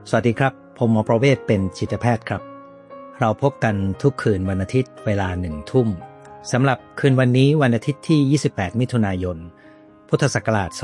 สวัสดีครับผมหมอประเวศเป็นจิตแพทย์ครับเราพบกันทุกคืนวันอาทิตย์เวลา1 ทุ่มสำหรับคืนวันนี้วันอาทิตย์ที่28มิถุนายนพุทธศักราช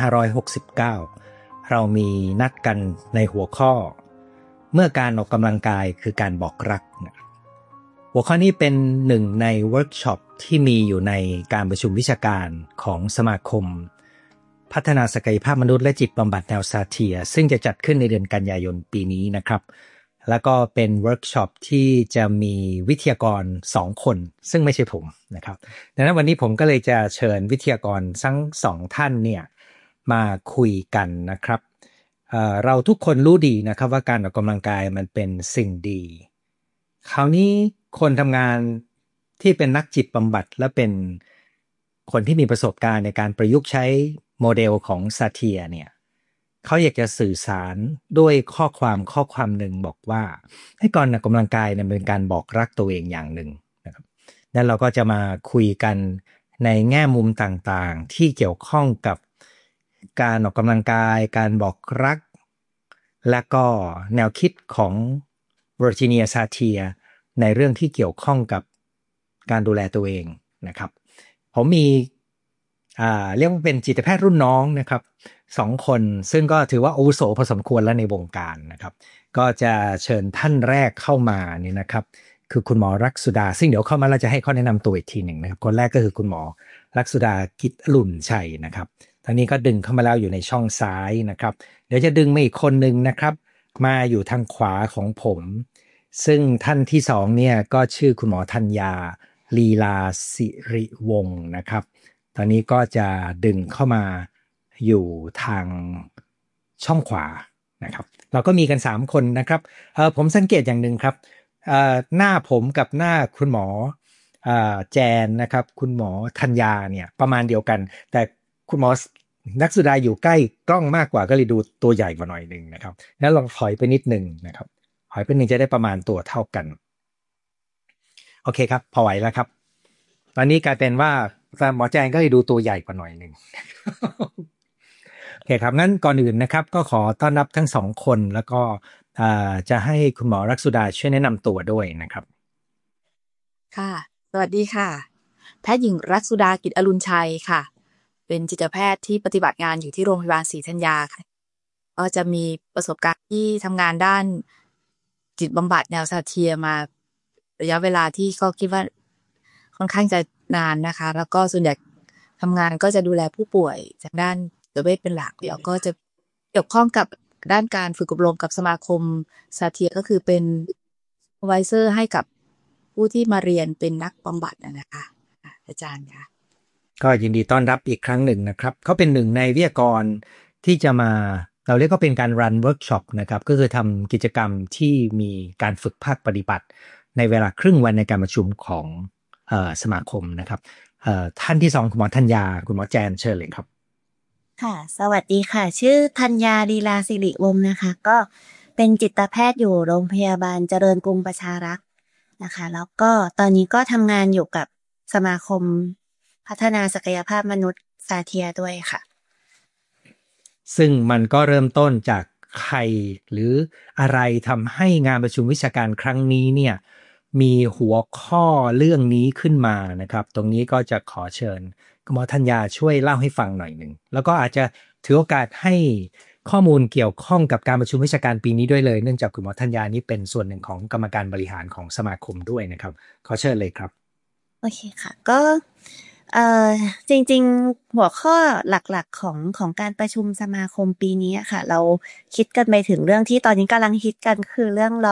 2569เรามีนัดกันในหัวข้อเมื่อการออกกำลังกายคือการบอกรักหัวข้อนี้เป็นหนึ่งในเวิร์กช็อปที่มีอยู่ในการประชุมวิชาการของสมาคมพัฒนาศักยภาพมนุษย์และจิตบำบัดแนวซาเทียซึ่งจะจัดขึ้นในเดือนกันยายนปีนี้นะครับแล้วก็เป็นเวิร์กช็อปที่จะมีวิทยากร2 คนซึ่งไม่ใช่ผมนะครับดังนั้นวันนี้ผมก็เลยจะเชิญวิทยากรทั้ง2 ท่านเนี่ยมาคุยกันนะครับเราทุกคนรู้ดีนะครับว่าการออกกำลังกายมันเป็นสิ่งดีคราวนี้คนทำงานที่เป็นนักจิตบำบัดและเป็นคนที่มีประสบการณ์ในการประยุกต์ใช้โมเดลของซาเทียเนี่ยเขาอยากจะสื่อสารด้วยข้อความหนึ่งบอกว่าให้ก่อนออกกำลังกายเนี่ยเป็นการบอกรักตัวเองอย่างหนึ่งนะครับแล้วเราก็จะมาคุยกันในแง่มุมต่างๆที่เกี่ยวข้องกับการออกกำลังกายการบอกรักและก็แนวคิดของเวอร์จิเนียซาเทียในเรื่องที่เกี่ยวข้องกับการดูแลตัวเองนะครับผมมีเรียกว่าเป็นจิตแพทย์รุ่นน้องนะครับ2 คนซึ่งก็ถือว่าอาวุโสพอสมควรแล้วในวงการนะครับก็จะเชิญท่านแรกเข้ามานี่นะครับคือคุณหมอรักษุดาซึ่งเดี๋ยวเข้ามาเราจะให้เขาแนะนำตัวอีกทีหนึ่งนะครับคนแรกก็คือคุณหมอรักษุดากิจอรุณชัยนะครับทางนี้ก็ดึงเข้ามาแล้วอยู่ในช่องซ้ายนะครับเดี๋ยวจะดึงมาอีกคนนึงนะครับมาอยู่ทางขวาของผมซึ่งท่านที่2เนี่ยก็ชื่อคุณหมอธัญญาลีลาสิริวงศ์นะครับตอนนี้ก็จะดึงเข้ามาอยู่ทางช่องขวานะครับเราก็มีกัน3 คนนะครับผมสังเกตอย่างหนึ่งครับหน้าผมกับหน้าคุณหมอแจนนะครับคุณหมอธัญญาเนี่ยประมาณเดียวกันแต่คุณหมอนักษุดาอยู่ใกล้กล้องมากกว่าก็เลยดูตัวใหญ่กว่าหน่อยนึงนะครับแล้วลองถอยไปนิดนึงนะครับถอยไปนึงจะได้ประมาณตัวเท่ากันโอเคครับพอไหวแล้วครับตอนนี้กลายเป็นว่าหมอแจนก็เลยดูตัวใหญ่กว่าหน่อยนึงโอเคครับงั้นก่อนอื่นนะครับก็ขอต้อนรับทั้ง2 คนแล้วก็จะให้คุณหมอรักษุดาช่วยแนะนำตัวด้วยนะครับค่ะสวัสดีค่ะแพทย์หญิงรักษุดากิจอรุณชัยค่ะเป็นจิตแพทย์ที่ปฏิบัติงานอยู่ที่โรงพยาบาลศรีธัญญาค่ะก็จะมีประสบการณ์ที่ทำงานด้านจิตบำบัดแนวซาเทียมาระยะเวลาที่ก็คิดว่าค่อนข้างจะนานนะคะแล้วก็ส่วนใหญ่ทำงานก็จะดูแลผู้ป่วยจากด้านจิตเวชเป็นหลักเดี๋ยวก็จะเกี่ยวข้องกับด้านการฝึกอบรมกับสมาคมซาเทียก็คือเป็นไวเซอร์ให้กับผู้ที่มาเรียนเป็นนักบำบัดนะคะอาจารย์ค่ะก็ยินดีต้อนรับอีกครั้งหนึ่งนะครับเขาเป็นหนึ่งในวิทยากรที่จะมาเราเรียกก็เป็นการรันเวิร์กช็อปนะครับก็คือทำกิจกรรมที่มีการฝึกภาคปฏิบัติในเวลาครึ่งวันในการประชุมของสมาคมนะครับท่านที่2คุณหมอธัญญาคุณหมอแจนเชิญเลยครับค่ะสวัสดีค่ะชื่อธัญญาลีลาสิริวงศ์นะคะก็เป็นจิตแพทย์อยู่โรงพยาบาลเจริญกรุงประชารักษ์นะคะแล้วก็ตอนนี้ก็ทำงานอยู่กับสมาคมพัฒนาศักยภาพมนุษย์ซาเทียด้วยค่ะซึ่งมันก็เริ่มต้นจากใครหรืออะไรทำให้งานประชุมวิชาการครั้งนี้เนี่ยมีหัวข้อเรื่องนี้ขึ้นมานะครับตรงนี้ก็จะขอเชิญคุณหมอธัญญาช่วยเล่าให้ฟังหน่อยหนึ่งแล้วก็อาจจะถือโอกาสให้ข้อมูลเกี่ยวข้องกับการประชุมวิชาการปีนี้ด้วยเลยเนื่องจากคุณหมอธัญญานี้เป็นส่วนหนึ่งของกรรมการบริหารของสมาคมด้วยนะครับขอเชิญเลยครับโอเคค่ะก็จริงๆหัวข้อหลักๆของการประชุมสมาคมปีนี้ค่ะเราคิดกันไปถึงเรื่องที่ตอนนี้กำลังฮิตกันคือเรื่อง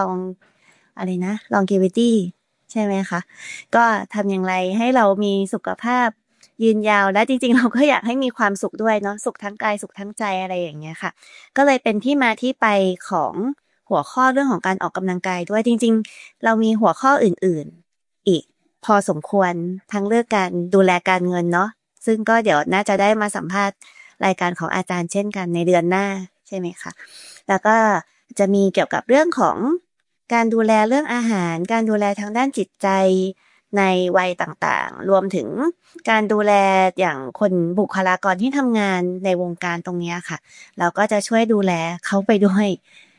longevity ใช่ไหมคะก็ทำอย่างไรให้เรามีสุขภาพยืนยาวและจริงๆเราก็อยากให้มีความสุขด้วยเนาะสุขทั้งกายสุขทั้งใจอะไรอย่างเงี้ยค่ะก็เลยเป็นที่มาที่ไปของหัวข้อเรื่องของการออกกำลังกายด้วยจริงๆเรามีหัวข้ออื่นๆอีกพอสมควรทั้งเรื่องการดูแลการเงินเนาะซึ่งก็เดี๋ยวน่าจะได้มาสัมภาษณ์รายการของอาจารย์เช่นกันในเดือนหน้าใช่ไหมคะแล้วก็จะมีเกี่ยวกับเรื่องของการดูแลเรื่องอาหารการดูแลทางด้านจิตใจในวัยต่างๆรวมถึงการดูแลอย่างคนบุคลากรที่ทำงานในวงการตรงนี้ค่ะเราก็จะช่วยดูแลเขาไปด้วย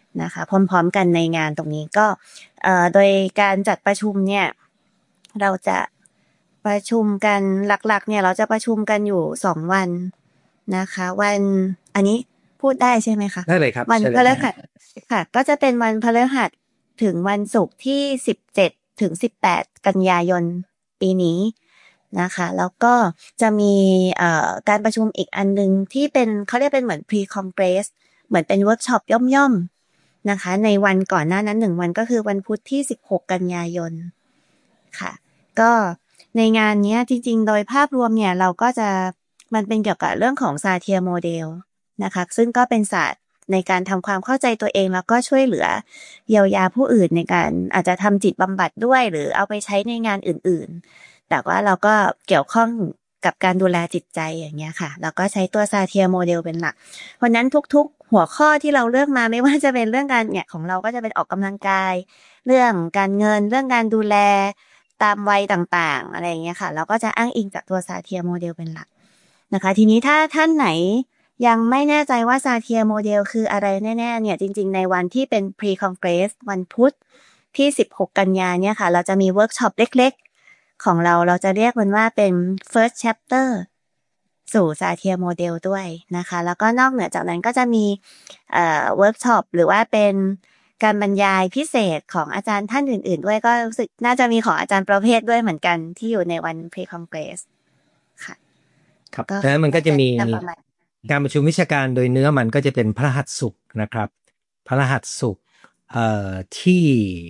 นะคะพร้อมๆกันในงานตรงนี้ก็โดยการจัดประชุมเนี่ยเราจะประชุมกันหลักๆเนี่ยเราจะประชุมกันอยู่2วันนะคะวันอันนี้พูดได้ใช่ไหมคะได้เลยครับวันพฤหัสค่ะก็จะเป็นวันพฤหัสถึงวันศุกร์ที่17ถึง18กันยายนปีนี้นะคะแล้วก็จะมีการประชุมอีกอันนึงที่เป็นเขาเรียกเป็นเหมือน pre-congress เหมือนเป็นเวิร์กช็อปย่อมๆนะคะในวันก่อนหน้านั้น1วันก็คือวันพุธที่16กันยายนค่ะก็ในงานนี้จริงๆโดยภาพรวมเนี่ยเราก็จะมันเป็นเกี่ยวกับเรื่องของซาเทียโมเดลนะคะซึ่งก็เป็นศาสตร์ในการทำความเข้าใจตัวเองแล้วก็ช่วยเหลือเยียวยาผู้อื่นในการอาจจะทำจิตบำบัดด้วยหรือเอาไปใช้ในงานอื่นๆแต่ว่าเราก็เกี่ยวข้องกับการดูแลจิตใจอย่างเงี้ยค่ะแล้วก็ใช้ตัวซาเทียโมเดลเป็นหลักเพราะนั้นทุกๆหัวข้อที่เราเลือกมาไม่ว่าจะเป็นเรื่องการเนี่ยของเราก็จะเป็นออกกำลังกายเรื่องการเงินเรื่องการดูแลตามวัยต่างๆอะไรอย่างเงี้ยค่ะเราก็จะอ้างอิงจากตัวซาเทียโมเดลเป็นหลักนะคะทีนี้ถ้าท่านไหนยังไม่แน่ใจว่าซาเทียโมเดลคืออะไรแน่ๆเนี่ยจริงๆในวันที่เป็น pre-congress วันพุธที่16กันยายนเนี่ยค่ะเราจะมีเวิร์กช็อปเล็กๆของเราจะเรียกมันว่าเป็น first chapter สู่ซาเทียโมเดลด้วยนะคะแล้วก็นอกเหนือจากนั้นก็จะมีเวิร์กช็อปหรือว่าเป็นการบรรยายพิเศษของอาจารย์ท่านอื่นๆด้วยก็รู้สึกน่าจะมีของอาจารย์ประเภทด้วยเหมือนกันที่อยู่ในวัน pre-congress ค่ะครับแล้วมันก็จะมีการประชุมวิชาการโดยเนื้อมันก็จะเป็นพฤหัสศุกร์นะครับพฤหัสศุกร์ที่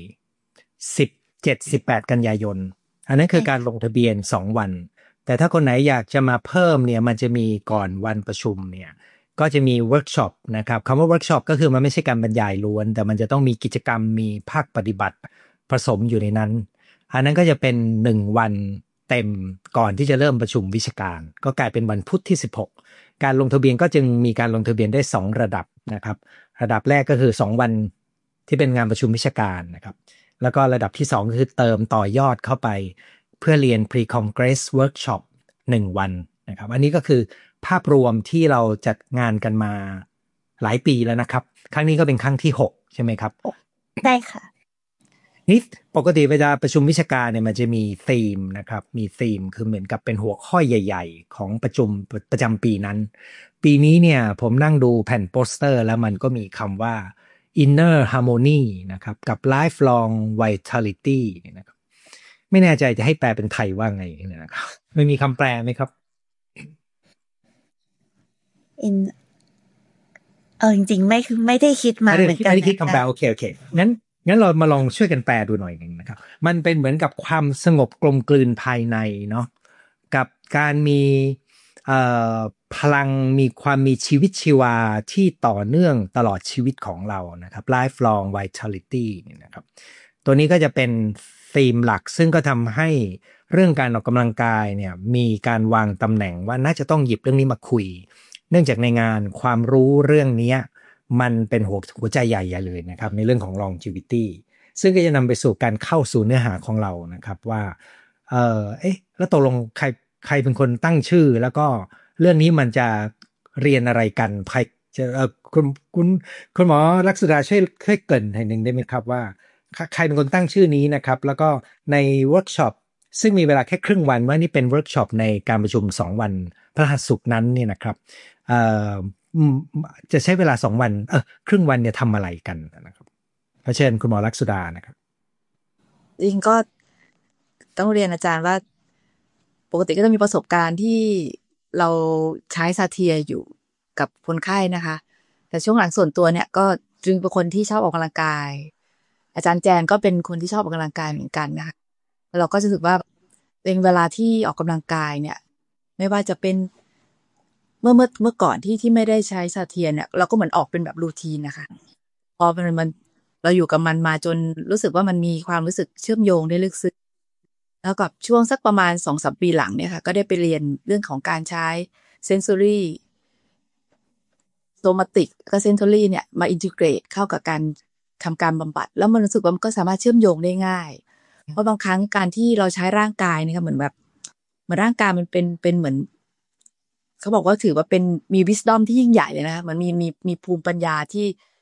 17-18กันยายนอันนั้นคือการลงทะเบียน2วันแต่ถ้าคนไหนอยากจะมาเพิ่มเนี่ยมันจะมีก่อนวันประชุมเนี่ยก็จะมีเวิร์กช็อปนะครับคำว่าเวิร์กช็อปก็คือมันไม่ใช่การบรรยายล้วนแต่มันจะต้องมีกิจกรรมมีภาคปฏิบัติผสมอยู่ในนั้นอันนั้นก็จะเป็น1วันเต็มก่อนที่จะเริ่มประชุมวิชาการก็กลายเป็นวันพุธที่16การลงทะเบียนก็จึงมีการลงทะเบียนได้2ระดับนะครับระดับแรกก็คือ2วันที่เป็นงานประชุมวิชาการนะครับแล้วก็ระดับที่2คือเติมต่อยอดเข้าไปเพื่อเรียน pre-congress workshop 1วันนะครับอันนี้ก็คือภาพรวมที่เราจัดงานกันมาหลายปีแล้วนะครับครั้งนี้ก็เป็นครั้งที่6ใช่ไหมครับได้ค่ะนี่ปกติเวลาประชุมวิชาการเนี่ยมันจะมีธีมนะครับมีธีมคือเหมือนกับเป็นหัวข้อใหญ่ๆของประจำปีนั้นปีนี้เนี่ยผมนั่งดูแผ่นโปสเตอร์แล้วมันก็มีคำว่า inner harmony นะครับกับ lifelong vitality นะครับไม่แน่ใจจะให้แปลเป็นไทยว่าไงนะครับไม่มีคำแปลไหมครับจริงๆไม่ได้คิดมาเหมือนกันไม่ได้คิดคำแปลโอเคงั้นเรามาลองช่วยกันแปลดูหน่อยนึงนะครับมันเป็นเหมือนกับความสงบกลมกลืนภายในเนาะกับการมีพลังมีความมีชีวิตชีวาที่ต่อเนื่องตลอดชีวิตของเรานะครับ lifelong vitality นะครับตัวนี้ก็จะเป็นธีมหลักซึ่งก็ทำให้เรื่องการออกกำลังกายเนี่ยมีการวางตำแหน่งว่าน่าจะต้องหยิบเรื่องนี้มาคุยเนื่องจากในงานความรู้เรื่องนี้มันเป็นหัวใจใหญ่เลยนะครับในเรื่องของ longevity ซึ่งก็จะนำไปสู่การเข้าสู่เนื้อหาของเรานะครับว่าแล้วตกลงใครเป็นคนตั้งชื่อแล้วก็เรื่องนี้มันจะเรียนอะไรกันใครจะคุณหมอลักษณะช่วยเกริ่นให้หนึ่งได้ไหมครับว่าใครเป็นคนตั้งชื่อนี้นะครับแล้วก็ในเวิร์กช็อปซึ่งมีเวลาแค่ครึ่งวันว่านี่เป็นเวิร์กช็อปในการประชุม2วันพฤหัสศุกร์นั้นเนี่ยนะครับจะใช้เวลา2วันครึ่งวันเนี่ยทำอะไรกันนะครับขอเชิญคุณหมอลักษณะนะครับจริงก็ต้องเรียนอาจารย์ว่าปกติก็จะมีประสบการณ์ที่เราใช้ซาเทียอยู่กับคนไข้นะคะแต่ช่วงหลังส่วนตัวเนี่ยก็จึงเป็นคนที่ชอบออกกำลังกายอาจารย์แจนก็เป็นคนที่ชอบออกกำลังกายเหมือนกันนะคะเราก็จะรู้สึกว่าเวลาที่ออกกำลังกายเนี่ยไม่ว่าจะเป็นเมื่อก่อนที่ไม่ได้ใช้ซาเทียเนี่ยเราก็เหมือนออกเป็นแบบรูทีนนะคะพอมันเราอยู่กับมันมาจนรู้สึกว่ามันมีความรู้สึกเชื่อมโยงได้ลึกซึ้งแล้วกับช่วงสักประมาณ 2-3 ปีหลังเนี่ยค่ะก็ได้ไปเรียนเรื่องของการใช้ sensory somatic กับ sensory เนี่ยมา integrate เข้ากับการทำการบำบัดแล้วมันรู้สึกว่ามันก็สามารถเชื่อมโยงได้ง่ายเพราะบางครั้งการที่เราใช้ร่างกายเนี่ยค่ะเหมือนร่างกายมันเป็นเหมือนเขาบอกว่าถือว่าเป็นมี wisdom ที่ยิ่งใหญ่เลยนะมันมีภูมิปัญญาที่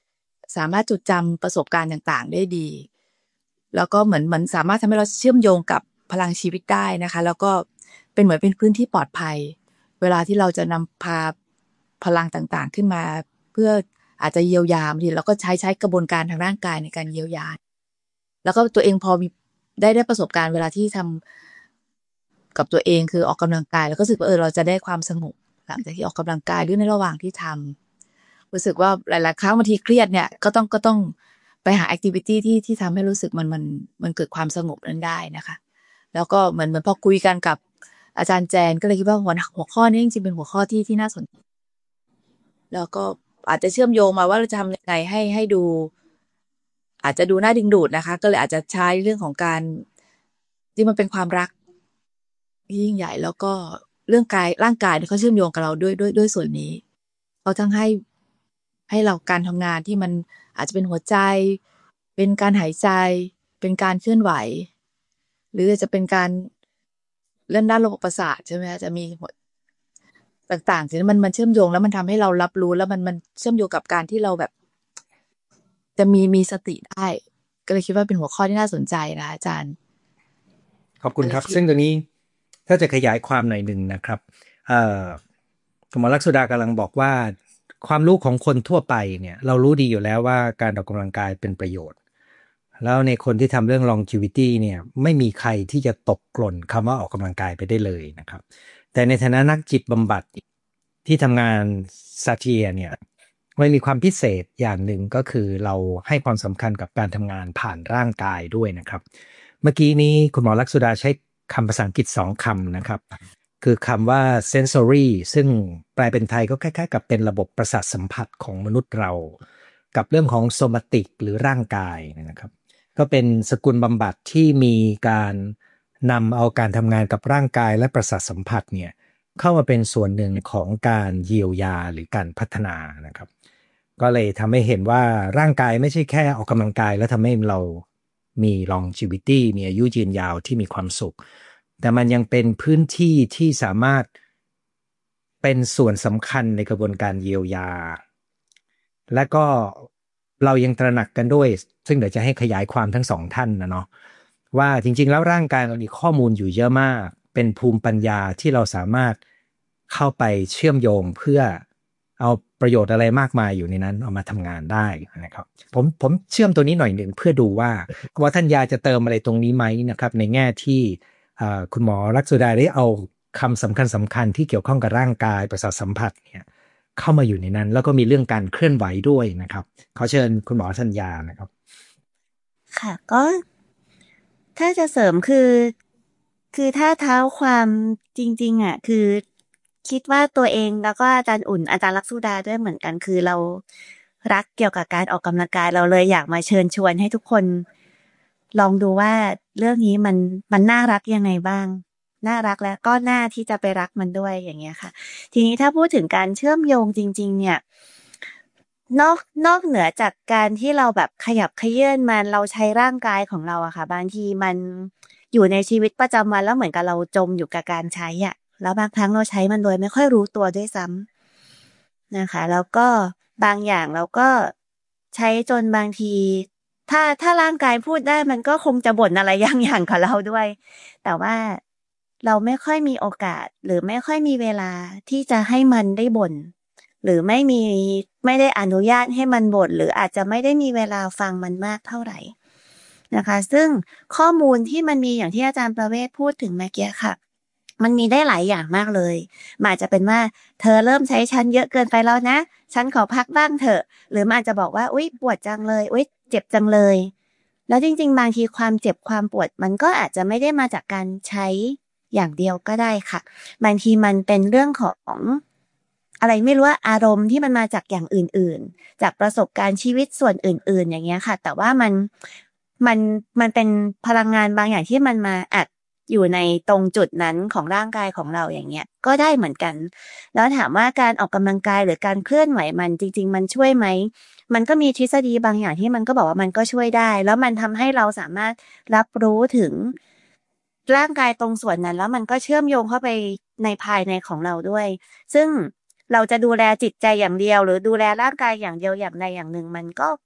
สามารถจดจำประสบการณ์ต่างๆได้ดี แล้วก็เหมือนสามารถทำให้เราเชื่อมโยงกับพลังชีวิตได้นะคะแล้วก็เป็นเหมือนเป็นพื้นที่ปลอดภัยเวลาที่เราจะนำพาพลังต่างๆขึ้นมาเพื่ออาจจะเยียวยาบางทีเราก็ใช้กระบวนการทางร่างกายในการเยียวยาแล้วก็ตัวเองพอมีได้ประสบการณ์เวลาที่ทำกับตัวเองคือออกกำลังกายแล้วก็รู้สึกว่าเราจะได้ความสงบหลังจากที่ออกกำลังกายหรือในระหว่างที่ทำรู้สึกว่าหลายๆครั้งบางทีเครียดเนี่ยก็ต้องไปหาแอคทิวิตี้ที่ทำให้รู้สึกมันเกิดความสงบนั้นได้นะคะแล้วก็เหมือนพอคุยกันกับอาจารย์แจนก็เลยคิดว่าหัวข้อนี้จริงๆเป็นหัวข้อที่น่าสนใจแล้วก็อาจจะเชื่อมโยงมาว่าเราจะทำยังไงให้ดูอาจจะดูน่าดึงดูดนะคะก็เลยอาจจะใช้เรื่องของการที่มันเป็นความรักที่ยิ่งใหญ่แล้วก็เรื่องร่างกายเขาเชื่อมโยงกับเราด้วยส่วนนี้เขาทั้งให้เราการทำงานที่มันอาจจะเป็นหัวใจเป็นการหายใจเป็นการเคลื่อนไหวหรือจะเป็นการเล่นด้านระบบประสาทใช่ไหมจะมีต่างๆที่มันเชื่อมโยงแล้วมันทำให้เรารับรู้แล้วมันเชื่อมโยงกับการที่เราแบบจะมีสติได้ก็เลยคิดว่าเป็นหัวข้อที่น่าสนใจนะอาจารย์ขอบคุณครับซึ่งตรงนี้ถ้าจะขยายความหน่อยหนึ่งนะครับคุณหมอลักษณ์สุดากำลังบอกว่าความรู้ของคนทั่วไปเนี่ยเรารู้ดีอยู่แล้วว่าการออกกำลังกายเป็นประโยชน์แล้วในคนที่ทำเรื่อง longevity เนี่ยไม่มีใครที่จะตกหล่นคำว่าออกกำลังกายไปได้เลยนะครับแต่ในฐานะนักจิตบำบัดที่ทำงานซาเทียเนี่ยมันมีความพิเศษอย่างหนึ่งก็คือเราให้ความสำคัญกับการทำงานผ่านร่างกายด้วยนะครับเมื่อกี้นี้คุณหมอลักษณ์สุดาใช้คำภาษาอังกฤษ2คำนะครับคือคำว่า sensory ซึ่งแปลเป็นไทยก็คล้ายๆกับเป็นระบบประสาทสัมผัสของมนุษย์เรากับเรื่องของ somatic หรือร่างกายนะครับก็เป็นสกุลบำบัดที่มีการนำเอาการทำงานกับร่างกายและประสาทสัมผัสเนี่ยเข้ามาเป็นส่วนหนึ่งของการเยียวยาหรือการพัฒนานะครับก็เลยทำให้เห็นว่าร่างกายไม่ใช่แค่ออกกำลังกายแล้วทำให้เรามี longevity มีอายุยืนยาวที่มีความสุขแต่มันยังเป็นพื้นที่ที่สามารถเป็นส่วนสำคัญในกระบวนการเยียวยาและก็เรายังตระหนักกันด้วยซึ่งเดี๋ยวจะให้ขยายความทั้งสองท่านนะเนาะว่าจริงๆแล้วร่างกายเรามีข้อมูลอยู่เยอะมากเป็นภูมิปัญญาที่เราสามารถเข้าไปเชื่อมโยงเพื่อเอาประโยชน์อะไรมากมายอยู่ในนั้นเอามาทำงานได้นะครับผมเชื่อมตัวนี้หน่อยหนึ่งเพื่อดูว่าท่านยาจะเติมอะไรตรงนี้ไหมนะครับในแง่ที่คุณหมอลักษณ์สุดาได้เอาคำสำคัญที่เกี่ยวข้องกับร่างกายประสาทสัมผัสเนี่ยเข้ามาอยู่ในนั้นแล้วก็มีเรื่องการเคลื่อนไหวด้วยนะครับขอเชิญคุณหมอธัญญานะครับค่ะก็ถ้าจะเสริมคือถ้าเท้าความจริงๆอ่ะคือคิดว่าตัวเองแล้วก็อาจารย์อุ่นอาจารย์ลักษณ์สุดาด้วยเหมือนกันคือเรารักเกี่ยวกับการออกกำลังกายเราเลยอยากมาเชิญชวนให้ทุกคนลองดูว่าเรื่องนี้มันน่ารักยังไงบ้างน่ารักแล้วก็น่าที่จะไปรักมันด้วยอย่างเงี้ยค่ะทีนี้ถ้าพูดถึงการเชื่อมโยงจริงๆเนี่ยนอกเหนือจากการที่เราแบบขยับเขยื้อนมันเราใช้ร่างกายของเราอะค่ะบางทีมันอยู่ในชีวิตประจำวันแล้วเหมือนกับเราจมอยู่กับการใช้อะแล้วบางครั้งเราใช้มันโดยไม่ค่อยรู้ตัวด้วยซ้ำนะคะแล้วก็บางอย่างเราก็ใช้จนบางทีถ้าร่างกายพูดได้มันก็คงจะบ่นอะไรอย่างกับเราด้วยแต่ว่าเราไม่ค่อยมีโอกาสหรือไม่ค่อยมีเวลาที่จะให้มันได้บ่นหรือไม่ได้อนุญาตให้มันบ่นหรืออาจจะไม่ได้มีเวลาฟังมันมากเท่าไหร่นะคะซึ่งข้อมูลที่มันมีอย่างที่อาจารย์ประเวศพูดถึงเมื่อกี้ค่ะมันมีได้หลายอย่างมากเลยมันอาจจะเป็นว่าเธอเริ่มใช้ฉันเยอะเกินไปแล้วนะฉันขอพักบ้างเถอะหรือมันอาจจะบอกว่าอุ๊ยปวดจังเลยอุ๊ยเจ็บจังเลยแล้วจริงๆบางทีความเจ็บความปวดมันก็อาจจะไม่ได้มาจากการใช้อย่างเดียวก็ได้ค่ะบางทีมันเป็นเรื่องของอะไรไม่รู้ว่าอารมณ์ที่มันมาจากอย่างอื่นๆจากประสบการณ์ชีวิตส่วนอื่นๆอย่างเงี้ยค่ะแต่ว่ามันเป็นพลังงานบางอย่างที่มันมาอัดอยู่ในตรงจุดนั้นของร่างกายของเราอย่างเงี้ยก็ได้เหมือนกันแล้วถามว่าการออกกำลังกายหรือการเคลื่อนไหวมันจริงๆมันช่วยไหมมันก็มีทฤษฎีบางอย่างที่มันก็บอกว่ามันก็ช่วยได้แล้วมันทำให้เราสามารถรับรู้ถึงร่างกายตรงส่วนนั้นแล้วมันก็เชื่อมโยงเข้าไปในภายในของเราด้วยซึ่งเราจะดูแลจิตใจอย่างเดียวหรือดูแลร่างกายอย่างเดียวอย่างใดอย่างหนึ่งมันก็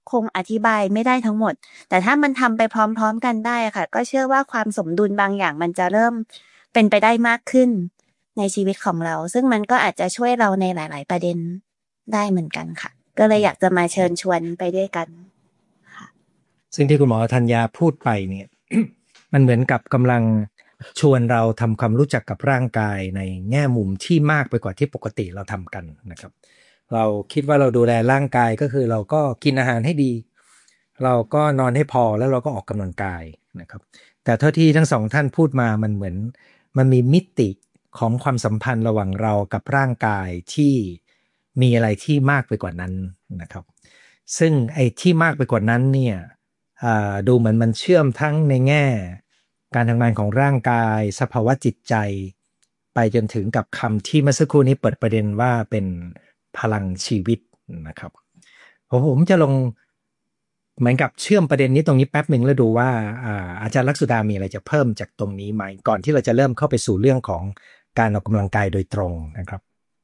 คงอธิบายไม่ได้ทั้งหมดแต่ถ้ามันทำไปพร้อมๆกันได้ค่ะก็เชื่อว่าความสมดุลบางอย่างมันจะเริ่มเป็นไปได้มากขึ้นในชีวิตของเราซึ่งมันก็อาจจะช่วยเราในหลายๆประเด็นได้เหมือนกันค่ะก็เลยอยากจะมาเชิญชวนไปด้วยกันซึ่งที่คุณหมอธัญญาพูดไปเนี่ย มันเหมือนกับกำลังชวนเราทำความรู้จักกับร่างกายในแง่มุมที่มากไปกว่าที่ปกติเราทำกันนะครับเราคิดว่าเราดูแลร่างกายก็คือเราก็กินอาหารให้ดีเราก็นอนให้พอแล้วเราก็ออกกำลังกายนะครับแต่เท่าที่ทั้งสองท่านพูดมามันเหมือนมันมีมิติของความสัมพันธ์ระหว่างเรากับร่างกายที่มีอะไรที่มากไปกว่านั้นนะครับซึ่งไอ้ที่มากไปกว่านั้นเนี่ยดูเหมือนมันเชื่อมทั้งในแง่การทำงานของร่างกายสภาวะจิตใจไปจนถึงกับคำที่เมื่อสักครู่นี้เปิดประเด็นว่าเป็นพลังชีวิตนะครับผมจะลงเหมือนกับเชื่อมประเด็นนี้ตรงนี้แป๊บหนึ่งแล้วดูว่าอาจารย์ลักษุดามีอะไรจะเพิ่มจากตรงนี้ไหมก่อนที่เราจะเริ่มเข้าไปสู่เรื่องของการออกกำลังกายโดยตรงนะครับ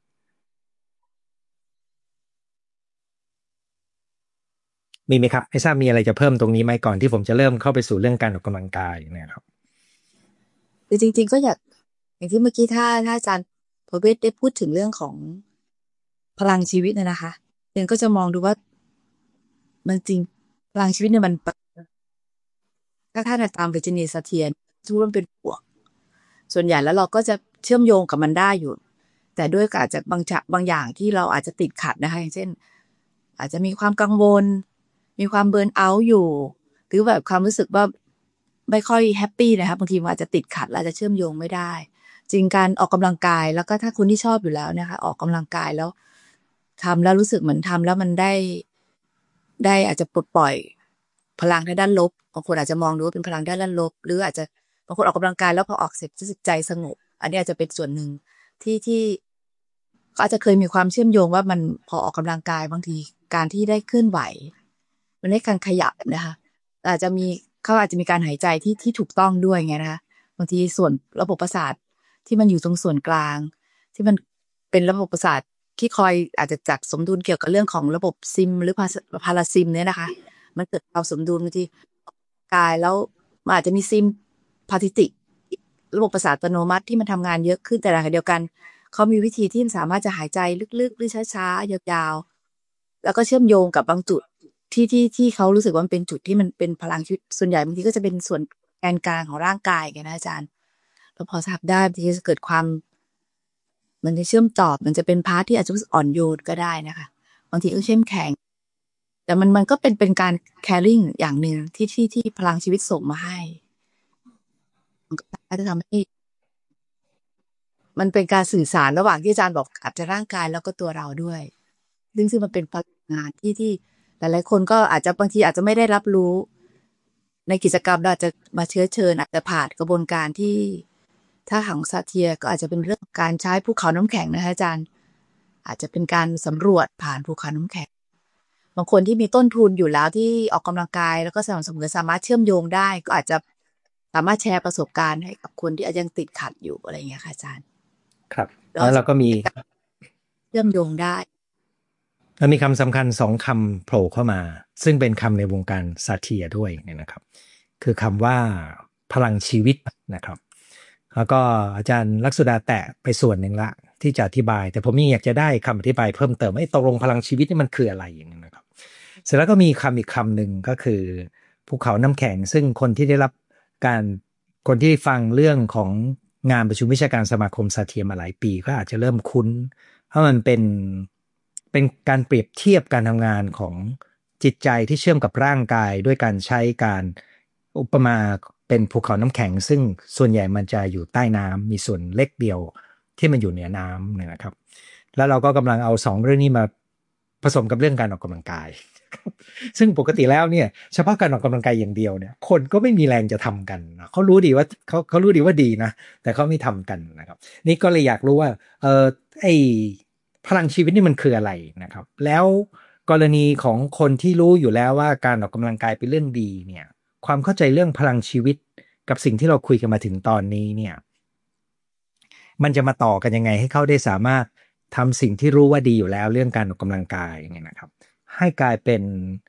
มีไหมครับไม่ทราบมีอะไรจะเพิ่มตรงนี้ไหมก่อนที่ผมจะเริ่มเข้าไปสู่เรื่องการออกกำลังกายนะครับคือจริงๆก็อยากอย่างที่เมื่อกี้ถ้าอาจารย์ประเวศได้พูดถึงเรื่องของพลังชีวิตนะคะเรนก็จะมองดูว่ามันจริงพลังชีวิตเนี่ยมันถ้าตามเวอร์จิเนีย ซาเทียทุกเรื่องเป็นบวกส่วนใหญ่แล้วเราก็จะเชื่อมโยงกับมันได้อยู่แต่ด้วยอาจจะบางอย่างที่เราอาจจะติดขัดนะคะอย่างเช่นอาจจะมีความกังวลมีความเบิร์นเอาท์อยู่หรือแบบความรู้สึกว่าไม่ค่อยแฮปปี้นะคะบางทีมันอาจจะติดขัดและอาจจะเชื่อมโยงไม่ได้จริงการออกกำลังกายแล้วก็ถ้าคุณที่ชอบอยู่แล้วนะคะออกกำลังกายแล้วทำแล้วรู้สึกเหมือนทำแล้วมันได้อาจจะปลดปล่อยพลังทางด้านลบบางคนอาจจะมองดูว่าเป็นพลังด้านลบหรืออาจจะบางคนออกกำลังกายแล้วพอออกเสร็จรู้สึกใจสงบอันนี้อาจจะเป็นส่วนหนึ่งที่ก็อาจจะเคยมีความเชื่อมโยงว่ามันพอออกกำลังกายบางทีการที่ได้เคลื่อนไหวมันได้การขยับนะคะอาจจะมีเขาอาจจะมีการหายใจที่ถูกต้องด้วยไงนะคะบางทีส่วนระบบประสาทที่มันอยู่ตรงส่วนกลางที่มันเป็นระบบประสาทที่คอยอาจจะจัดสมดุลเกี่ยวกับเรื่องของระบบซิมหรือพาราซิมเนี่ยนะคะมันเกิดความสมดุลบางทีกายแล้วมันอาจจะมีซิมพาทิติกระบบประสาทอัตโนมัติที่มันทำงานเยอะขึ้นแต่ในขณะเดียวกันเขามีวิธีที่สามารถจะหายใจลึกๆหรือช้าๆยาวๆแล้วก็เชื่อมโยงกับบางจุดที่เขารู้สึกว่ามันเป็นจุดที่มันเป็นพลังชีวิตส่วนใหญ่บางทีก็จะเป็นส่วนแกนกลางของร่างกายไงนะอาจารย์แล้วพอทราบได้บางทีจะเกิดความมันจะเชื่อมต่อมันจะเป็นพาร์ทที่อาจจะรู้สึกอ่อนโยนก็ได้นะคะบางทีก็เข้มแข็งแต่มันก็เป็นการแคริ่งอย่างหนึ่งที่พลังชีวิตส่งมาให้มันก็จะทำให้มันเป็นการสื่อสารระหว่างที่อาจารย์บอกอาจจะร่างกายแล้วก็ตัวเราด้วยซึ่งมันเป็นพลังงานที่หลายๆคนก็อาจจะบางทีอาจจะไม่ได้รับรู้ในกิจกรรมเราอาจจะมาเชื้อเชิญอาจจะผ่านกระบวนการที่ถ้าของซาเทียก็อาจจะเป็นเรื่องการใช้ภูเขาน้ำแข็งนะคะอาจารย์อาจจะเป็นการสำรวจผ่านภูเขาน้ำแข็งบางคนที่มีต้นทุนอยู่แล้วที่ออกกำลังกายแล้วก็สม่ำเสมอสามารถเชื่อมโยงได้ก็อาจจะสามารถแชร์ประสบการณ์ให้กับคนที่อาจจะยังติดขัดอยู่อะไรอย่างเงี้ยค่ะอาจารย์ครับแล้วเราก็มีเชื่อมโยงได้แล้วมีคำสำคัญสองคำโผล่เข้ามาซึ่งเป็นคำในวงการซาเทียด้วยเนี่ยนะครับคือคำว่าพลังชีวิตนะครับแล้วก็อาจารย์ลักษุดาแตะไปส่วนหนึ่งละที่จะอธิบายแต่ผมยังอยากจะได้คำอธิบายเพิ่มเติมว่าตกลงพลังชีวิตนี่มันคืออะไรอย่างนี้นะครับเสร็จแล้วก็มีคำอีกคำหนึ่งก็คือภูเขาน้ำแข็งซึ่งคนที่ได้รับคนที่ฟังเรื่องของงานประชุมวิชาการสมาคมซาเทียมาหลายปีก็อาจจะเริ่มคุ้นเพราะมันเป็นการเปรียบเทียบการทำงานของจิตใจที่เชื่อมกับร่างกายด้วยการใช้การอุปมาเป็นภูเขาน้ำแข็งซึ่งส่วนใหญ่มันจะอยู่ใต้น้ำมีส่วนเล็กเดียวที่มันอยู่เหนือน้ำเนี่ยนะครับแล้วเราก็กำลังเอาสองเรื่องนี้มาผสมกับเรื่องการออกกำลังกายซึ่งปกติแล้วเนี่ยเฉพาะการออกกำลังกายอย่างเดียวเนี่ยคนก็ไม่มีแรงจะทำกันเขารู้ดีว่าเขารู้ดีว่าดีนะแต่เขาไม่ทำกันนะครับนี่ก็เลยอยากรู้ว่าไอ้พลังชีวิตนี่มันคืออะไรนะครับแล้วกรณีของคนที่รู้อยู่แล้วว่าการออกกำลังกายเป็นเรื่องดีเนี่ยความเข้าใจเรื่องพลังชีวิตกับสิ่งที่เราคุยกันมาถึงตอนนี้เนี่ยมันจะมาต่อกันยังไงให้เขาได้สามารถทำสิ่งที่รู้ว่าดีอยู่แล้วเรื่องการออกกำลังกายเนี่ยนะครับให้กลายเป็น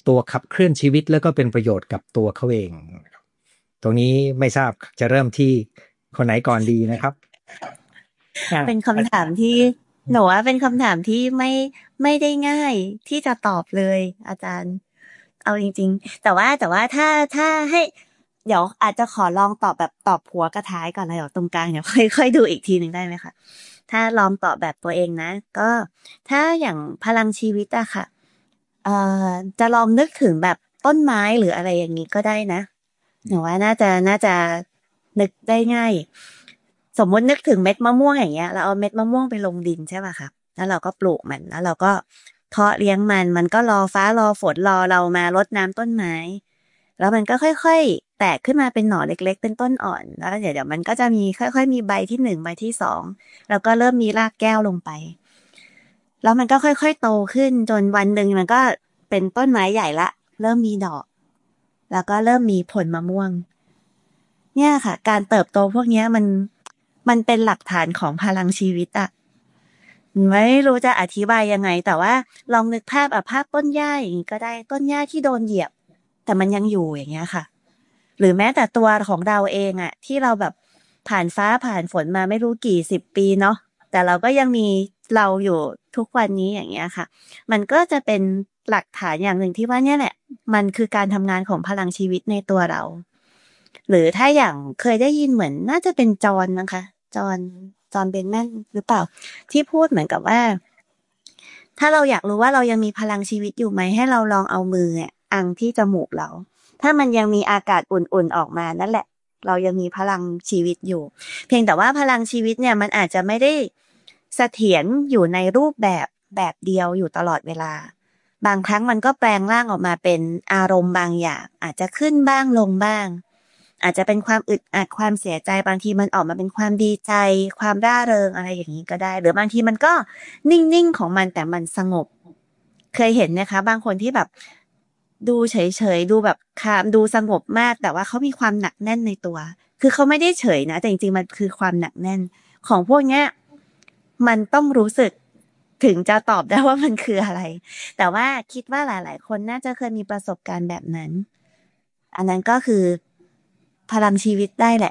ตัวขับเคลื่อนชีวิตแล้วก็เป็นประโยชน์กับตัวเขาเองตรงนี้ไม่ทราบจะเริ่มที่คนไหนก่อนดีนะครับเป็นคำถามที่หนูว่าเป็นคำถามที่ไม่ได้ง่ายที่จะตอบเลยอาจารย์เอาจริงๆแต่ว่าถ้าให้เดี๋ยวอาจจะขอลองตอบแบบตอบหัวกระท้ายก่อนนะเดี๋ยวตรงกลางเดี๋ยวค่อยดูอีกทีหนึ่งได้ไหมคะถ้าลองตอบแบบตัวเองนะก็ถ้าอย่างพลังชีวิตอะค่ะจะลองนึกถึงแบบต้นไม้หรืออะไรอย่างนี้ก็ได้นะหนูว่าน่าจะนึกได้ง่ายสมมตินึกถึงเม็ดมะม่วงอย่างเงี้ยเราเอาเม็ดมะม่วงไปลงดินใช่ป่ะคะแล้วเราก็ปลูกมันแล้วเราก็เพาะเลี้ยงมันก็รอฟ้ารอฝนรอเรามารดน้ำต้นไม้แล้วมันก็ค่อยๆแตกขึ้นมาเป็นหน่อเล็กๆเป็นต้นอ่อนแล้วเดี๋ยวมันก็จะมีค่อยๆมีใบที่1ใบที่2แล้วก็เริ่มมีรากแก้วลงไปแล้วมันก็ค่อยๆโตขึ้นจนวันหนึ่งมันก็เป็นต้นไม้ใหญ่ละเริ่มมีดอกแล้วก็เริ่มมีผลมะม่วงเนี่ยค่ะการเติบโตพวกนี้มันเป็นหลักฐานของพลังชีวิตอะไม่รู้จะอธิบายยังไงแต่ว่าลองนึกภาพต้นหญ้าอย่างนี้ก็ได้ต้นหญ้าที่โดนเหยียบแต่มันยังอยู่อย่างเงี้ยค่ะหรือแม้แต่ตัวของเราเองอะที่เราแบบผ่านฟ้าผ่านฝนมาไม่รู้กี่10 ปีเนาะแต่เราก็ยังมีเราอยู่ทุกวันนี้อย่างเงี้ยค่ะมันก็จะเป็นหลักฐานอย่างหนึ่งที่ว่าเนี่ยแหละมันคือการทำงานของพลังชีวิตในตัวเราหรือถ้าอย่างเคยได้ยินเหมือนน่าจะเป็นจอห์นนะคะจอห์นเบนแมนหรือเปล่าที่พูดเหมือนกับว่าถ้าเราอยากรู้ว่าเรายังมีพลังชีวิตอยู่ไหมให้เราลองเอามืออังที่จมูกเราถ้ามันยังมีอากาศอุ่นๆออกมานั่นแหละเรายังมีพลังชีวิตอยู่เพียงแต่ว่าพลังชีวิตเนี่ยมันอาจจะไม่ได้เสถียรอยู่ในรูปแบบเดียวอยู่ตลอดเวลาบางครั้งมันก็แปลงร่างออกมาเป็นอารมณ์บางอย่างอาจจะขึ้นบ้างลงบ้างอาจจะเป็นความอึดอัดความเสียใจบางทีมันออกมาเป็นความดีใจความร่าเริงอะไรอย่างนี้ก็ได้หรือบางทีมันก็นิ่งๆของมันแต่มันสงบเคยเห็นนะคะบางคนที่แบบดูเฉยๆดูแบบคามดูสงบมากแต่ว่าเขามีความหนักแน่นในตัวคือเขาไม่ได้เฉยนะแต่จริงๆมันคือความหนักแน่นของพวกเนี้ยมันต้องรู้สึกถึงจะตอบได้ว่ามันคืออะไรแต่ว่าคิดว่าหลายๆคนน่าจะเคยมีประสบการณ์แบบนั้นอันนั้นก็คือพลังชีวิตได้แหละ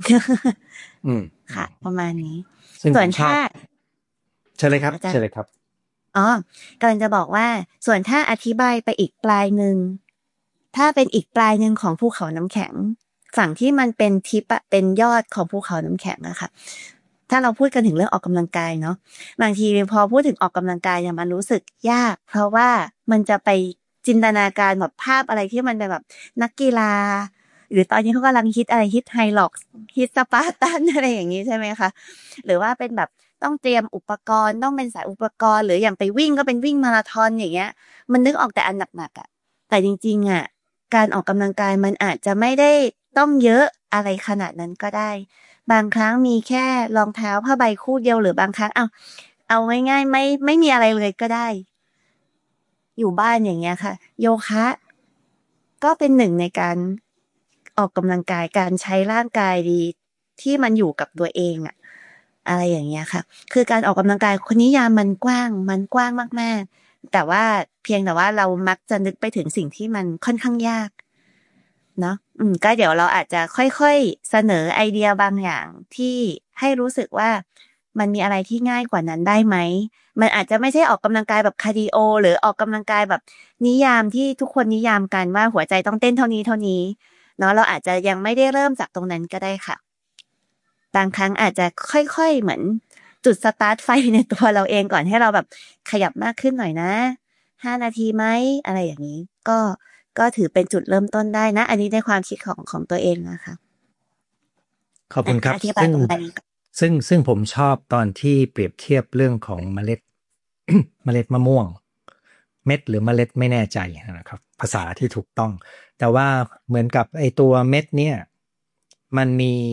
ค่ะประมาณนี้ส่วนถ้าเชิญเลยครับอ๋อกำลังจะบอกว่าส่วนถ้าอธิบายไปอีกปลายหนึ่งถ้าเป็นอีกปลายหนึ่งของภูเขาน้ำแข็งฝั่งที่มันเป็นทิปเป็นยอดของภูเขาน้ำแข็งอะค่ะถ้าเราพูดกันถึงเรื่องออกกำลังกายเนาะบางทีพอพูดถึงออกกำลังกายเนี่ยมันรู้สึกยากเพราะว่ามันจะไปจินตนาการแบบภาพอะไรที่มันเป็นแบบนักกีฬาหรือตอนนี้เขากำลังฮิตอะไรฮิตไฮล็อกฮิตสปาร์ตันอะไรอย่างนี้ใช่ไหมคะหรือว่าเป็นแบบต้องเตรียมอุปกรณ์ต้องเป็นสายอุปกรณ์หรืออย่างไปวิ่งก็เป็นวิ่งมาราธอนอย่างเงี้ยมันนึกออกแต่อันหนักๆอ่ะแต่จริงๆอ่ะการออกกำลังกายมันอาจจะไม่ได้ต้องเยอะอะไรขนาดนั้นก็ได้บางครั้งมีแค่รองเท้าผ้าใบคู่เดียวหรือบางครั้งเอาง่ายๆไม่มีอะไรเลยก็ได้อยู่บ้านอย่างเงี้ยค่ะโยคะก็เป็นหนึ่งในการออกกำลังกายการใช้ร่างกายดีที่มันอยู่กับตัวเองอะอะไรอย่างเงี้ยค่ะคือการออกกำลังกายคนนิยามมันกว้างมากๆแต่ว่าเพียงแต่ว่าเรามักจะนึกไปถึงสิ่งที่มันค่อนข้างยากเนาะก็เดี๋ยวเราอาจจะค่อยๆเสนอไอเดียบางอย่างที่ให้รู้สึกว่ามันมีอะไรที่ง่ายกว่านั้นได้ไหมมันอาจจะไม่ใช่ออกกำลังกายแบบคาร์ดิโอหรือออกกำลังกายแบบนิยามที่ทุกคนนิยามกันว่าหัวใจต้องเต้นเท่านี้เนาะเราอาจจะยังไม่ได้เริ่มจากตรงนั้นก็ได้ค่ะบางครั้งอาจจะค่อยๆเหมือนจุดสตาร์ทไฟในตัวเราเองก่อนให้เราแบบขยับมากขึ้นหน่อยนะ5 นาทีไหมอะไรอย่างนี้ก็ถือเป็นจุดเริ่มต้นได้นะอันนี้ในความคิดของตัวเองนะคะขอบคุณครับซึ่งผมชอบตอนที่เปรียบเทียบเรื่องของเมล็ด เมล็ดมะม่วงเม็ดหรือเมล็ดไม่แน่ใจนะครับภาษาที่ถูกต้องแต่ว่าเหมือนกับไอตัวเม็ดเนี่ยมัน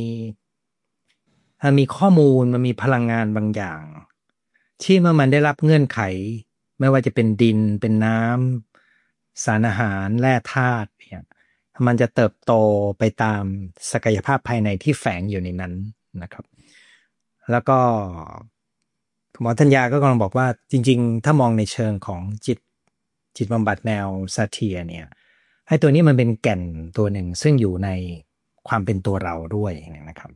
มีข้อมูลมันมีพลังงานบางอย่างที่เมื่อมันได้รับเงื่อนไขไม่ว่าจะเป็นดินเป็นน้ำสารอาหารแร่ธาตุเนี่ยมันจะเติบโตไปตามศักยภาพภายในที่แฝงอยู่ในนั้นนะครับแล้วก็หมอธัญญาก็กำลังบอกว่าจริงๆถ้ามองในเชิงของจิตบำบัดแนวซาเทียเนี่ยให้ตัวนี้มันเป็นแก่นตัวหนึ่งซึ่งอยู่ในความเป็นตัวเราด้วยนะครับ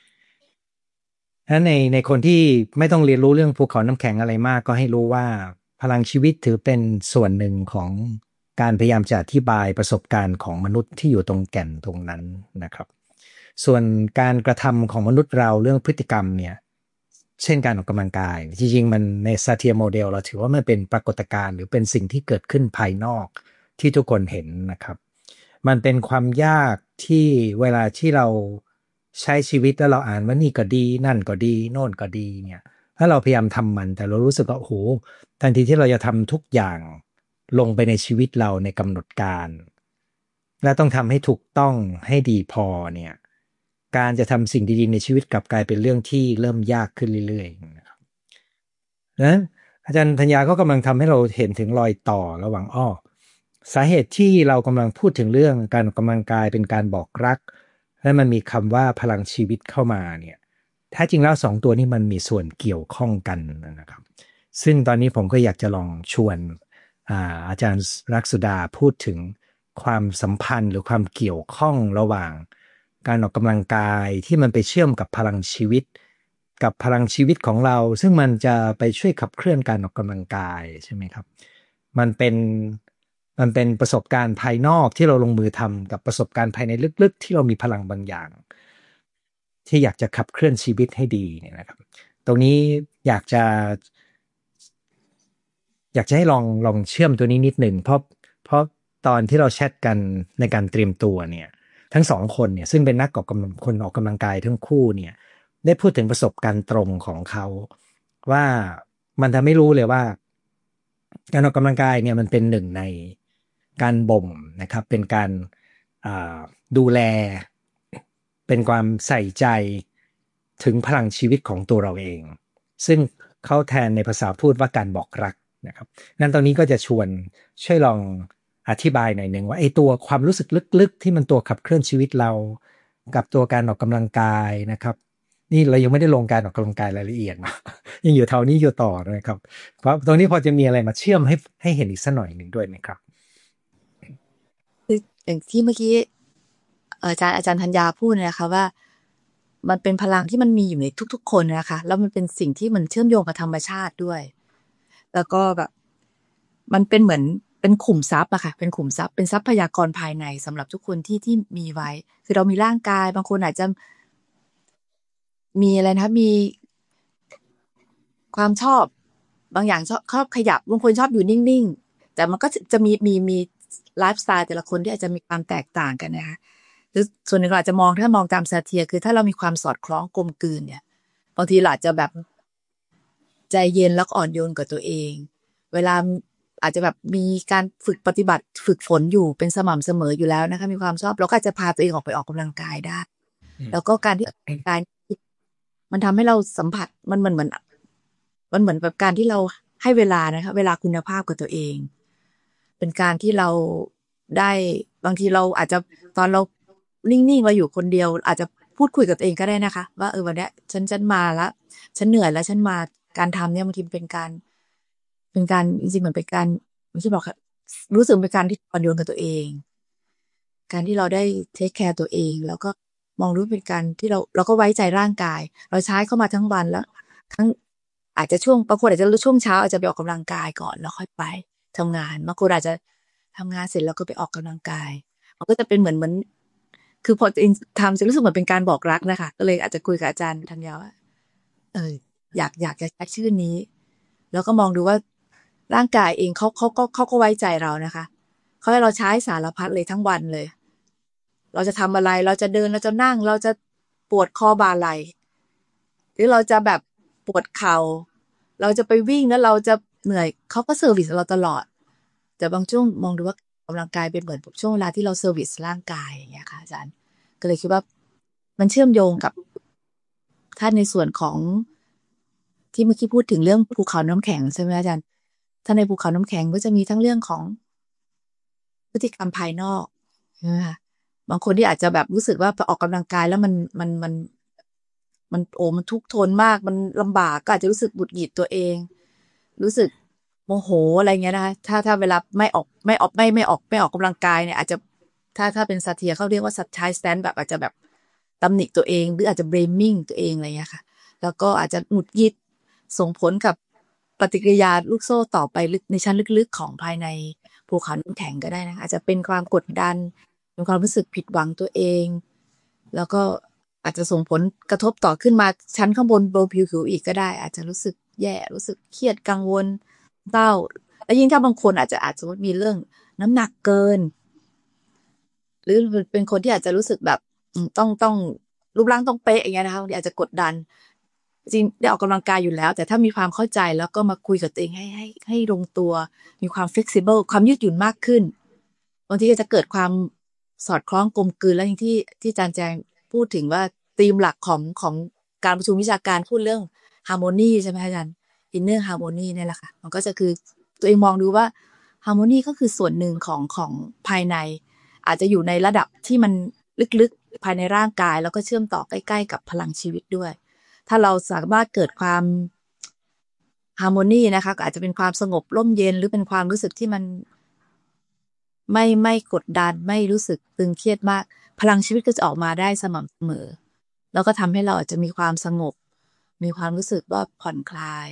และในคนที่ไม่ต้องเรียนรู้เรื่องภูเขาน้ำแข็งอะไรมากก็ให้รู้ว่าพลังชีวิตถือเป็นส่วนหนึ่งของการพยายามจะอธิบายประสบการณ์ของมนุษย์ที่อยู่ตรงแก่นตรงนั้นนะครับส่วนการกระทำของมนุษย์เราเรื่องพฤติกรรมเนี่ยเช่นการออกกำลังกายจริงๆมันในซาเทียโมเดลเราถือว่ามันเป็นปรากฏการณ์หรือเป็นสิ่งที่เกิดขึ้นภายนอกที่ทุกคนเห็นนะครับมันเป็นความยากที่เวลาที่เราใช้ชีวิตแล้วเราอ่านว่านี่ก็ดีนั่นก็ดีโน่นก็ดีเนี่ยถ้าเราพยายามทำมันแต่เรารู้สึกว่าโอ้โหทันทีที่เราจะทำทุกอย่างลงไปในชีวิตเราในกำหนดการและต้องทำให้ถูกต้องให้ดีพอเนี่ยการจะทำสิ่งดีๆในชีวิตกลับกลายเป็นเรื่องที่เริ่มยากขึ้นเรื่อยๆนะครับดังนั้นอาจารย์ธัญญาก็กำลังทำให้เราเห็นถึงรอยต่อระหว่างสาเหตุที่เรากำลังพูดถึงเรื่องการออกกำลังกายเป็นการบอกรักและมันมีคำว่าพลังชีวิตเข้ามาเนี่ยแท้จริงแล้วสองตัวนี้มันมีส่วนเกี่ยวข้องกันนะครับซึ่งตอนนี้ผมก็อยากจะลองชวนอาจารย์รักษุดาพูดถึงความสัมพันธ์หรือความเกี่ยวข้องระหว่างการออกกำลังกายที่มันไปเชื่อมกับพลังชีวิตกับพลังชีวิตของเราซึ่งมันจะไปช่วยขับเคลื่อนการออกกำลังกายใช่ไหมครับมันเป็นประสบการณ์ภายนอกที่เราลงมือทำกับประสบการณ์ภายในลึกๆที่เรามีพลังบางอย่างที่อยากจะขับเคลื่อนชีวิตให้ดีเนี่ยนะครับตรงนี้อยากจะให้ลองเชื่อมตัวนี้นิดหนึ่งเพราะตอนที่เราแชทกันในการเตรียมตัวเนี่ยทั้งสองคนเนี่ยซึ่งเป็นนักคนออกกำลังกายทั้งคู่เนี่ยได้พูดถึงประสบการณ์ตรงของเขาว่ามันทำให้รู้เลยว่าการออกกำลังกายเนี่ยมันเป็นหนึ่งในการบ่มนะครับเป็นการดูแลเป็นความใส่ใจถึงพลังชีวิตของตัวเราเองซึ่งเขาแทนในภาษาพูดว่าการบอกรักนะครับงั้นตรงนี้ก็จะช่วยลองอธิบายหน่อยหนึ่งว่าไอ้ตัวความรู้สึกลึกๆที่มันตัวขับเคลื่อนชีวิตเรากับตัวการออกกำลังกายนะครับนี่เรายังไม่ได้ลงการออกกำลังกายรายละเอียดนะยังอยู่เท่านี้อยู่ต่อนะครับเพราะตรงนี้พอจะมีอะไรมาเชื่อมให้เห็นอีกสักหน่อยหนึ่งด้วยไหมครับคืออย่างที่เมื่อกี้อาจารย์ธัญญาพูดนะคะว่ามันเป็นพลังที่มันมีอยู่ในทุกๆคนนะคะแล้วมันเป็นสิ่งที่มันเชื่อมโยงกับธรรมชาติด้วยแล้วก็แบบมันเป็นเหมือนเป็นขุมทรัพย์อะค่ะเป็นขุมทรัพย์เป็นทรัพยากรภายในสำหรับทุกคนที่มีไว้คือเรามีร่างกายบางคนอาจจะมีอะไรนะคะมีความชอบบางอย่างชอบขยับบางคนชอบอยู่นิ่งๆแต่มันก็จะมีไลฟ์สไตล์แต่ละคนที่อาจจะมีความแตกต่างกันนะคะหรือส่วนหนึ่งเราอาจจะถ้ามองตามซาเทียคือถ้าเรามีความสอดคล้องกลมกลืนเนี่ยบางทีเราอาจจะแบบใจเย็นแล้วอ่อนโยนกับตัวเองเวลาอาจจะแบบมีการฝึกปฏิบัติฝึกฝนอยู่เป็นสม่ำเสมออยู่แล้วนะคะมีความชอบเราก็อาจจะพาตัวเองออกไปออกกำลังกายได้แล้วก็การที่ออกกำลังกายมันทำให้เราสัมผัสมันเหมือนแบบการที่เราให้เวลานะคะเวลาคุณภาพกับตัวเองเป็นการที่เราได้บางทีเราอาจจะตอนเรานิ่งๆเราอยู่คนเดียวอาจจะพูดคุยกับตัวเองก็ได้นะคะว่าวันนี้ฉันมาแล้วฉันเหนื่อยแล้วฉันมาการทำเนี่ยบางทีเป็นการจริงๆเหมือนเป็นการไม่ใช่บอกค่ะรู้สึกเป็นการที่อ่อนโยนกับตัวเองการที่เราได้เทคแคร์ตัวเองแล้วก็มองรู้เป็นการที่เราก็ไว้ใจร่างกายเราใช้เข้ามาทั้งวันแล้วทั้งอาจจะช่วงบางคนอาจจะช่วงเช้าอาจจะไปออกกำลังกายก่อนแล้วค่อยไปทำงานบางคนอาจจะทำงานเสร็จแล้วก็ไปออกกำลังกายมันก็จะเป็นเหมือนคือพอตัวเองทำจะรู้สึกเหมือนเป็นการบอกรักนะคะก็เลยอาจจะคุยกับอาจารย์ธัญญาว่าอยากจะใช้ชื่อนี้แล้วก็มองดูว่าร่างกายเองเขาก็ไว้ใจเรานะคะเขาให้เราใช้สารพัดเลยทั้งวันเลยเราจะทำอะไรเราจะเดินเราจะนั่งเราจะปวดคอบ่าไหล่หรือเราจะแบบปวดเข่าเราจะไปวิ่งแล้วเราจะเหนื่อยเขาก็เซอร์วิสเราตลอดแต่บางช่วงมองดูว่ากำลังกายเป็นเหมือนช่วงเวลาที่เราเซอร์วิสร่างกายอย่างเงี้ยค่ะอาจารย์ก็เลยคิดว่ามันเชื่อมโยงกับถ้าในส่วนของที่เมื่อกี้พูดถึงเรื่องภูเขาน้ำแข็งใช่ไหมอาจารย์ถ้าในภูเขาน้ำแข็งก็จะมีทั้งเรื่องของพฤติกรรมภายนอกใช่ไหมคะบางคนที่อาจจะแบบรู้สึกว่าพอออกกำลังกายแล้วมันทุกข์ทนมากมันลำบากก็อาจจะรู้สึกหงุดหงิดตัวเองรู้สึกโมโหอะไรเงี้ยนะคะถ้าเวลาไม่ออกกำลังกายเนี่ยอาจจะถ้าเป็นซาเทียเขาเรียกว่าใช้สแตนแบบอาจจะแบบตำหนิตัวเองหรืออาจจะเบรมมิ่งตัวเองอะไรเงี้ยค่ะแล้วก็อาจจะหงุดหงิดส่งผลกับปฏิกิริยาลูกโซ่ต่อไปในชั้นลึกๆของภายในภูเขาน้ำแข็งก็ได้นะอาจจะเป็นความกดดันเป็นความรู้สึกผิดหวังตัวเองแล้วก็อาจจะส่งผลกระทบต่อขึ้นมาชั้นข้างบนผิวอีกก็ได้อาจจะรู้สึกแย่รู้สึกเครียดกังวลเศร้าแล้วยิ่งถ้าบางคนอาจจะมีเรื่องน้ำหนักเกินหรือเป็นคนที่อาจจะรู้สึกแบบต้องรูปร่างต้องเป๊ะอย่างเงี้ยนะคะบางทีอาจจะกดดันจริงได้ออกกำลังกายอยู่แล้วแต่ถ้ามีความเข้าใจแล้วก็มาคุยกับตัวเองให้ลงตัวมีความ flexible ความยืดหยุ่นมากขึ้นบางทีก็จะเกิดความสอดคล้องกลมกลืนแล้วอย่างที่อาจารย์แจงพูดถึงว่าธีมหลักของการประชุมวิชาการพูดเรื่อง harmony ใช่ไหมอาจารย์ inner harmony เนี่ยแหละค่ะมันก็จะคือตัวเองมองดูว่า harmony ก็คือส่วนหนึ่งของภายในอาจจะอยู่ในระดับที่มันลึกๆภายในร่างกายแล้วก็เชื่อมต่อใกล้ๆกับพลังชีวิตด้วยถ้าเราสามารถเกิดความฮาร์โมนีนะคะก็อาจจะเป็นความสงบร่มเย็นหรือเป็นความรู้สึกที่มันไม่กดดันไม่รู้สึกตึงเครียดมากพลังชีวิตก็จะออกมาได้สม่ำเสมอแล้วก็ทำให้เราอาจจะมีความสงบมีความรู้สึกว่าผ่อนคลาย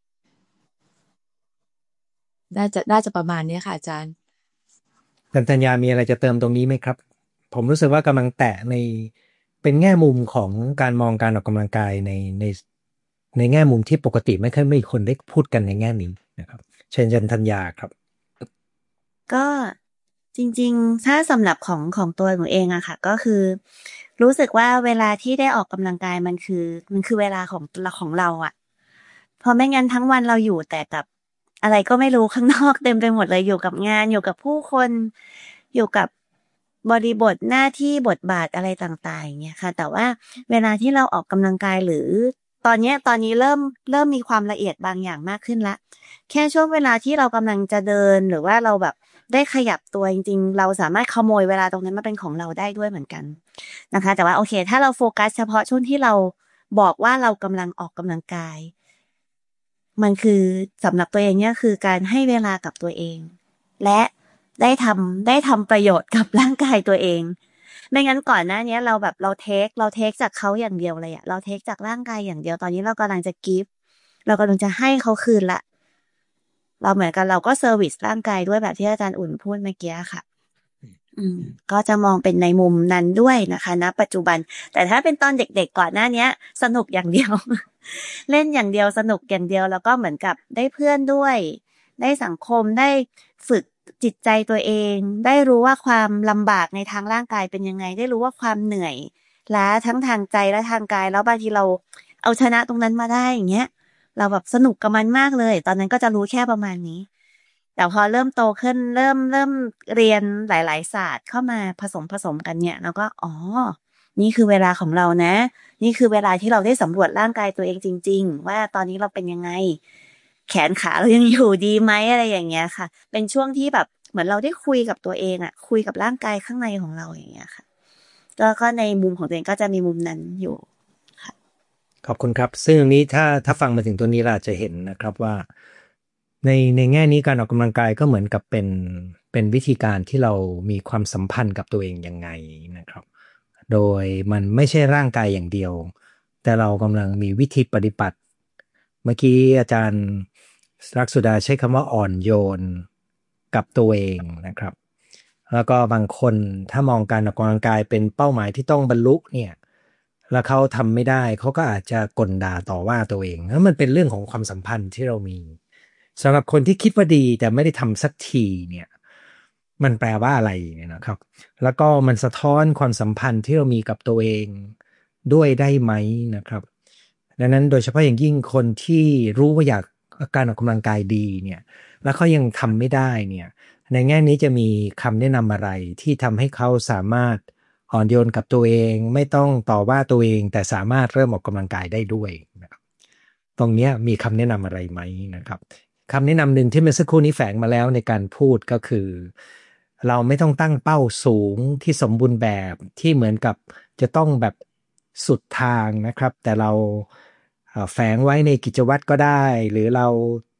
น่าจะประมาณนี้ค่ะอาจารย์ธัญญามีอะไรจะเติมตรงนี้ไหมครับผมรู้สึกว่ากำลังแตะในเป็นแง่มุมของการมองการออกกำลังกายในแง่มุมที่ปกติไม่ค่อยมีคนได้พูดกันในแง่นี้นะครับเชิญธัญญาครับก็จริงๆถ้าสำหรับของตัวหนูเองอะค่ะก็คือรู้สึกว่าเวลาที่ได้ออกกำลังกายมันคือเวลาของเราอะเพราะไม่งั้นทั้งวันเราอยู่แต่กับอะไรก็ไม่รู้ข้างนอกเต็มไปหมดเลยอยู่กับงานอยู่กับผู้คนอยู่กับบริบทหน้าที่บทบาทอะไรต่างๆอย่างเงี้ยค่ะแต่ว่าเวลาที่เราออกกำลังกายหรือตอนนี้เริ่มมีความละเอียดบางอย่างมากขึ้นละแค่ช่วงเวลาที่เรากำลังจะเดินหรือว่าเราแบบได้ขยับตัวจริงๆเราสามารถขโมยเวลาตรงนั้นมาเป็นของเราได้ด้วยเหมือนกันนะคะแต่ว่าโอเคถ้าเราโฟกัสเฉพาะช่วงที่เราบอกว่าเรากำลังออกกำลังกายมันคือสำหรับตัวเองเนี่ยคือการให้เวลากับตัวเองและได้ทำประโยชน์กับร่างกายตัวเองไม่งั้นก่อนหน้านี้เราแบบเราเทคจากเขาอย่างเดียวเลยอะเราเทคจากร่างกายอย่างเดียวตอนนี้เรากำลังจะกิฟต์เรากำลังจะให้เขาคืนละเราเหมือนกันเราก็เซอร์วิสร่างกายด้วยแบบที่อาจารย์อุ่นพูดเมื่อกี้ค่ะก็จะมองเป็นในมุมนั้นด้วยนะคะณปัจจุบันแต่ถ้าเป็นตอนเด็กๆก่อนหน้านี้สนุกอย่างเดียว เล่นอย่างเดียวสนุกอย่างเดียวแล้วก็เหมือนกับได้เพื่อนด้วยได้สังคมได้ฝึกจิตใจตัวเองได้รู้ว่าความลำบากในทางร่างกายเป็นยังไงได้รู้ว่าความเหนื่อยล้าทั้งทางใจและทางกายแล้วบางทีเราเอาชนะตรงนั้นมาได้อย่างเงี้ยเราแบบสนุกกับมันมากเลยตอนนั้นก็จะรู้แค่ประมาณนี้แต่พอเริ่มโตขึ้นเริ่มเรียนหลายๆศาสตร์เข้ามาผสมกันเนี่ยแล้วก็นี่คือเวลาของเรานะนี่คือเวลาที่เราได้สำรวจร่างกายตัวเองจริงๆว่าตอนนี้เราเป็นยังไงแขนขาเรายังอยู่ดีไหมอะไรอย่างเงี้ยค่ะเป็นช่วงที่แบบเหมือนเราได้คุยกับตัวเองอะคุยกับร่างกายข้างในของเราอย่างเงี้ยค่ะก็ในมุมของตัวเองก็จะมีมุมนั้นอยู่ค่ะขอบคุณครับซึ่งตรงนี้ถ้าฟังมาถึงตัวนี้เราจะเห็นนะครับว่าในแง่นี้การออกกำลังกายก็เหมือนกับเป็นวิธีการที่เรามีความสัมพันธ์กับตัวเองยังไงนะครับโดยมันไม่ใช่ร่างกายอย่างเดียวแต่เรากำลังมีวิธีปฏิบัติเมื่อกี้อาจารย์รักษุดาใช้คำว่าอ่อนโยนกับตัวเองนะครับแล้วก็บางคนถ้ามองการออกกำลังกายเป็นเป้าหมายที่ต้องบรรลุเนี่ยแล้วเขาทำไม่ได้เขาก็อาจจะกลด่าต่อว่าตัวเองแล้วมันเป็นเรื่องของความสัมพันธ์ที่เรามีสำหรับคนที่คิดว่าดีแต่ไม่ได้ทำสักทีเนี่ยมันแปลว่าอะไรเนี่ยนะครับแล้วก็มันสะท้อนความสัมพันธ์ที่เรามีกับตัวเองด้วยได้ไหมนะครับดังนั้นโดยเฉพาะอย่างยิ่งคนที่รู้ว่าอยากการออกกำลังกายดีเนี่ยแล้วเขายังทำไม่ได้เนี่ยในแง่นี้จะมีคำแนะนำอะไรที่ทำให้เขาสามารถอ่อนโยนกับตัวเองไม่ต้องต่อว่าตัวเองแต่สามารถเริ่มออกกำลังกายได้ด้วยนะครับตรงนี้มีคำแนะนำอะไรไหมนะครับคำแนะนำหนึ่งที่เมื่อสักครู่นี้แฝงมาแล้วในการพูดก็คือเราไม่ต้องตั้งเป้าสูงที่สมบูรณ์แบบที่เหมือนกับจะต้องแบบสุดทางนะครับแต่เราแฝงไว้ในกิจวัตรก็ได้หรือเรา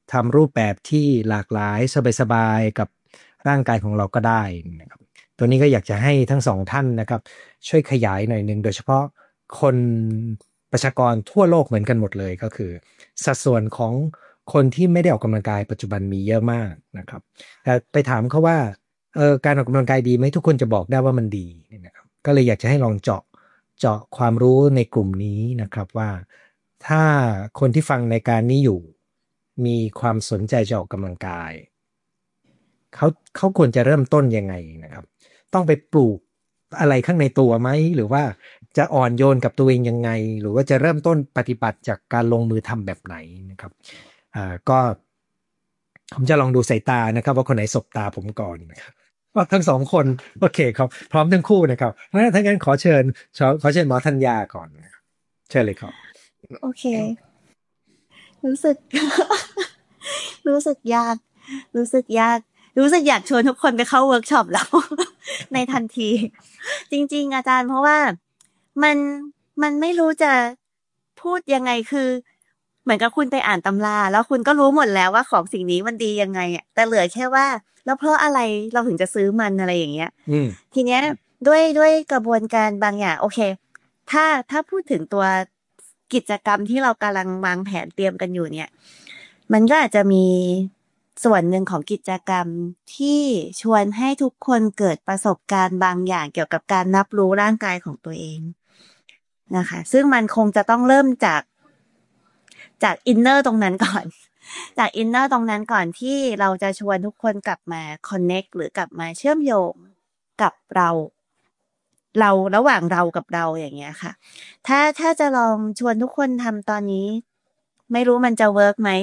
ทำรูปแบบที่หลากหลายสบายๆกับร่างกายของเราก็ได้นะครับตัวนี้ก็อยากจะให้ทั้งสองท่านนะครับช่วยขยายหน่อยนึงโดยเฉพาะคนประชากรทั่วโลกเหมือนกันหมดเลยก็คือสัดส่วนของคนที่ไม่ได้ออกกำลังกายปัจจุบันมีเยอะมากนะครับแต่ไปถามเขาว่าการออกกำลังกายดีไหมทุกคนจะบอกได้ว่ามันดีนะครับก็เลยอยากจะให้ลองเจาะความรู้ในกลุ่มนี้นะครับว่าถ้าคนที่ฟังในการนี้อยู่มีความสนใจจะออกกำลังกายเขาควรจะเริ่มต้นยังไงนะครับต้องไปปลูกอะไรข้างในตัวไหมหรือว่าจะอ่อนโยนกับตัวเองยังไงหรือว่าจะเริ่มต้นปฏิบัติจากการลงมือทำแบบไหนนะครับก็ผมจะลองดูสายตานะครับว่าคนไหนสบตาผมก่อนนะครับว่าทั้งสองคนโอเคครับพร้อมทั้งคู่นะครับเพราะฉะนั้นถ้างั้นขอเชิญหมอธัญญาก่อนนะครับเชิญเลยครับโอเครู้สึก รู้สึกยากรู้สึกอยากชวนทุกคนไปเข้าเวิร์กช็อปแล้ว ในทันทีจริงๆอาจารย์เพราะว่ามันไม่รู้จะพูดยังไงคือเหมือนกับคุณไปอ่านตำราแล้วคุณก็รู้หมดแล้วว่าของสิ่งนี้มันดียังไงอ่ะแต่เหลือแค่ว่าแล้วเพราะอะไรเราถึงจะซื้อมันอะไรอย่างเงี้ยทีเนี้ยด้วยกระบวนการบางอย่างโอเคถ้าพูดถึงตัวกิจกรรมที่เรากำลังวางแผนเตรียมกันอยู่เนี่ยมันก็อาจจะมีส่วนหนึ่งของกิจกรรมที่ชวนให้ทุกคนเกิดประสบการณ์บางอย่างเกี่ยวกับการรับรู้ร่างกายของตัวเองนะคะซึ่งมันคงจะต้องเริ่มจากอินเนอร์ตรงนั้นก่อนจากอินเนอร์ตรงนั้นก่อนที่เราจะชวนทุกคนกลับมาคอนเนคหรือกลับมาเชื่อมโยงกับเราระหว่างเรากับเราอย่างเงี้ยค่ะถ้าจะลองชวนทุกคนทำตอนนี้ไม่รู้มันจะเวิร์กไหม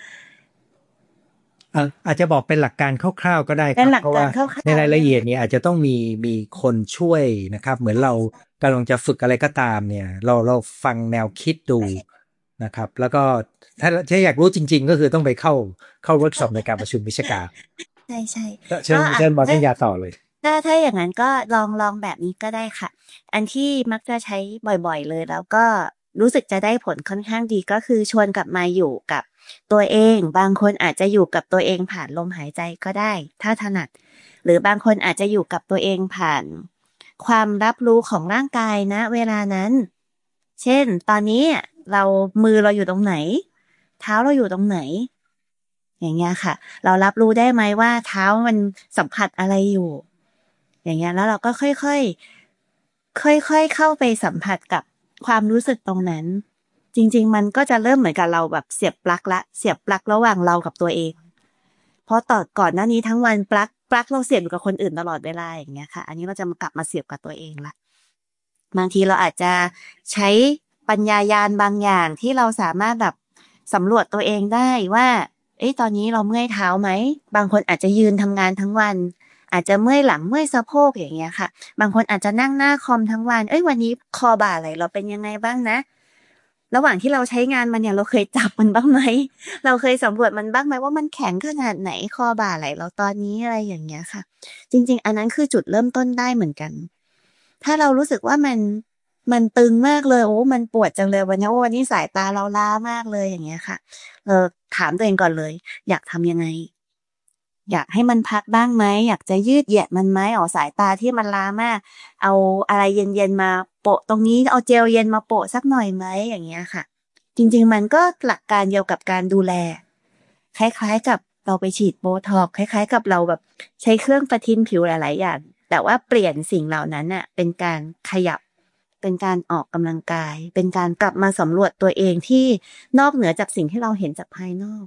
อาจจะบอกเป็นหลักการคร่าวๆก็ได้ครับเพราะว่าในรายละเอียดเนี่ยอาจจะต้องมีคนช่วยนะครับเหมือนเรากำลังจะฝึกอะไรก็ตามเนี่ยเราฟังแนวคิดดูนะครับแล้วก็ถ้าอยากรู้จริงๆก็คือต้องไปเข้าเวิร์กช็อปในการประชุมวิชาการใช่เชิญหมอธัญญาต่อเลยถ้าอย่างนั้นก็ลองแบบนี้ก็ได้ค่ะอันที่มักจะใช้บ่อยๆเลยแล้วก็รู้สึกจะได้ผลค่อนข้างดีก็คือชวนกลับมาอยู่กับตัวเองบางคนอาจจะอยู่กับตัวเองผ่านลมหายใจก็ได้ถ้าถนัดหรือบางคนอาจจะอยู่กับตัวเองผ่านความรับรู้ของร่างกายนะเวลานั้นเช่นตอนนี้มือเราอยู่ตรงไหนเท้าเราอยู่ตรงไหนอย่างเงี้ยค่ะเรารับรู้ได้ไหมว่าเท้ามันสัมผัสอะไรอยู่อย่างเงี้ยแล้วเราก็ค่อยเข้าไปสัมผัสกับความรู้สึกตรงนั้นจริงๆมันก็จะเริ่มเหมือนกับเราแบบเสียบปลั๊กระหว่างเรากับตัวเองเพราะก่อนหน้านี้ทั้งวันปลั๊กเราเสียบอยู่กับคนอื่นตลอดเวลาอย่างเงี้ยค่ะอันนี้เราจะมากลับมาเสียบกับตัวเองละบางทีเราอาจจะใช้ปัญญายาณบางอย่างที่เราสามารถแบบสำรวจตัวเองได้ว่าตอนนี้เราเมื่อยเท้าไหมบางคนอาจจะยืนทำงานทั้งวันอาจจะเมื่อยหลังเมื่อยสะโพกอย่างเงี้ยค่ะบางคนอาจจะนั่งหน้าคอมทั้งวันวันนี้คอบ่าไหล่เราเป็นยังไงบ้างนะระหว่างที่เราใช้งานมันเนี่ยเราเคยจับมันบ้างไหมเราเคยสำรวจมันบ้างไหมว่ามันแข็งขนาดไหนคอบ่าไหล่เราตอนนี้อะไรอย่างเงี้ยค่ะจริงๆอันนั้นคือจุดเริ่มต้นได้เหมือนกันถ้าเรารู้สึกว่ามันตึงมากเลยมันปวดจังเลยวันนี้สายตาเราล้ามากเลยอย่างเงี้ยค่ะถามตัวเองก่อนเลยอยากทำยังไงอยากให้มันพักบ้างไหมอยากจะยืดเหยียดมันไหมสายตาที่มันล้ามากเอาอะไรเย็นๆมาโปะตรงนี้เอาเจลเย็นมาโปะสักหน่อยไหมอย่างเงี้ยค่ะจริงๆมันก็หลักการเดียวกับการดูแลคล้ายๆกับเราไปฉีดโบท็อกซ์คล้ายๆกับเราแบบใช้เครื่องประทินผิวหลายๆอย่างแต่ว่าเปลี่ยนสิ่งเหล่านั้นน่ะเป็นการขยับเป็นการออกกำลังกายเป็นการกลับมาสำรวจตัวเองที่นอกเหนือจากสิ่งที่เราเห็นจากภายนอก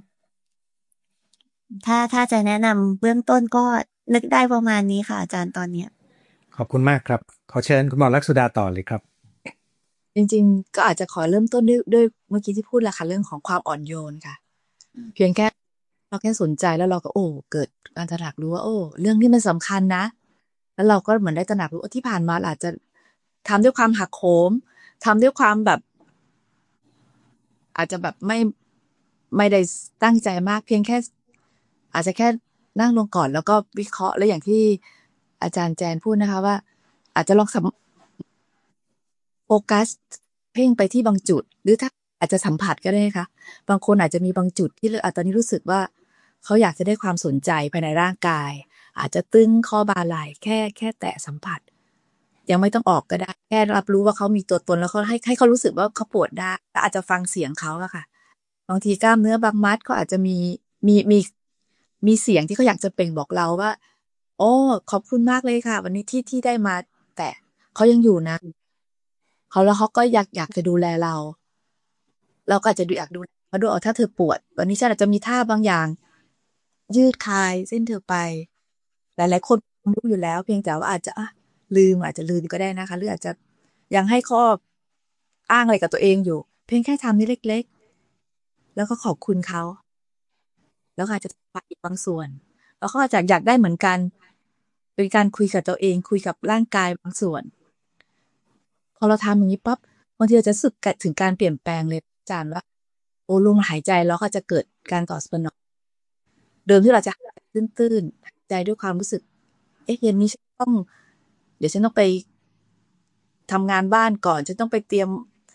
ถ้าจะแนะนำเบื้องต้นก็นึกได้ประมาณนี้ค่ะอาจารย์ตอนเนี้ยขอบคุณมากครับขอเชิญคุณหมอลักษุดาต่อเลยครับจริงๆก็อาจจะขอเริ่มต้นด้วยเมื่อกี้ที่พูดแหละค่ะเรื่องของความอ่อนโยนค่ะเพียงแค่เราแค่สนใจแล้วเราก็เกิดการตระหนักรู้ว่าเรื่องนี้มันสำคัญนะแล้วเราก็เหมือนได้ตระหนักรู้ที่ผ่านมาอาจจะทำด้วยความหักโหมทำด้วยความแบบอาจจะแบบไม่ได้ตั้งใจมากเพียงแค่อาจจะแค่นั่งลงก่อนแล้วก็วิเคราะห์แล้วอย่างที่อาจารย์แจนพูดนะคะว่าอาจจะลองโฟกัสเพ่งไปที่บางจุดหรือถ้าอาจจะสัมผัสก็ได้ค่ะบางคนอาจจะมีบางจุดที่ตอนนี้รู้สึกว่าเขาอยากจะได้ความสนใจภายในร่างกายอาจจะตึงข้อบ่าไหล่แค่แตะสัมผัสยังไม่ต้องออกก็ได้แค่รับรู้ว่าเขามีตัวตนแล้วเขาให้เขารู้สึกว่าเขาปวดได้แล้วอาจจะฟังเสียงเขาอะค่ะบางทีกล้ามเนื้อบางมัดก็อาจจะมีมีมีเสียงที่เขาอยากจะเปล่งบอกเราว่าโอ้ขอบคุณมากเลยค่ะวันนี้ที่ได้มาแต่เขายังอยู่นะแล้วเขาก็อยากจะดูแลเราก็อาจจะอยากดูเขาด้วยถ้าเธอปวดวันนี้ฉันอาจจะมีท่าบางอย่างยืดคลายเส้นเธอไปหลายๆคนรู้อยู่แล้วเพียงแต่ว่าอาจจะอาจจะลืมก็ได้นะคะหรืออาจจะยังให้ข้ออ้างอะไรกับตัวเองอยู่เพียงแค่ทำนี่เล็กๆแล้วก็ขอบคุณเขาแล้วก็อาจจะไปอีกบางส่วนแล้วเขาอาจจะอยากได้เหมือนกันเป็นการคุยกับตัวเองคุยกับร่างกายบางส่วนพอเราทำอย่างนี้ปั๊บบางทีเราจะรู้สึกถึงการเปลี่ยนแปลงเลยอาจารย์ว่าโอ้ลมหายใจแล้วก็จะเกิดการตอบสนองเดิมที่เราจะตื้นๆหายใจด้วยความรู้สึกเย็นนี้เดี๋ยวฉันต้องไปทำงานบ้านก่อนฉันต้องไปเตรียม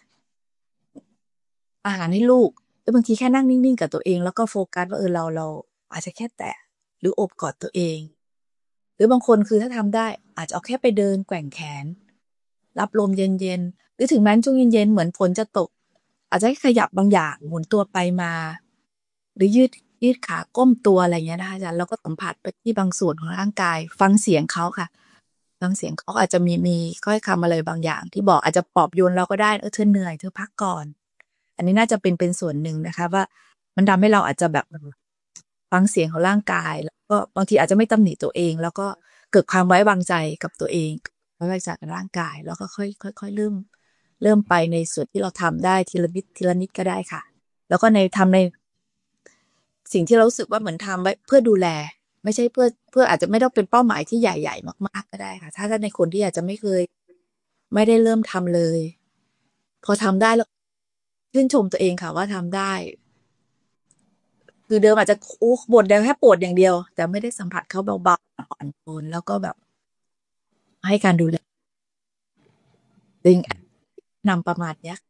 อาหารให้ลูกแล้วบางทีแค่นั่งนิ่งๆกับตัวเองแล้วก็โฟกัสว่าเราอาจจะแค่แตะหรือโอบกอดตัวเองหรือบางคนคือถ้าทำได้อาจจะเอาแค่ไปเดินแกว่งแขนรับลมเย็นๆหรือถึงแม้ช่วงเย็นๆเหมือนฝนจะตกอาจจะให้ขยับบางอย่างหมุนตัวไปมาหรือยืดขาก้มตัวอะไรอย่างเงี้ยนะคะอาจารย์แล้วก็สัมผัสไปที่บางส่วนของร่างกายฟังเสียงเขาค่ะฟังเสียงเขาอาจจะมีค่อยคำอะไรบางอย่างที่บอกอาจจะปลอบโยนเราก็ได้เธอเหนื่อยเธอพักก่อนอันนี้น่าจะเป็นส่วนหนึ่งนะคะว่ามันทำให้เราอาจจะแบบฟังเสียงของร่างกายแล้วก็บางทีอาจจะไม่ตำหนิตัวเองแล้วก็เกิดความไว้วางใจกับตัวเองไว้วางใจกับร่างกายแล้วก็ค่อยเริ่มไปในส่วนที่เราทำได้ทีละนิดก็ได้ค่ะแล้วก็ทำในสิ่งที่เรารู้สึกว่าเหมือนทำไว้เพื่อดูแลไม่ใช่เพื่ออาจจะไม่ต้องเป็นเป้าหมายที่ใหญ่ๆมากๆก็ได้ค่ะถ้าในคนที่อาจจะไม่ได้เริ่มทำเลยพอทำได้แล้วชื่นชมตัวเองค่ะว่าทำได้คือเดิมอาจจะบ่นแต่แค่ปวดอย่างเดียวแต่ไม่ได้สัมผัสเขาเบาๆอ่อนโยนแล้วก็แบบให้การดูแลจริงนำประมาณเนี้ย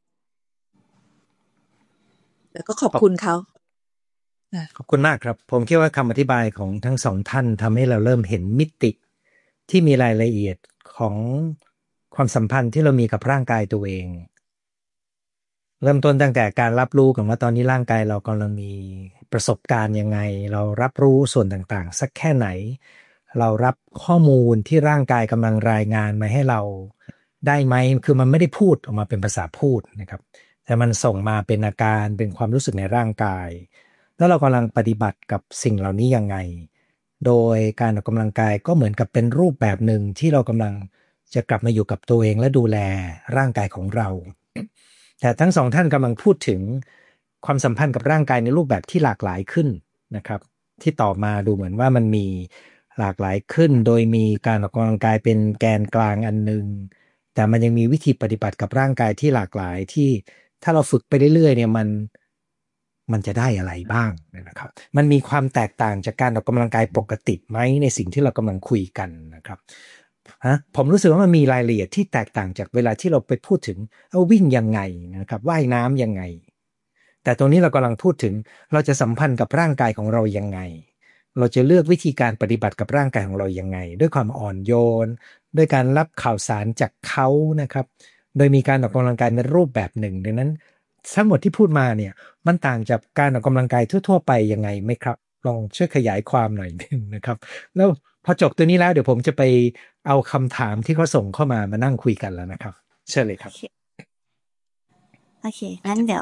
แล้วก็ขอบคุณเขาขอบคุณมากครับผมคิดว่าคำอธิบายของทั้งสองท่านทำให้เราเริ่มเห็นมิติที่มีรายละเอียดของความสัมพันธ์ที่เรามีกับร่างกายตัวเอง เริ่มต้นตั้งแต่การรับรู้กันว่าตอนนี้ร่างกายเรากำลังมีประสบการณ์ยังไงเรารับรู้ส่วนต่างๆสักแค่ไหนเรารับข้อมูลที่ร่างกายกำลังรายงานมาให้เราได้ไหมคือมันไม่ได้พูดออกมาเป็นภาษาพูดนะครับแต่มันส่งมาเป็นอาการเป็นความรู้สึกในร่างกายแล้วเรากำลังปฏิบัติกับสิ่งเหล่านี้ยังไงโดยการออกกำลังกายก็เหมือนกับเป็นรูปแบบหนึ่งที่เรากำลังจะกลับมาอยู่กับตัวเองและดูแลร่างกายของเราแต่ทั้งสองท่านกำลังพูดถึงความสัมพันธ์กับร่างกายในรูปแบบที่หลากหลายขึ้นนะครับที่ต่อมาดูเหมือนว่ามันมีหลากหลายขึ้นโดยมีการออกกำลังกายเป็นแกนกลางอันนึงแต่มันยังมีวิธีปฏิบัติกับร่างกายที่หลากหลายที่ถ้าเราฝึกไปเรื่อยๆเนี่ยมันจะได้อะไรบ้างนะครับมันมีความแตกต่างจากการออกกำลังกายปกติไหมในสิ่งที่เรากำลังคุยกันนะครับผมรู้สึกว่ามันมีรายละเอียดที่แตกต่างจากเวลาที่เราไปพูดถึงวิ่งยังไงนะครับว่ายน้ำยังไงแต่ตรงนี้เรากำลังพูดถึงเราจะสัมพันธ์กับร่างกายของเรายังไงเราจะเลือกวิธีการปฏิบัติกับร่างกายของเรายังไงด้วยความอ่อนโยนด้วยการรับข่าวสารจากเขานะครับโดยมีการออกกำลังกายในรูปแบบหนึ่งดังนั้นทั้งหมดที่พูดมาเนี่ยมันต่างจากการออกกำลังกายทั่วๆไปยังไงไหมครับลองช่วยขยายความหน่อยนึงนะครับแล้วพอจบตัวนี้แล้วเดี๋ยวผมจะไปเอาคำถามที่เขาส่งเข้ามานั่งคุยกันแล้วนะครับเชิญเลยครับโอเคงั้นเดี๋ยว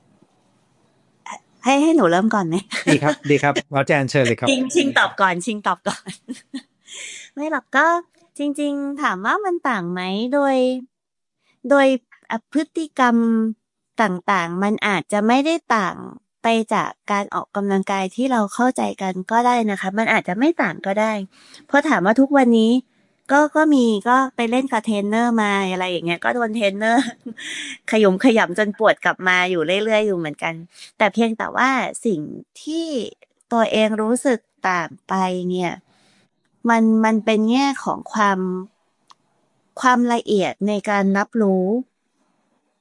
ให้หนูเริ่มก่อนไหมดีครับเราแจนเชิญเลยครับชิงตอบก่อนไม่หรอกก็จริงๆถามว่ามันต่างไหมโดยพฤติกรรมต่างๆมันอาจจะไม่ได้ต่างไปจากการออกกำลังกายที่เราเข้าใจกันก็ได้นะคะมันอาจจะไม่ต่างก็ได้เพราะถามว่าทุกวันนี้ก็ไปเล่นกับเทรนเนอร์มาอะไรอย่างเงี้ยก็โดนเทรนเนอร์ขยำจนปวดกลับมาอยู่เรื่อยๆอยู่เหมือนกันแต่เพียงแต่ว่าสิ่งที่ตัวเองรู้สึกต่างไปเนี่ยมันเป็นแง่ของความละเอียดในการรับรู้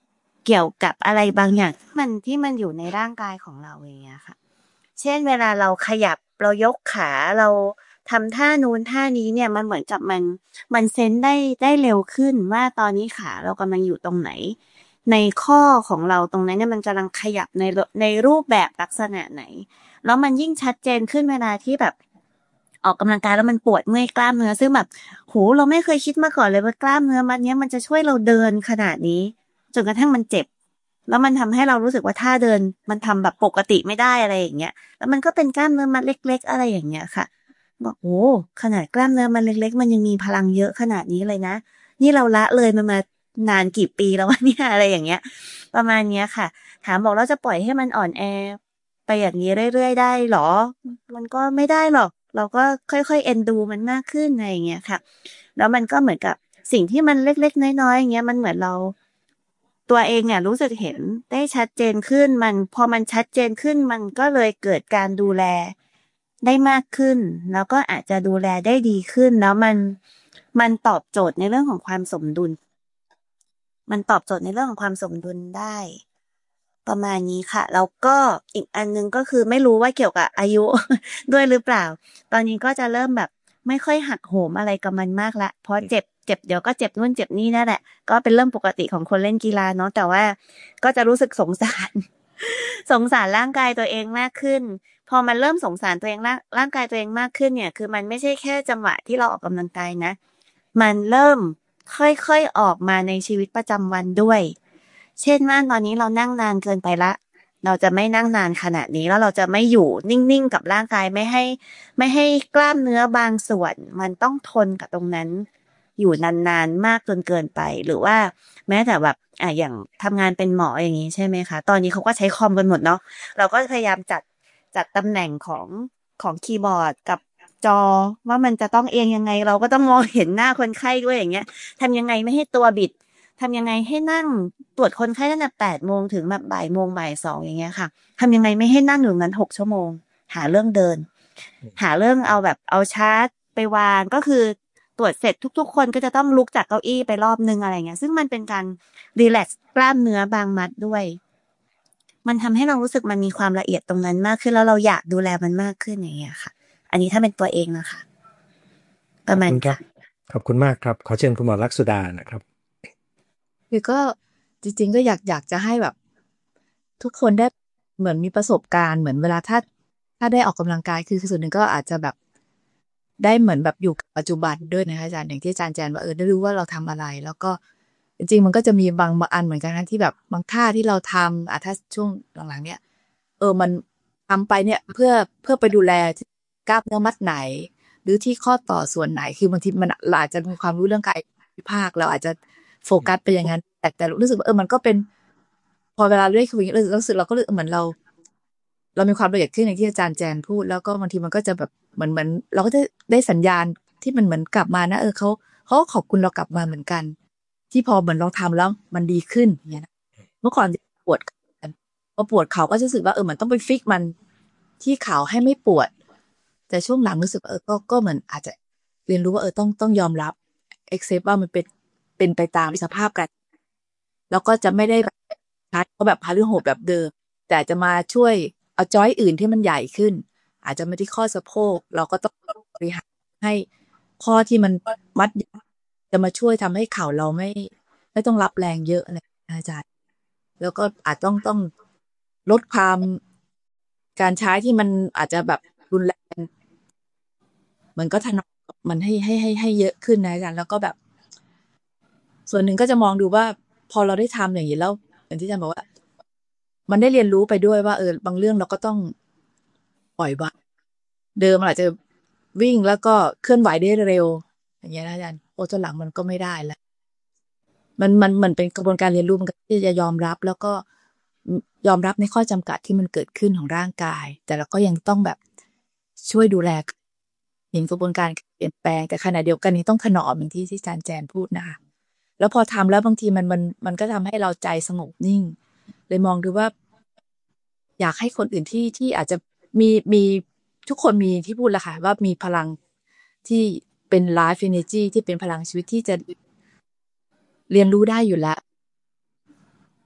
เกี่ยวกับอะไรบางอย่างที่มันอยู่ในร่างกายของเราอย่างเงี้ยค่ะเช่นเวลาเราขยับเรายกขาเราทำท่านู้นท่านี้เนี่ยมันเหมือนกับมันเซนส์ได้เร็วขึ้นว่าตอนนี้ขาเรากำลังอยู่ตรงไหนในข้อของเราตรงนั้นเนี่ยมันกำลังขยับในรูปแบบลักษณะไหนแล้วมันยิ่งชัดเจนขึ้นเวลาที่แบบออกกำลังกายแล้วมันปวดเมื่อยกล้ามเนื้อซึ่งแบบโหเราไม่เคยคิดมาก่อนเลยว่ากล้ามเนื้อมัดเนี้ยมันจะช่วยเราเดินขนาดนี้จนกระทั่งมันเจ็บแล้วมันทำให้เรารู้สึกว่าท่าเดินมันทำแบบปกติไม่ได้อะไรอย่างเงี้ยแล้วมันก็เป็นกล้ามเนื้อมัดเล็กๆอะไรอย่างเงี้ยค่ะบอกโอ้ขนาดกล้ามเนื้อมันเล็กๆมันยังมีพลังเยอะขนาดนี้เลยนะนี่เราละเลยมันมานานกี่ปีแล้ววะเนี่ยอะไรอย่างเงี้ยประมาณเนี้ยค่ะถามบอกเราจะปล่อยให้มันอ่อนแอไปอย่างนี้เรื่อยๆได้หรอมันก็ไม่ได้หรอกเราก็ค่อยๆเอ็นดูมันมากขึ้นอะไรอย่างเงี้ยค่ะแล้วมันก็เหมือนกับสิ่งที่มันเล็กๆน้อยๆอย่างเงี้ยมันเหมือนเราตัวเองเนี่ยรู้สึกเห็นได้ชัดเจนขึ้นพอมันชัดเจนขึ้นมันก็เลยเกิดการดูแลได้มากขึ้นแล้วก็อาจจะดูแลได้ดีขึ้นแล้วมันตอบโจทย์ในเรื่องของความสมดุลมันตอบโจทย์ในเรื่องของความสมดุลได้ประมาณนี้ค่ะแล้วก็อีกอันนึงก็คือไม่รู้ว่าเกี่ยวกับอายุ ด้วยหรือเปล่าตอนนี้ก็จะเริ่มแบบไม่ค่อยหักโหมอะไรกับมันมากละเพราะเจ็บเดี๋ยวก็เจ็บนู่นเจ็บนี่นั่นแหละก็เป็นเรื่องปกติของคนเล่นกีฬาเนาะแต่ว่าก็จะรู้สึกสงสาร สงสารร่างกายตัวเองมากขึ้นพอมันเริ่มสงสารตัวเองร่างกายตัวเองมากขึ้นเนี่ยคือมันไม่ใช่แค่จังหวะที่เราออกกำลังกายนะมันเริ่มค่อยๆออกมาในชีวิตประจำวันด้วยเช่นว่าตอนนี้เรานั่งนานเกินไปละเราจะไม่นั่งนานขนาดนี้แล้วเราจะไม่อยู่นิ่งๆกับร่างกายไม่ให้กล้ามเนื้อบางส่วนมันต้องทนกับตรงนั้นอยู่นานๆมากจนเกินไปหรือว่าแม้แต่แบบอย่างทำงานเป็นหมออย่างนี้ใช่ไหมคะตอนนี้เขาก็ใช้คอมกันหมดเนาะเราก็พยายามจัดตำแหน่งของคีย์บอร์ดกับจอว่ามันจะต้องเอียงยังไงเราก็ต้องมองเห็นหน้าคนไข้ด้วยอย่างเงี้ยทำยังไงไม่ให้ตัวบิดทำยังไงให้นั่งตรวจคนไข้ตั้งแต่8 โมงถึงแบบบ่าย 1 บ่าย 2อย่างเงี้ยค่ะทำยังไงไม่ให้นั่งอยู่นั้น6 ชั่วโมงหาเรื่องเดินหาเรื่องเอาชาร์จไปวางก็คือตรวจเสร็จทุกๆคนก็จะต้องลุกจากเก้าอี้ไปรอบนึงอะไรเงี้ยซึ่งมันเป็นการรีแลกซ์กล้ามเนื้อบางมัดด้วยมันทำให้เรารู้สึกมันมีความละเอียดตรงนั้นมากขึ้นแล้วเราอยากดูแลมันมากขึ้นอย่างเงี้ยค่ะอันนี้ถ้าเป็นตัวเองนะคะประมาณค่ะขอบคุณมากครับขอเชิญคุณหมอลักษุดานะครับคือก็จริงๆก็อยากจะให้แบบทุกคนได้เหมือนมีประสบการณ์เหมือนเวลาถ้าได้ออกกำลังกายคือส่วนหนึ่งก็อาจจะแบบได้เหมือนแบบอยู่กับปัจจุบันด้วยนะคะอาจารย์อย่างที่อาจารย์แจนว่าได้รู้ว่าเราทำอะไรแล้วก็จริงๆมันก็จะมีบางอันเหมือนกันนะที่แบบบางท่าที่เราทำถ้าช่วงหลังๆเนี่ยมันทำไปเนี่ยเพื่อไปดูแลกล้ามเนื้อมัดไหนหรือที่ข้อต่อส่วนไหนคือบางทีมันอาจจะมีความรู้เรื่องกายวิภาคเราอาจจะโฟกัสไปอย่างนั้นแต่รู้สึกว่ามันก็เป็นพอเวลาได้คุยรู้สึกเราก็เหมือนเรามีความละเอียดขึ้นอย่างที่อาจารย์แจนพูดแล้วก็บางทีมันก็จะแบบเหมือนเราก็จะได้สัญญาณที่มันเหมือนกลับมานะเขาขอบคุณเรากลับมาเหมือนกันที่พอเหมือนเราทำแล้วมันดีขึ้นอย่างเงี้ยนะเมื่อก่อนปวดพอปวดเข่าก็จะรู้สึกว่ามันต้องไปฟิกมันที่เข่าให้ไม่ปวดแต่ช่วงหลังรู้สึกก็เหมือนอาจจะเรียนรู้ว่าต้องยอมรับ accept ว่ามันเป็นไปตามสภาพกันแล้วก็จะไม่ได้แบบชัดก็แบบพาฤโหดแบบเดิมแต่จะมาช่วยเอาจอยอื่นที่มันใหญ่ขึ้นอาจจะไม่ที่ข้อสะโพกเราก็ต้องบริหารให้ข้อที่มันมัดจะมาช่วยทำให้เข่าเราไม่ต้องรับแรงเยอะอะไรอาจารย์แล้วก็อาจต้องลดความการใช้ที่มันอาจจะแบบรุนแรงมันก็ถนอมมันให้เยอะขึ้นนะอาจารย์แล้วก็แบบส่วนหนึ่งก็จะมองดูว่าพอเราได้ทำอย่างนี้แล้วอย่างที่อาจารย์บอกว่ามันได้เรียนรู้ไปด้วยว่าบางเรื่องเราก็ต้องปล่อยวางเดิมอาจจะวิ่งแล้วก็เคลื่อนไหวได้เร็วอย่างเงี้ยนะอาจารย์จนหลังมันก็ไม่ได้แล้วมันเป็นกระบวนการเรียนรู้มันก็จะยอมรับแล้วก็ยอมรับในข้อจำกัดที่มันเกิดขึ้นของร่างกายแต่เราก็ยังต้องแบบช่วยดูแลเห็นกระบวนการเปลี่ยนแปลงแต่ขณะเดียวกันนี้ต้องถนอมอย่างที่อาจารย์แจนพูดนะคะแล้วพอทำแล้วบางทีมันก็ทำให้เราใจสงบนิ่งเลยมองดูว่าอยากให้คนอื่นที่อาจจะมีทุกคนมีที่พูดแล้วค่ะว่ามีพลังที่เป็น life energy ที่เป็นพลังชีวิตที่จะเรียนรู้ได้อยู่แล้วแต่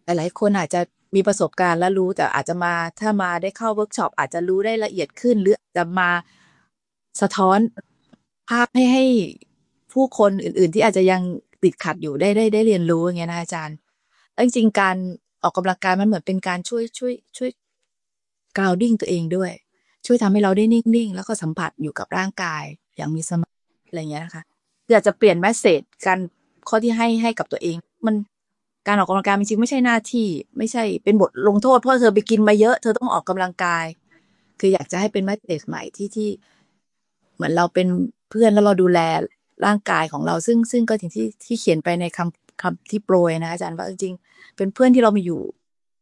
หลายๆคนอาจจะมีประสบการณ์และรู้แต่อาจจะมาถ้ามาได้เข้าเวิร์กช็อปอาจจะรู้ได้ละเอียดขึ้นหรือจะมาสะท้อนภาพให้ผู้คนอื่นๆที่อาจจะยังติดขัดอยู่ได้เรียนรู้อย่างเงี้ยนะอาจารย์แล้วจริงๆการออกกำลังกายมันเหมือนเป็นการช่วย grounding ตัวเองด้วยช่วยทำให้เราได้นิ่งๆแล้วก็สัมผัสอยู่กับร่างกายอย่างมีสมาธิอะไรเงี้ยนะคะอยากจะเปลี่ยนแมสเสจการข้อที่ให้กับตัวเองมันการออกกำลังกายจริงๆไม่ใช่หน้าที่ไม่ใช่เป็นบทลงโทษเพราะเธอไปกินมาเยอะเธอต้องออกกำลังกายคืออยากจะให้เป็นแมสเสจใหม่ที่เหมือนเราเป็นเพื่อนแล้วเราดูแลร่างกายของเราซึ่งก็อย่างที่เขียนไปในคำที่โปรยนะอาจารย์ว่าจริงๆเป็นเพื่อนที่เรามาอยู่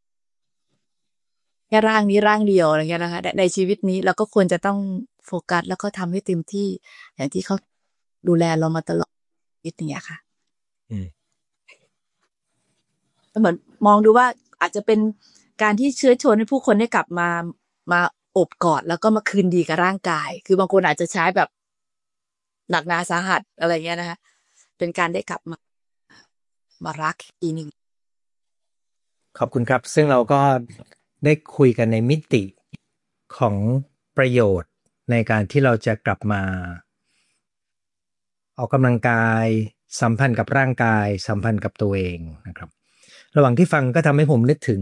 แค่ร่างนี้ร่างเดียวอะไรเงี้ยนะคะในชีวิตนี้เราก็ควรจะต้องโฟกัสแล้วก็ทำให้เต็มที่อย่างที่เขาดูแลเรามาตลอดชีวิตอย่างเงี้ยค่ะเหมือนมองดูว่าอาจจะเป็นการที่เชื้อชวนให้ผู้คนได้กลับมาโอบกอดแล้วก็มาคืนดีกับร่างกายคือบางคนอาจจะใช้แบบหนักหนาสาหัสอะไรเงี้ยนะคะเป็นการได้กลับมารักอีกหนึ่งขอบคุณครับซึ่งเราก็ได้คุยกันในมิติของประโยชน์ในการที่เราจะกลับมาออกกำลังกายสัมพันธ์กับร่างกายสัมพันธ์กับตัวเองนะครับระหว่างที่ฟังก็ทำให้ผมนึกถึง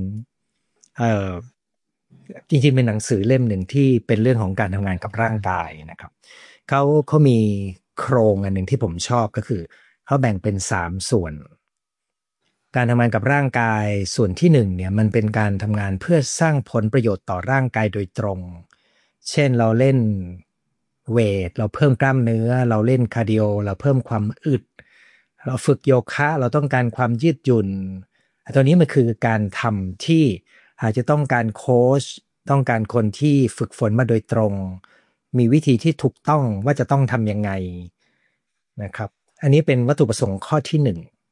จริงๆเป็นหนังสือเล่มหนึ่งที่เป็นเรื่องของการทำงานกับร่างกายนะครับเขามีโครงอันหนึ่งที่ผมชอบก็คือเขาแบ่งเป็น3ส่วนการทำงานกับร่างกายส่วนที่1เนี่ยมันเป็นการทำงานเพื่อสร้างผลประโยชน์ต่อร่างกายโดยตรงเช่นเราเล่นเวทเราเพิ่มกล้ามเนื้อเราเล่นคาร์ดิโอเราเพิ่มความอึดเราฝึกโยคะเราต้องการความยืดหยุ่นตัวนี้มันคือการทำที่อาจจะต้องการโค้ชต้องการคนที่ฝึกฝนมาโดยตรงมีวิธีที่ถูกต้องว่าจะต้องทำยังไงนะครับอันนี้เป็นวัตถุประสงค์ข้อที่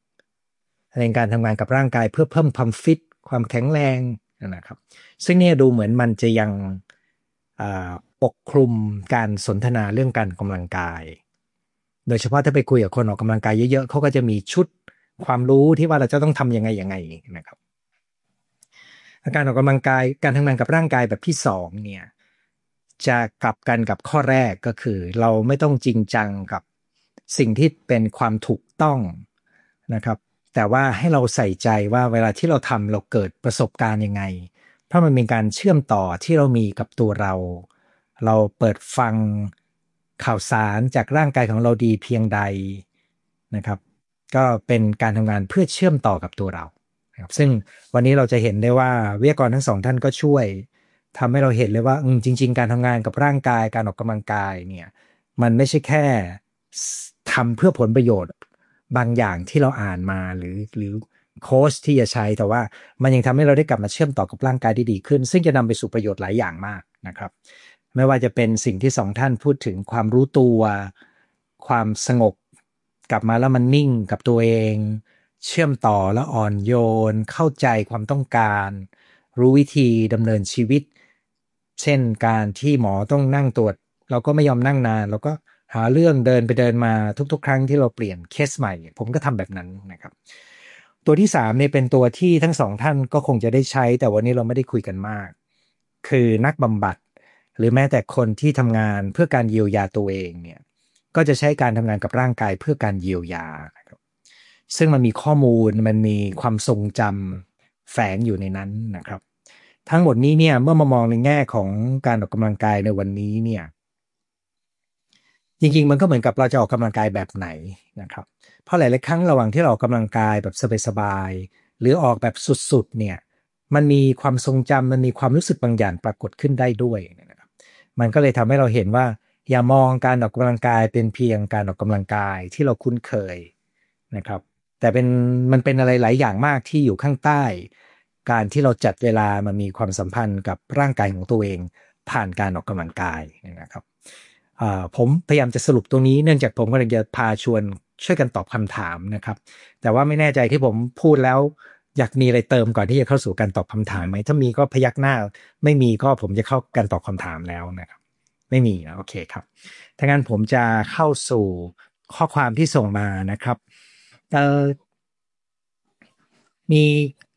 1ในการทำงานกับร่างกายเพื่อเพิ่มความฟิตความแข็งแรงนะครับซึ่งเนี่ยดูเหมือนมันจะยังปกคลุมการสนทนาเรื่องการออกกำลังกายโดยเฉพาะถ้าไปคุยกับคนออกกำลังกายเยอะๆเขาก็จะมีชุดความรู้ที่ว่าเราจะต้องทำยังไงนะครับการออกกำลังกายการทำงานกับร่างกายแบบที่2เนี่ยจะกลับกันกับข้อแรกก็คือเราไม่ต้องจริงจังกับสิ่งที่เป็นความถูกต้องนะครับแต่ว่าให้เราใส่ใจว่าเวลาที่เราทำเราเกิดประสบการณ์ยังไงเพราะมันเป็นการเชื่อมต่อที่เรามีกับตัวเราเปิดฟังข่าวสารจากร่างกายของเราดีเพียงใดนะครับก็เป็นการทำงานเพื่อเชื่อมต่อกับตัวเรานะครับซึ่งวันนี้เราจะเห็นได้ว่าวิทยากรทั้ง2ท่านก็ช่วยทำให้เราเห็นเลยว่าจริงๆการทำงานกับร่างกายการออกกำลังกายเนี่ยมันไม่ใช่แค่ทำเพื่อผลประโยชน์บางอย่างที่เราอ่านมาหรือโค้ชที่จะใช้แต่ว่ามันยังทำให้เราได้กลับมาเชื่อมต่อกับร่างกายได้ดีขึ้นซึ่งจะนำไปสู่ประโยชน์หลายอย่างมากนะครับไม่ว่าจะเป็นสิ่งที่2ท่านพูดถึงความรู้ตัวความสงบกลับมาแล้วมันนิ่งกับตัวเองเชื่อมต่อแล้วอ่อนโยนเข้าใจความต้องการรู้วิธีดำเนินชีวิตเช่นการที่หมอต้องนั่งตรวจเราก็ไม่ยอมนั่งนานเราก็หาเรื่องเดินไปเดินมาทุกๆครั้งที่เราเปลี่ยนเคสใหม่ผมก็ทำแบบนั้นนะครับตัวที่3เนี่ยเป็นตัวที่ทั้ง2ท่านก็คงจะได้ใช้แต่วันนี้เราไม่ได้คุยกันมากคือนักบำบัดหรือแม้แต่คนที่ทำงานเพื่อการเยียวยาตัวเองเนี่ยก็จะใช้การทำงานกับร่างกายเพื่อการเยียวยานะครับซึ่งมันมีข้อมูลมันมีความทรงจำแฝงอยู่ในนั้นนะครับทั้งหมดนี้เนี่ยเมื่อมามองในแง่ของการออกกำลังกายในวันนี้เนี่ยจริงๆมันก็เหมือนกับเราจะออกกำลังกายแบบไหนนะครับเพราะหลายๆครั้งระหว่างที่เราออกกำลังกายแบบสบายๆหรือออกแบบสุดๆเนี่ยมันมีความทรงจำมันมีความรู้สึกบางอย่างปรากฏขึ้นได้ด้วยนะครับมันก็เลยทำให้เราเห็นว่าอย่ามองการออกกำลังกายเป็นเพียงการออกกำลังกายที่เราคุ้นเคยนะครับแต่มันเป็นอะไรหลายอย่างมากที่อยู่ข้างใต้การที่เราจัดเวลามันมีความสัมพันธ์กับร่างกายของตัวเองผ่านการออกกำลังกายนะครับผมพยายามจะสรุปตรงนี้เนื่องจากผมกำลังจะพาชวนช่วยกันตอบคำถามนะครับแต่ว่าไม่แน่ใจที่ผมพูดแล้วอยากมีอะไรเติมก่อนที่จะเข้าสู่การตอบคำถามไหมถ้ามีก็พยักหน้าไม่มีก็ผมจะเข้าการตอบคำถามแล้วนะครับไม่มีนะโอเคครับถ้างั้นผมจะเข้าสู่ข้อความที่ส่งมานะครับมี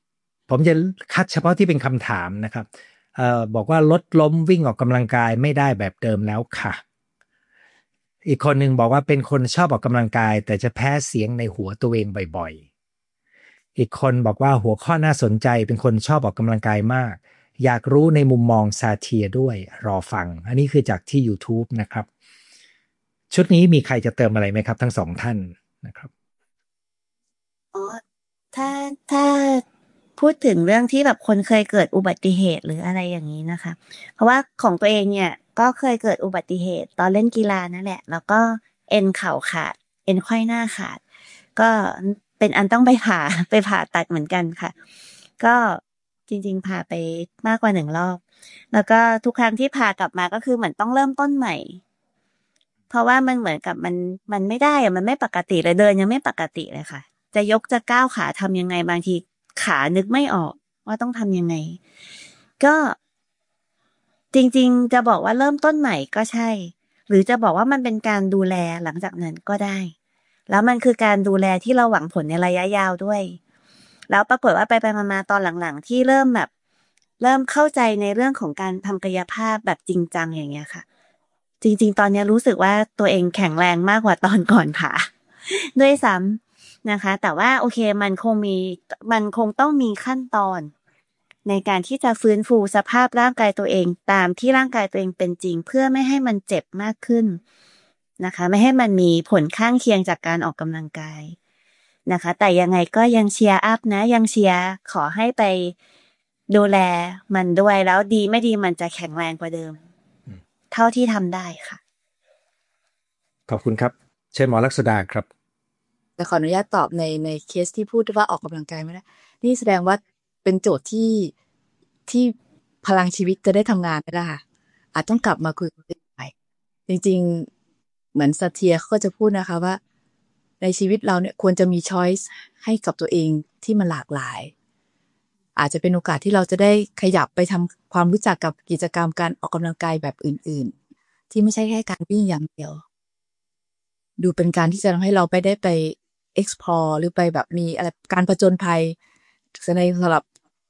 ผมจะคัดเฉพาะที่เป็นคำถามนะครับบอกว่าลดล้มวิ่งออกกำลังกายไม่ได้แบบเดิมแล้วค่ะอีกคนหนึ่งบอกว่าเป็นคนชอบออกกำลังกายแต่จะแพ้เสียงในหัวตัวเองบ่อยๆอีกคนบอกว่าหัวข้อน่าสนใจเป็นคนชอบออกกำลังกายมากอยากรู้ในมุมมองซาเทียด้วยรอฟังอันนี้คือจากที่ YouTube นะครับชุดนี้มีใครจะเติมอะไรไหมครับทั้งสองท่านนะครับอ๋อถ้าพูดถึงเรื่องที่แบบคนเคยเกิดอุบัติเหตุหรืออะไรอย่างนี้นะคะเพราะว่าของตัวเองเนี่ยก็เคยเกิดอุบัติเหตุตอนเล่นกีฬานั่นแหละแล้วก็เอ็นเข่าขาดเอ็นไขว้หน้าขาดก็เป็นอันต้องไปผ่าตัดเหมือนกันค่ะก็จริงๆผ่าไปมากกว่า1 รอบแล้วก็ทุกครั้งที่ผ่ากลับมาก็คือเหมือนต้องเริ่มต้นใหม่เพราะว่ามันเหมือนกับมันไม่ได้อะมันไม่ปกติเลยเดินยังไม่ปกติเลยค่ะจะยกจะก้าวขาทำยังไงบางทีขานึกไม่ออกว่าต้องทำยังไงก็จริงๆจะบอกว่าเริ่มต้นใหม่ก็ใช่หรือจะบอกว่ามันเป็นการดูแลหลังจากนั้นก็ได้แล้วมันคือการดูแลที่เราหวังผลในระยะยาวด้วยแล้วปรากฏว่าไปมาตอนหลังๆที่เริ่มเข้าใจในเรื่องของการทำกายภาพแบบจริงจังอย่างเงี้ยค่ะจริงๆตอนนี้รู้สึกว่าตัวเองแข็งแรงมากกว่าตอนก่อนผ่าด้วยซ้ำนะคะแต่ว่าโอเคมันคงต้องมีขั้นตอนในการที่จะฟื้นฟูสภาพร่างกายตัวเองตามที่ร่างกายตัวเองเป็นจริงเพื่อไม่ให้มันเจ็บมากขึ้นนะคะไม่ให้มันมีผลข้างเคียงจากการออกกำลังกายนะคะแต่ยังไงก็ยังเชียร์อัพนะยังเชียร์ขอให้ไปดูแลมันด้วยแล้วดีไม่ดีมันจะแข็งแรงกว่าเดิมเท่าที่ทำได้ค่ะขอบคุณครับเชิญหมอลักษดาครับแต่ขออนุญาตตอบในเคสที่พูดว่าออกกำลังกายไม่ได้นี่แสดงว่าเป็นโจทย์ที่พลังชีวิตจะได้ทำงานไม่ได้ค่ะอาจต้องกลับมาคุยกันใหม่จริงๆเหมือนซาเทียเขาก็จะพูดนะคะว่าในชีวิตเราเนี่ยควรจะมีช้อยส์ให้กับตัวเองที่มันหลากหลายอาจจะเป็นโอกาสที่เราจะได้ขยับไปทำความรู้จักกับกิจกรรมการออกกำลังกายแบบอื่นๆที่ไม่ใช่แค่การวิ่งอย่างเดียวดูเป็นการที่จะทำให้เราได้ไป explore หรือไปแบบมีอะไรการผจญภัยในสำหรับ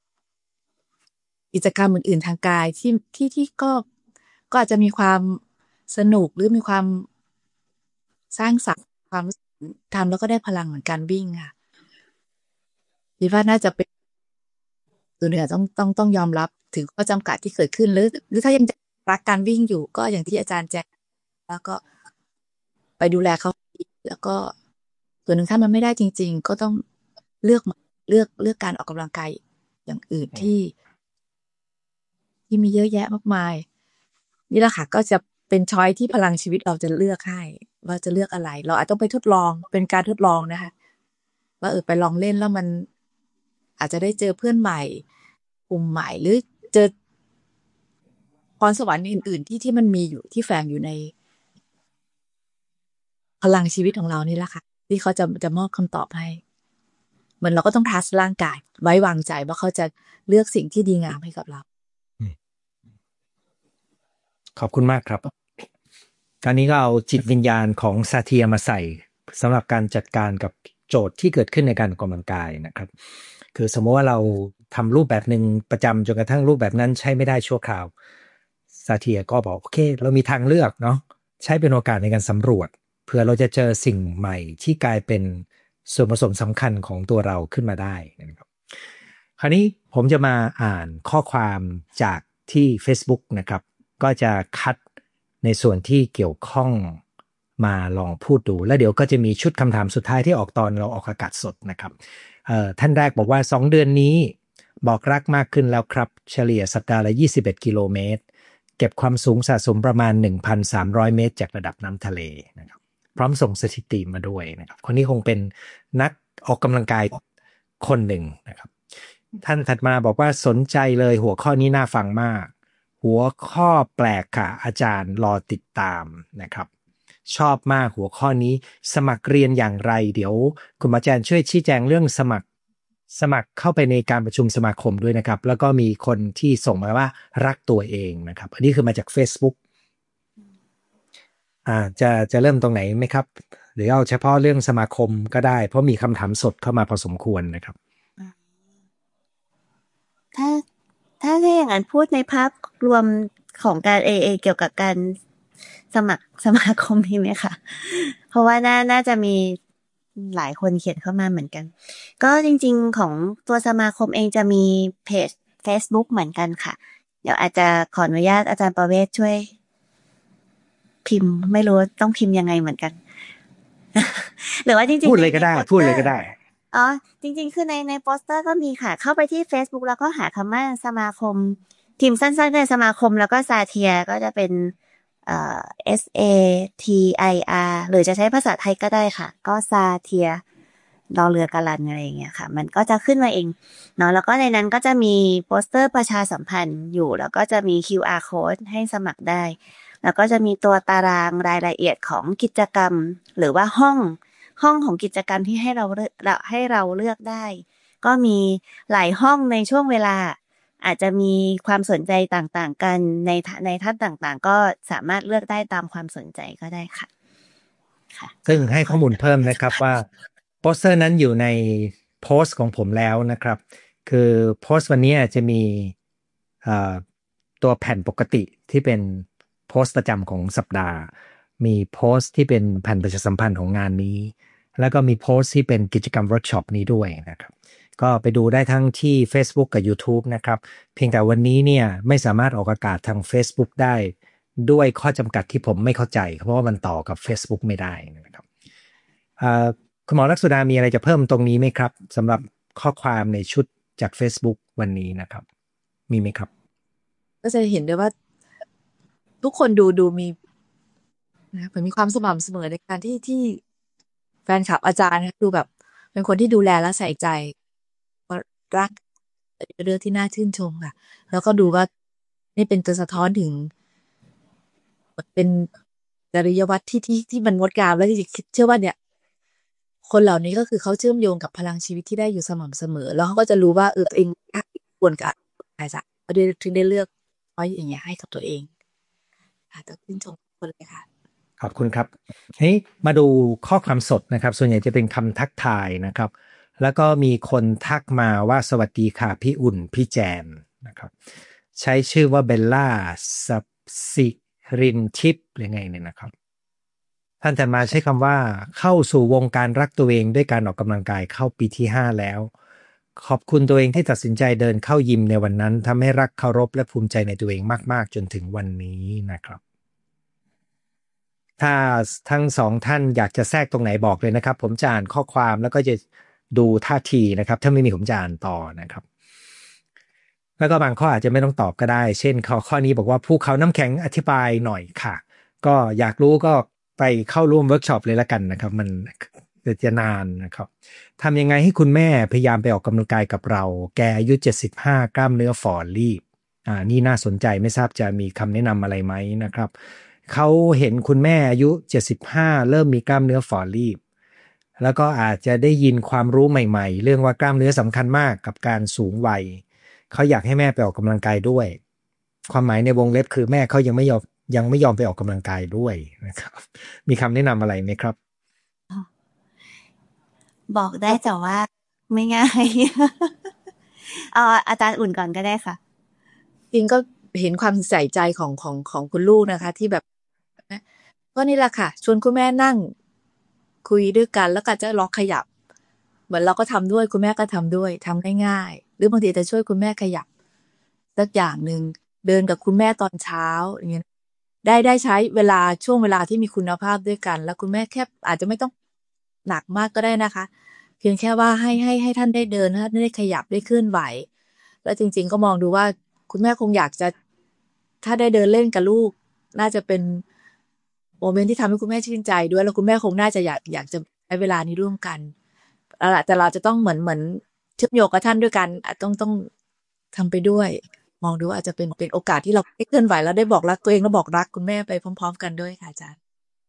กิจกรรมอื่นๆทางกายที่ก็อาจจะมีความสนุกหรือมีความสร้างสรรค์ความรู้สึกทำแล้วก็ได้พลังเหมือนการวิ่งค่ะคิดว่าน่าจะเป็นตัวหนึ่งต้องยอมรับถึงข้อจำกัดที่เกิดขึ้นหรือถ้ายังรักการวิ่งอยู่ก็อย่างที่อาจารย์แจ้งแล้วก็ไปดูแลเขาแล้วก็ส่วนหนึ่งถ้ามันไม่ได้จริงๆก็ต้องเลือกการออกกำลังกายอย่างอื่นที่มีเยอะแยะมากมายนี่แหละค่ะก็จะเป็นช้อยที่พลังชีวิตเราจะเลือกให้ว่าจะเลือกอะไรเราอาจต้องไปทดลองเป็นการทดลองนะคะว่าไปลองเล่นแล้วมันอาจจะได้เจอเพื่อนใหม่กลุ่มใหม่หรือเจอพรสวรรค์อื่นๆที่มันมีอยู่ที่แฝงอยู่ในพลังชีวิตของเรานี่แหละค่ะที่เขาจะมอบคำตอบให้เหมือนเราก็ต้องทัสร่างกายไว้วางใจว่าเขาจะเลือกสิ่งที่ดีงามให้กับเราขอบคุณมากครับตอนนี้ก็เอาจิตวิญญาณของซาเทียมาใส่สำหรับการจัดการกับโจทย์ที่เกิดขึ้นในการออกกำลังกายนะครับคือสมมติว่าเราทำรูปแบบหนึ่งประจำจนกระทั่งรูปแบบนั้นใช้ไม่ได้ชั่วคราวซาเทียก็บอกโอเคเรามีทางเลือกเนาะใช้เป็นโอกาสในการสำรวจเพื่อเราจะเจอสิ่งใหม่ที่กลายเป็นส่วนผสมสำคัญของตัวเราขึ้นมาได้นะครับคราวนี้ผมจะมาอ่านข้อความจากที่ Facebook นะครับก็จะคัดในส่วนที่เกี่ยวข้องมาลองพูดดูแล้วเดี๋ยวก็จะมีชุดคำถามสุดท้ายที่ออกตอนเราออกอากาศสดนะครับท่านแรกบอกว่า2 เดือนนี้บอกรักมากขึ้นแล้วครับเฉลี่ยสัปดาห์ละ21 กิโลเมตรเก็บความสูงสะสมประมาณ 1,300 เมตรจากระดับน้ำทะเลนะครับพร้อมส่งสถิติมาด้วยนะครับคนนี้คงเป็นนักออกกำลังกายคนหนึ่งนะครับท่านถัดมาบอกว่าสนใจเลยหัวข้อนี้น่าฟังมากหัวข้อแปลกค่ะอาจารย์รอติดตามนะครับชอบมากหัวข้อนี้สมัครเรียนอย่างไรเดี๋ยวคุณอาจารย์ช่วยชี้แจงเรื่องสมัครเข้าไปในการประชุมสมาคมด้วยนะครับแล้วก็มีคนที่ส่งมาว่ารักตัวเองนะครับอันนี้คือมาจาก Facebook จะเริ่มตรงไหนไหมครับหรือเอาเฉพาะเรื่องสมาคมก็ได้เพราะมีคำถามสดเข้ามาพอสมควรนะครับถ้าถ้าอย่างนั้นพูดในภาพรวมของการ AA เกี่ยวกับการสมัครสมาคมมีไหมคะเพราะว่าน่าจะมีหลายคนเขียนเข้ามาเหมือนกันก็จริงๆของตัวสมาคมเองจะมีเพจ Facebook เหมือนกันค่ะเดี๋ยวอาจจะขออนุญาตอาจารย์ประเวศช่วยพิมพ์ไม่รู้ต้องพิมพ์ยังไงเหมือนกัน หรือว่าจริงๆพูดเลยก็ได้อ๋อจริงๆคือในโปสเตอร์ก็มีค่ะเข้าไปที่ Facebook แล้วก็หาคำว่าสมาคมพิมพ์สั้นๆในสมาคมแล้วก็ซาเทียก็จะเป็นSATIR หรือจะใช้ภาษาไทยก็ได้ค่ะก็ซาเทียรอเรือกะลันอะไรอย่างเงี้ยค่ะมันก็จะขึ้นมาเองเนาะแล้วก็ในนั้นก็จะมีโปสเตอร์ประชาสัมพันธ์อยู่แล้วก็จะมี QR code ให้สมัครได้แล้วก็จะมีตัวตารางรายละเอียดของกิจกรรมหรือว่าห้องของกิจกรรมที่ให้เราเลือกได้ก็มีหลายห้องในช่วงเวลาอาจจะมีความสนใจต่างๆกันในท่านต่างๆก็สามารถเลือกได้ตามความสนใจก็ได้ค่ะซึ่งให้ข้อมูลเพิ่มนะครับว่าโปสเตอร์นั้นอยู่ในโพสต์ของผมแล้วนะครับคือโพสต์วันนี้จะมีตัวแผ่นปกติที่เป็นโพสต์ประจำของสัปดาห์มีโพสต์ที่เป็นแผ่นประชาสัมพันธ์ของงานนี้แล้วก็มีโพสต์ที่เป็นกิจกรรมเวิร์กช็อปนี้ด้วยนะครับก็ไปดูได้ทั้งที่ Facebook กับ YouTube นะครับเพียงแต่วันนี้เนี่ยไม่สามารถออกอากาศทาง Facebook ได้ด้วยข้อจำกัดที่ผมไม่เข้าใจเพราะว่ามันต่อกับ Facebook ไม่ได้นะครับคุณหมอลักษุดามีอะไรจะเพิ่มตรงนี้ไหมครับสำหรับข้อความในชุดจาก Facebook วันนี้นะครับมีไหมครับก็จะเห็นได้ว่าทุกคนดูมีนะเหมือนมีความสม่ำเสมอในการที่แฟนคลับอาจารย์นะดูแบบเป็นคนที่ดูแลและใส่ใจรักเป็นเรื่องที่น่าชื่นชมค่ะแล้วก็ดูว่านี่เป็นตัวสะท้อนถึงเป็นจริยวัตรที่มันงดงามและจริงๆเชื่อว่าเนี่ยคนเหล่านี้ก็คือเขาเชื่อมโยงกับพลังชีวิตที่ได้อยู่สม่ำเสมอแล้วเขาก็จะรู้ว่าตัวเองควรกับอาจารย์เขาถึงได้เลือกไว้อย่างเงี้ยให้กับตัวเองค่ะต้องชื่นชมคนเลยค่ะขอบคุณครับมาดูข้อความสดนะครับส่วนใหญ่จะเป็นคำทักทายนะครับแล้วก็มีคนทักมาว่าสวัสดีค่ะพี่อุ่นพี่แจนนะครับใช้ชื่อว่าเบลล่าสับสิรินทิพย์หรือไงเนี่ยนะครับท่านแต่มาใช้คำว่าเข้าสู่วงการรักตัวเองด้วยการออกกำลังกายเข้าปีที่5แล้วขอบคุณตัวเองที่ตัดสินใจเดินเข้ายิมในวันนั้นทำให้รักเคารพและภูมิใจในตัวเองมากๆจนถึงวันนี้นะครับถ้าทั้งสองท่านอยากจะแทรกตรงไหนบอกเลยนะครับผมจะอ่านข้อความแล้วก็จะดูท่าทีนะครับถ้าไม่มีผมจะอ่านต่อนะครับแล้วก็บางข้ออาจจะไม่ต้องตอบก็ได้เช่นข้อนี้บอกว่าภูเขาน้ำแข็งอธิบายหน่อยค่ะก็อยากรู้ก็ไปเข้าร่วมเวิร์กช็อปเลยละกันนะครับมันจะนานนะครับทำยังไงให้คุณแม่พยายามไปออกกำลังกายกับเราแกอายุ75กล้ามเนื้อฝ่อรีบนี่น่าสนใจไม่ทราบจะมีคำแนะนำอะไรไหมนะครับเขาเห็นคุณแม่อายุ75เริ่มมีกล้ามเนื้อฝ่อรีบแล้วก็อาจจะได้ยินความรู้ใหม่ๆเรื่องว่ากล้ามเนื้อสำคัญมากกับการสูงวัยเขาอยากให้แม่ไปออกกำลังกายด้วยความหมายในวงเล็บคือแม่เขายังไม่ยอมไปออกกำลังกายด้วยนะครับมีคำแนะนำอะไรไหมครับบอกได้แต่ว่าไม่ง่าย อาจารย์อุ่นก่อนก็ได้ค่ะจริงก็เห็นความใส่ใจของคุณลูกนะคะที่แบบก็นี่แหละค่ะชวนคุณแม่นั่งคุยด้วยกันแล้วก็จะลองขยับเหมือนเราก็ทำด้วยคุณแม่ก็ทำด้วยทำง่ายๆหรือบางทีจะช่วยคุณแม่ขยับสักอย่างหนึ่งเดินกับคุณแม่ตอนเช้าอย่างเงี้ยได้ใช้ช่วงเวลาที่มีคุณภาพด้วยกันแล้วคุณแม่แค่อาจจะไม่ต้องหนักมากก็ได้นะคะเพียงแค่ว่าให้ท่านได้เดินท่านได้ขยับได้เคลื่อนไหวแล้วจริงๆก็มองดูว่าคุณแม่คงอยากจะถ้าได้เดินเล่นกับลูกน่าจะเป็นโมเมนต์ที่ทำให้คุณแม่ชื่นใจด้วยแล้วคุณแม่คงน่าจะอยากจะใช้เวลานี้ร่วมกันแต่เราจะต้องเหมือนเชื่อมโยงกับท่านด้วยกันต้องทำไปด้วยมองดูว่าอาจจะเป็นโอกาสที่เราได้เคลื่อนไหวแล้วได้บอกรักตัวเองแล้วบอกรักคุณแม่ไปพร้อมๆกันด้วยค่ะอาจารย์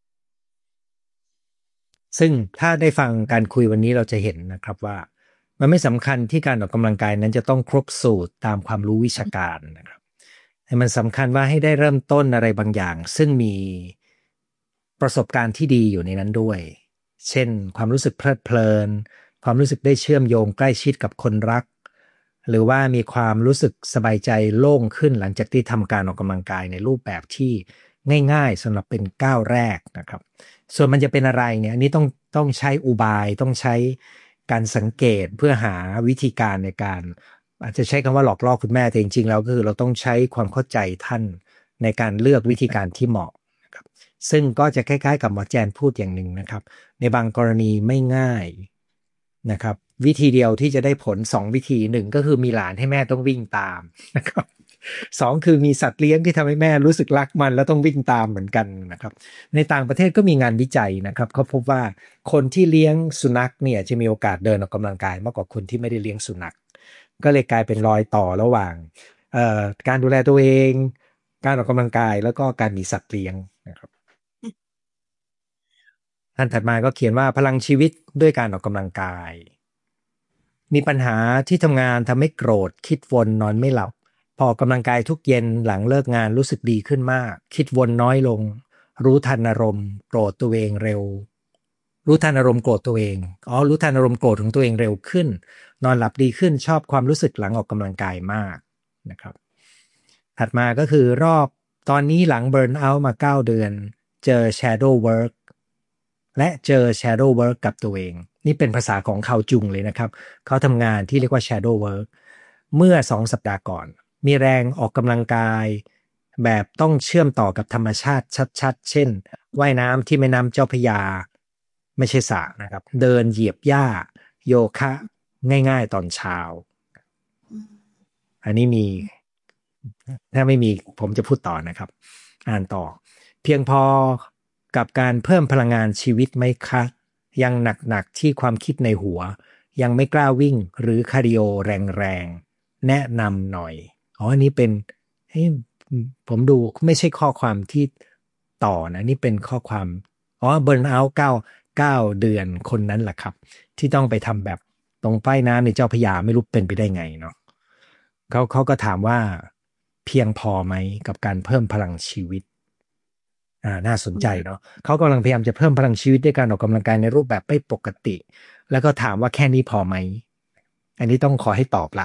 ซึ่งถ้าได้ฟังการคุยวันนี้เราจะเห็นนะครับว่ามันไม่สำคัญที่การออกกำลังกายนั้นจะต้องครบสูตรตามความรู้วิชาการนะครับแต่มันสำคัญว่าให้ได้เริ่มต้นอะไรบางอย่างซึ่งมีประสบการณ์ที่ดีอยู่ในนั้นด้วยเช่นความรู้สึกเพลิดเพลินความรู้สึกได้เชื่อมโยงใกล้ชิดกับคนรักหรือว่ามีความรู้สึกสบายใจโล่งขึ้นหลังจากที่ทำการออกกำลังกายในรูปแบบที่ง่ายๆสำหรับเป็นก้าวแรกนะครับส่วนมันจะเป็นอะไรเนี่ยอันนี้ต้องใช้อุบายต้องใช้การสังเกตเพื่อหาวิธีการในการอาจจะใช้คำว่าหลอกล่อคุณแม่แต่จริงๆแล้วก็คือเราต้องใช้ความเข้าใจท่านในการเลือกวิธีการที่เหมาะนะครับซึ่งก็จะคล้ายๆกับหมอแจนพูดอย่างหนึ่งนะครับในบางกรณีไม่ง่ายนะครับวิธีเดียวที่จะได้ผล2วิธี1ก็คือมีหลานให้แม่ต้องวิ่งตามนะครับ2คือมีสัตว์เลี้ยงที่ทำให้แม่รู้สึกรักมันแล้วต้องวิ่งตามเหมือนกันนะครับในต่างประเทศก็มีงานวิจัยนะครับเขาพบว่าคนที่เลี้ยงสุนัขเนี่ยจะมีโอกาสเดินออกกำลังกายมากกว่าคนที่ไม่ได้เลี้ยงสุนัขก็เลยกลายเป็นรอยต่อระหว่างการดูแลตัวเองการออกกำลังกายแล้วก็การมีสัตว์เลี้ยงนะครับท่านถัดมาก็เขียนว่าพลังชีวิตด้วยการออกกำลังกายมีปัญหาที่ทำงานทำให้โกรธคิดวนนอนไม่หลับพอออกกำลังกายทุกเย็นหลังเลิกงานรู้สึกดีขึ้นมากคิดวนน้อยลงรู้ทันอารมณ์โกรธตัวเองเร็วรู้ทันอารมณ์โกรธตัวเองรู้ทันอารมณ์โกรธของตัวเองเร็วขึ้นนอนหลับดีขึ้นชอบความรู้สึกหลังออกกำลังกายมากนะครับถัดมาก็คือรอบตอนนี้หลังเบิร์นเอาท์มา9เดือนเจอ shadow work และเจอ shadow work กับตัวเองนี่เป็นภาษาของเขาจุงเลยนะครับเขาทำงานที่เรียกว่า shadow work เมื่อ2 สัปดาห์ก่อนมีแรงออกกำลังกายแบบต้องเชื่อมต่อกับธรรมชาติชัดๆเช่นว่ายน้ำที่แม่น้ำเจ้าพระยาไม่ใช่สระนะครับเดินเหยียบหญ้าโยคะง่ายๆตอนเช้าอันนี้มีถ้าไม่มีผมจะพูดต่อนะครับอ่านต่อเพียงพอกับการเพิ่มพลังงานชีวิตไหมคะยังหนักๆที่ความคิดในหัวยังไม่กล้าวิ่งหรือคาร์ดิโอแรงๆแนะนำหน่อยอันนี้เป็นผมดูไม่ใช่ข้อความที่ต่อนะนี่เป็นข้อความเบิร์นเอาท์9 เดือนคนนั้นแหละครับที่ต้องไปทำแบบตรงป้ายน้ำในเจ้าพระยาไม่รู้เป็นไปได้ไงเนาะเขาก็ถามว่าเพียงพอไหมกับการเพิ่มพลังชีวิตน่าสนใจเนาะเขากำลังพยายามจะเพิ่มพลังชีวิตด้วยการออกกำลังกายในรูปแบบไม่ปกติแล้วก็ถามว่าแค่นี้พอไหมอันนี้ต้องขอให้ตอบละ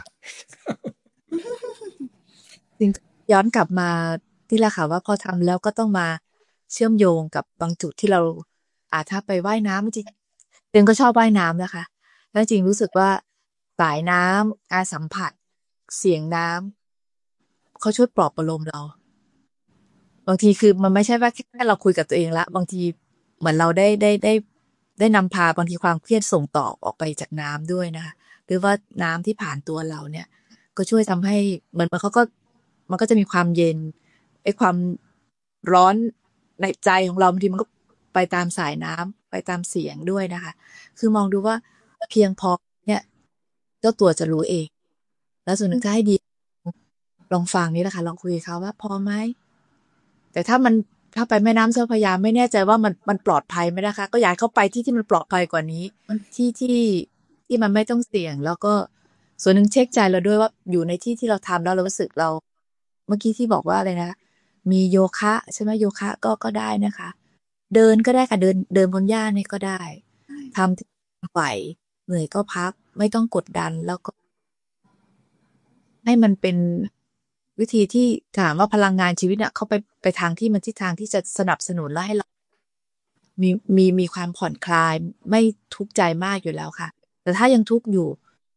จริงย้อนกลับมาที่แหละค่ะว่าพอทำแล้วก็ต้องมาเชื่อมโยงกับบางจุดที่เราถ้าไปว่ายน้ำจริงเต็งก็ชอบว่ายน้ำนะคะแล้วจริงรู้สึกว่าสายน้ำการสัมผัสเสียงน้ำเขาช่วยปลอบประโลมเราบางทีคือมันไม่ใช่ว่าแค่เราคุยกับตัวเองละบางทีเหมือนเราได้นำพาบางทีความเครียดส่งต่อออกไปจากน้ำด้วยนะคะหรือว่าน้ำที่ผ่านตัวเราเนี่ยก็ช่วยทำให้เหมือนมันก็จะมีความเย็นไอ้ความร้อนในใจของเราบางทีมันก็ไปตามสายน้ำไปตามเสียงด้วยนะคะคือมองดูว่าเพียงพอเนี่ยเจ้าตัวจะรู้เองแล้วส่วนหนึ่งถ้าให้ดีลองฟังนี่แหละค่ะลองคุยกับเขาว่าพอไหมแต่ถ้าไปแม่น้ำเจ้าพระยาไม่แน่ใจว่ามันปลอดภัยไหมนะคะก็อยากเข้าไปที่มันปลอดภัยกว่านี้ที่มันไม่ต้องเสี่ยงแล้วก็ส่วนหนึ่งเช็คใจเราด้วยว่าอยู่ในที่เราทำแล้วเรารู้สึกเราเมื่อกี้ที่บอกว่าอะไรนะมีโยคะใช่ไหมโยคะก็ได้นะคะเดินก็ได้ค่ะเดินบนหญ้านี่ก็ได้ทำที่ไหวเหนื่อยก็พักไม่ต้องกดดันแล้วก็ให้มันเป็นวิธีที่ถามว่าพลังงานชีวิตเนี่ยเขาไปทางที่มันทิศทางที่จะสนับสนุนและให้เรามีความผ่อนคลายไม่ทุกข์ใจมากอยู่แล้วค่ะแต่ถ้ายังทุกข์อยู่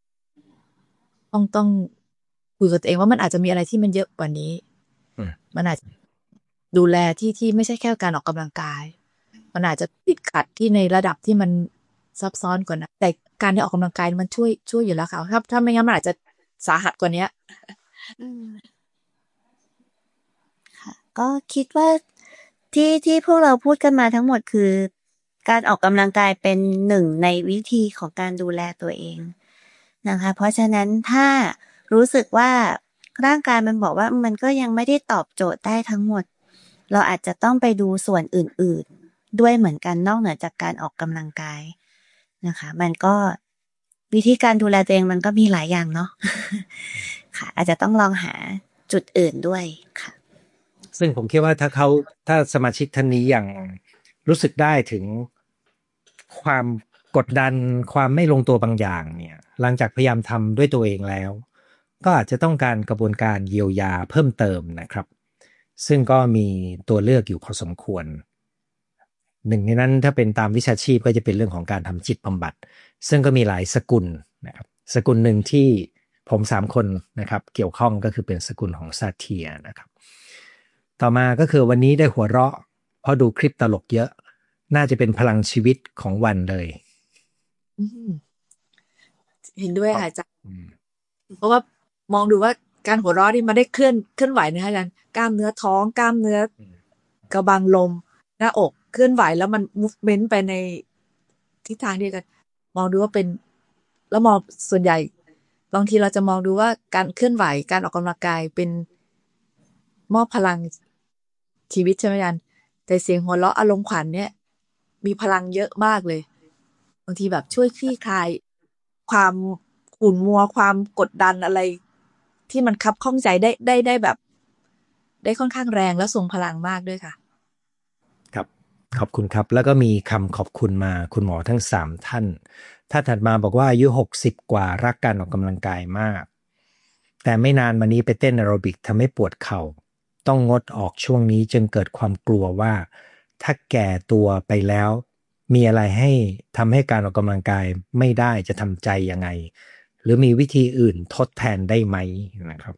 ต้องคุยกับตัวเองว่ามันอาจจะมีอะไรที่มันเยอะกว่านี้มันอาจจะดูแลที่ไม่ใช่แค่การออกกำลังกายมันอาจจะติดขัดที่ในระดับที่มันซับซ้อนกว่านั้นแต่การที่ออกกำลังกายมันช่วยอยู่แล้วค่ะถ้าไม่งั้นมันอาจจะสาหัสกว่านี้ค่ะก็คิดว่าที่พวกเราพูดกันมาทั้งหมดคือการออกกำลังกายเป็นหนึ่งในวิธีของการดูแลตัวเองนะคะเพราะฉะนั้นถ้ารู้สึกว่าร่างกายมันบอกว่ามันก็ยังไม่ได้ตอบโจทย์ได้ทั้งหมดเราอาจจะต้องไปดูส่วนอื่นๆด้วยเหมือนกันนอกเหนือจากการออกกำลังกายนะคะมันก็วิธีการดูแลตัวเองมันก็มีหลายอย่างเนาะ ค่ะอาจจะต้องลองหาจุดอื่นด้วยค่ะซึ่งผมคิดว่าถ้าสมาชิกท่านนี้ยังรู้สึกได้ถึงความกดดันความไม่ลงตัวบางอย่างเนี่ยหลังจากพยายามทำด้วยตัวเองแล้วก็อาจจะต้องการกระบวนการเยียวยาเพิ่มเติมนะครับซึ่งก็มีตัวเลือกอยู่พอสมควรหนึ่งในนั้นถ้าเป็นตามวิชาชีพก็จะเป็นเรื่องของการทำจิตบำบัดซึ่งก็มีหลายสกุลนะครับสกุลหนึ่งที่ผม3คนนะครับเกี่ยวข้องก็คือเป็นสกุลของซาเทียนะครับต่อมาก็คือวันนี้ได้หัวเราะเพราะดูคลิปตลกเยอะน่าจะเป็นพลังชีวิตของวันเลยเห็นด้วยค่ะอาจารย์เพราะว่ามองดูว่าการหัวเราะนี่มันได้เคลื่อนไหวนะคะอาจารย์กล้ามเนื้อท้องกล้ามเนื้อกระบังลมหน้าอกเคลื่อนไหวแล้วมัน movement ไปในทิศทางเดียวกันมองดูว่าเป็นแล้วมองส่วนใหญ่บางทีเราจะมองดูว่าการเคลื่อนไหวการออกกำลังกายเป็นมอบพลังชีวิตใช่ไหมอาจารย์แต่เสียงหัวเราะอารมณ์ขันเนี่ยมีพลังเยอะมากเลยบางทีแบบช่วยคลี่คลายความขุ่นมัวความกดดันอะไรที่มันคับข้องใจได้แบบได้ค่อนข้างแรงและทรงพลังมากด้วยค่ะครับขอบคุณครับแล้วก็มีคำขอบคุณมาคุณหมอทั้ง3ท่านถัดมาบอกว่าอายุ60กว่ารักการออกกำลังกายมากแต่ไม่นานมานี้ไปเต้นแอโรบิกทำให้ปวดเข่าต้องงดออกช่วงนี้จึงเกิดความกลัวว่าถ้าแก่ตัวไปแล้วมีอะไรให้ทำให้การออกกำลังกายไม่ได้จะทำใจยังไงหรือมีวิธีอื่นทดแทนได้ไหมนะครับ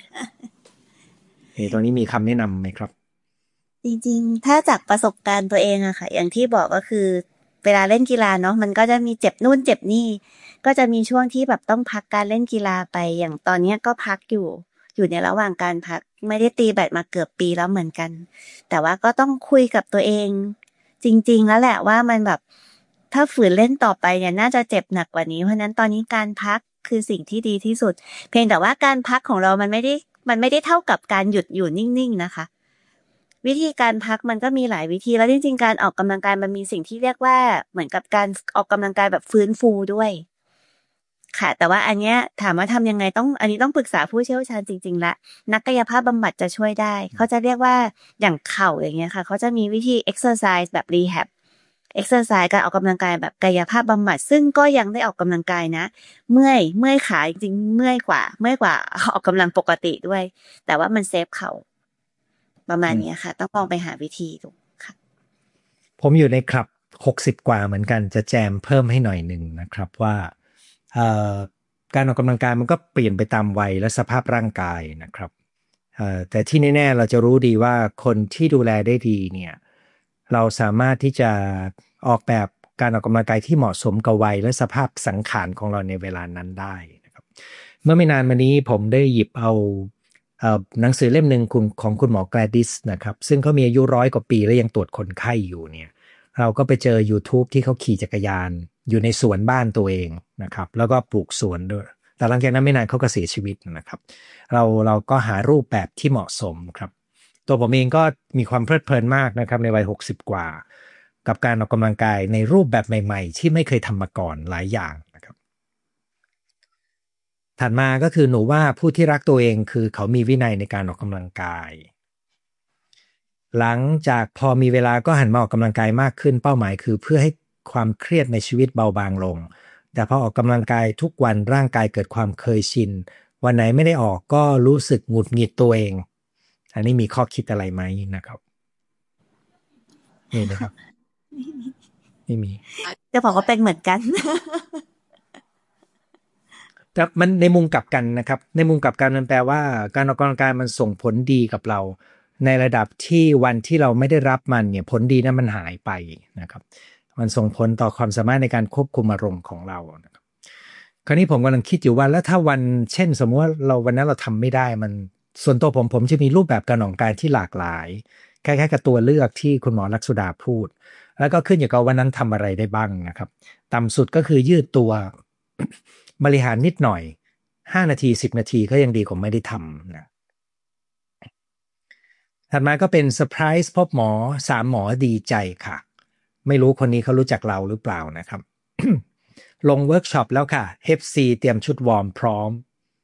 ตอนนี้มีคำแนะนำไหมครับจริงๆถ้าจากประสบการณ์ตัวเองอะค่ะอย่างที่บอกก็คือเวลาเล่นกีฬาเนาะมันก็จะมีเจ็บนู่นเจ็บนี่ก็จะมีช่วงที่แบบต้องพักการเล่นกีฬาไปอย่างตอนนี้ก็พักอยู่ในระหว่างการพักไม่ได้ตีแบดมาเกือบปีแล้วเหมือนกันแต่ว่าก็ต้องคุยกับตัวเองจริงๆแล้วแหละว่ามันแบบถ้าฝืนเล่นต่อไปเนี่ยน่าจะเจ็บหนักกว่านี้เพราะนั้นตอนนี้การพักคือสิ่งที่ดีที่สุดเพียงแต่ว่าการพักของเรามันไม่ได้เท่ากับการหยุดอยู่นิ่งๆนะคะวิธีการพักมันก็มีหลายวิธีแล้วจริงๆการออกกำลังกายมันมีสิ่งที่เรียกว่าเหมือนกับการออกกำลังกายแบบฟื้นฟูด้วยค่ะแต่ว่าอันเนี้ยถามว่าทำยังไงอันนี้ต้องปรึกษาผู้เชี่ยวชาญจริงๆละนักกายภาพบำบัดจะช่วยได้เขาจะเรียกว่าอย่างเข่าอย่างเงี้ยค่ะเขาจะมีวิธี exercise แบบ rehab exercise การออกกำลังกายแบบกายภาพบำบัดซึ่งก็ยังได้ออกกำลังกายนะเมื่อยขาจริงๆเมื่อยกว่าออกกำลังปกติด้วยแต่ว่ามันเซฟเข่าประมาณนี้ค่ะต้องลองไปหาวิธีดูค่ะผมอยู่ในคลับ60กว่าเหมือนกันจะแจมเพิ่มให้หน่อยหนึ่งนะครับว่าการออกกำลังกายมันก็เปลี่ยนไปตามวัยและสภาพร่างกายนะครับแต่ที่แน่ๆเราจะรู้ดีว่าคนที่ดูแลได้ดีเนี่ยเราสามารถที่จะออกแบบการออกกำลังกายที่เหมาะสมกับวัยและสภาพสังขารของเราในเวลานั้นได้นะครับเมื่อไม่นานมานี้ผมได้หยิบเอาหนังสือเล่มหนึ่งของคุณหมอแกลดิสนะครับซึ่งเขามีอายุ100 กว่าปีและยังตรวจคนไข้อยู่เนี่ยเราก็ไปเจอ YouTube ที่เขาขี่จักรยานอยู่ในสวนบ้านตัวเองนะครับแล้วก็ปลูกสวนด้วยแต่หลังจากนั้นไม่นานเขาก็เสียชีวิตนะครับเราก็หารูปแบบที่เหมาะสมครับตัวผมเองก็มีความเพลิดเพลินมากนะครับในวัย60กว่ากับการออกกำลังกายในรูปแบบใหม่ๆที่ไม่เคยทำมาก่อนหลายอย่างนะครับถัดมาก็คือหนูว่าผู้ที่รักตัวเองคือเขามีวินัยในการออกกำลังกายหลังจากพอมีเวลาก็หันมาออกกำลังกายมากขึ้นเป้าหมายคือเพื่อให้ความเครียดในชีวิตเบาบางลงแต่พอออกกำลังกายทุกวันร่างกายเกิดความเคยชินวันไหนไม่ได้ออกก็รู้สึกหงุดหงิดตัวเองอันนี้มีข้อคิดอะไรไหมนะครับนี่นะครับไม่มีจะบอกว่าเป็นเหมือนกันแต่มันในมุมกลับกันนะครับในมุมกลับกันมันแปลว่าการออกกำลังกายมันส่งผลดีกับเราในระดับที่วันที่เราไม่ได้รับมันเนี่ยผลดีนั้นมันหายไปนะครับมันส่งผลต่อความสามารถในการควบคุมอารมณ์ของเรานะครับคราวนี้ผมกำลังคิดอยู่ว่าแล้วถ้าวันเช่นสมมติว่าวันนั้นเราทำไม่ได้มันส่วนตัวผมจะมีรูปแบบการออกกำลังกายที่หลากหลายคล้ายๆกับตัวเลือกที่คุณหมอลักษุดาพูดแล้วก็ขึ้นอยู่กับวันนั้นทำอะไรได้บ้างนะครับต่ำสุดก็คือยืดตัวบริหารนิดหน่อย5 นาที10 นาทีก็ยังดีกว่าไม่ได้ทำนะถัดมาก็เป็นเซอร์ไพรส์พบหมอ3 หมอดีใจค่ะไม่รู้คนนี้เขารู้จักเราหรือเปล่านะครับ ลงเวิร์กช็อปแล้วค่ะ FC เตรียมชุดวอร์มพร้อม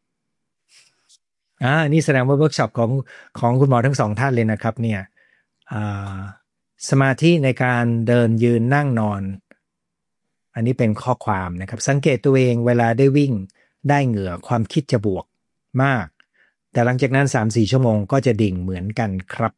นี่แสดงว่าเวิร์กช็อปของคุณหมอทั้ง2 ท่านเลยนะครับเนี่ยสมาธิในการเดินยืนนั่งนอนอันนี้เป็นข้อความนะครับสังเกตตัวเองเวลาได้วิ่งได้เหงื่อความคิดจะบวกมาก แต่หลังจากนั้น 3-4 ชั่วโมงก็จะดิ่งเหมือนกันครับ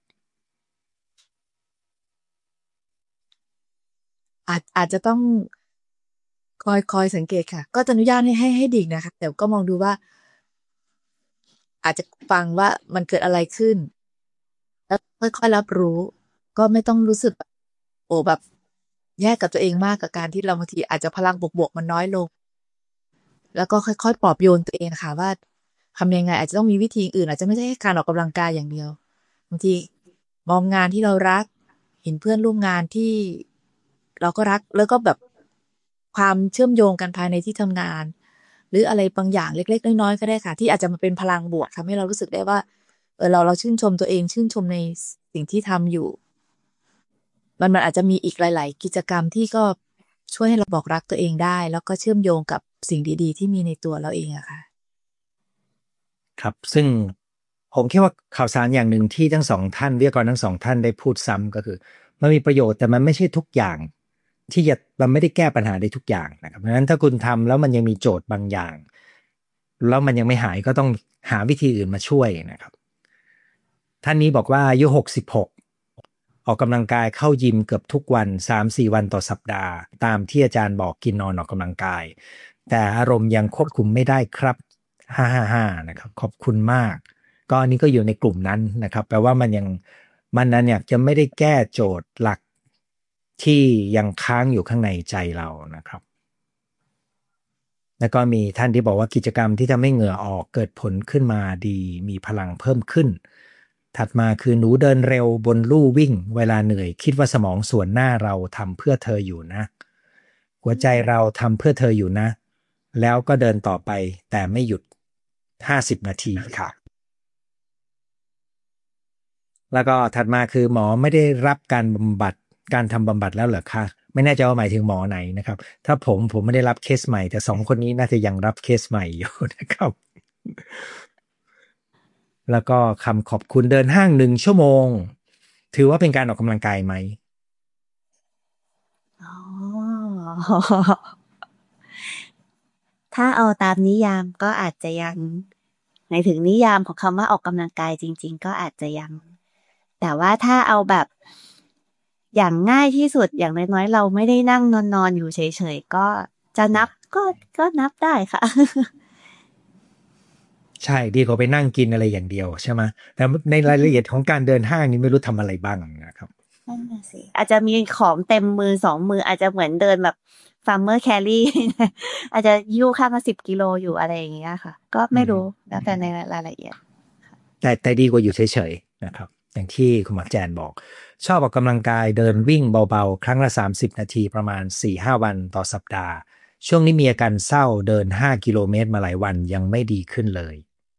อาจจะต้องคอยสังเกตค่ะก็จะอนุญาตให้ดิ่งนะคะแต่ก็มองดูว่าอาจจะฟังว่ามันเกิดอะไรขึ้นแล้วค่อยๆรับรู้ก็ไม่ต้องรู้สึกโอ้แบบแยกกับตัวเองมากกับการที่เราบางทีอาจจะพลังบวกๆมันน้อยลงแล้วก็ค่อยๆปลอบโยนตัวเองค่ะว่าทำยังไงอาจจะต้องมีวิธีอื่นอาจจะไม่ใช่แค่การออกกำลังกายอย่างเดียวบางทีมองงานที่เรารักเห็นเพื่อนร่วมงานที่เราก็รักแล้วก็แบบความเชื่อมโยงกันภายในที่ทำงานหรืออะไรบางอย่างเล็กๆน้อยๆก็ได้ค่ะที่อาจจะมาเป็นพลังบวกทำให้เรารู้สึกได้ว่าเราชื่นชมตัวเองชื่นชมในสิ่งที่ทำอยู่มันอาจจะมีอีกหลายๆกิจกรรมที่ก็ช่วยให้เราบอกรักตัวเองได้แล้วก็เชื่อมโยงกับสิ่งดีๆที่มีในตัวเราเองอะค่ะครับซึ่งผมคิดว่าข่าวสารอย่างหนึ่งที่ทั้งสองท่านวิทยากรทั้งสองท่านได้พูดซ้ำก็คือมันมีประโยชน์แต่มันไม่ใช่ทุกอย่างที่มันไม่ได้แก้ปัญหาได้ทุกอย่างนะครับเพราะฉะนั้นถ้าคุณทำแล้วมันยังมีโจทย์บางอย่างแล้วมันยังไม่หายก็ต้องหาวิธีอื่นมาช่วยนะครับท่านนี้บอกว่าอายุ66ออกกำลังกายเข้ายิมเกือบทุกวัน 3-4 วันต่อสัปดาห์ตามที่อาจารย์บอกกินนอนออกกำลังกายแต่อารมณ์ยังควบคุมไม่ได้ครับ555นะครับขอบคุณมากก็อันนี้ก็อยู่ในกลุ่มนั้นนะครับแปลว่ามันนั้นเนี่ยจะไม่ได้แก้โจทย์หลักที่ยังค้างอยู่ข้างในใจเรานะครับแล้วก็มีท่านที่บอกว่ากิจกรรมที่ทำให้เหงื่อออกเกิดผลขึ้นมาดีมีพลังเพิ่มขึ้นถัดมาคือหนูเดินเร็วบนลู่วิ่งเวลาเหนื่อยคิดว่าสมองส่วนหน้าเราทำเพื่อเธออยู่นะหัวใจเราทำเพื่อเธออยู่นะแล้วก็เดินต่อไปแต่ไม่หยุด50 นาทีค่ะแล้วก็ถัดมาคือหมอไม่ได้รับการทำบำบัดแล้วเหรอคะไม่แน่ใจว่าหมายถึงหมอไหนนะครับถ้าผมไม่ได้รับเคสใหม่แต่สองคนนี้น่าจะยังรับเคสใหม่อยู่นะครับแล้วก็คำขอบคุณเดินห้าง1 ชั่วโมงถือว่าเป็นการออกกำลังกายไหมอ๋อ ถ้าเอาตามนิยามก็อาจจะยังหมายถึงนิยามของคำว่าออกกำลังกายจริงๆก็อาจจะยังแต่ว่าถ้าเอาแบบอย่างง่ายที่สุดอย่างน้อยๆเราไม่ได้นั่งนอนอยู่เฉยๆก็จะนับก็นับได้ค่ะใช่ดีกว่าไปนั่งกินอะไรอย่างเดียวใช่ไหมแต่ในรายละเอียดของการเดินห้างนี่ไม่รู้ทำอะไรบ้างนะครับนั่นน่ะสิอาจจะมีของเต็มมือ2 มืออาจจะเหมือนเดินแบบฟาร์มเมอร์แครี่ อาจจะยิ้วข้ามมา10 กิโลอยู่อะไรอย่างเงี้ยค่ะก็ไม่รู้แล้วแต่ในรายละเอียดแต่ดีกว่าอยู่เฉยๆนะครับอย่างที่คุณหมอแจนบอกชอบออกกำลังกายเดินวิ่งเบาๆครั้งละ30 นาทีประมาณ 4-5 วันต่อสัปดาห์ช่วงนี้มีอาการเศร้าเดิน5 กิโลเมตรมาหลายวันยังไม่ดีขึ้นเลย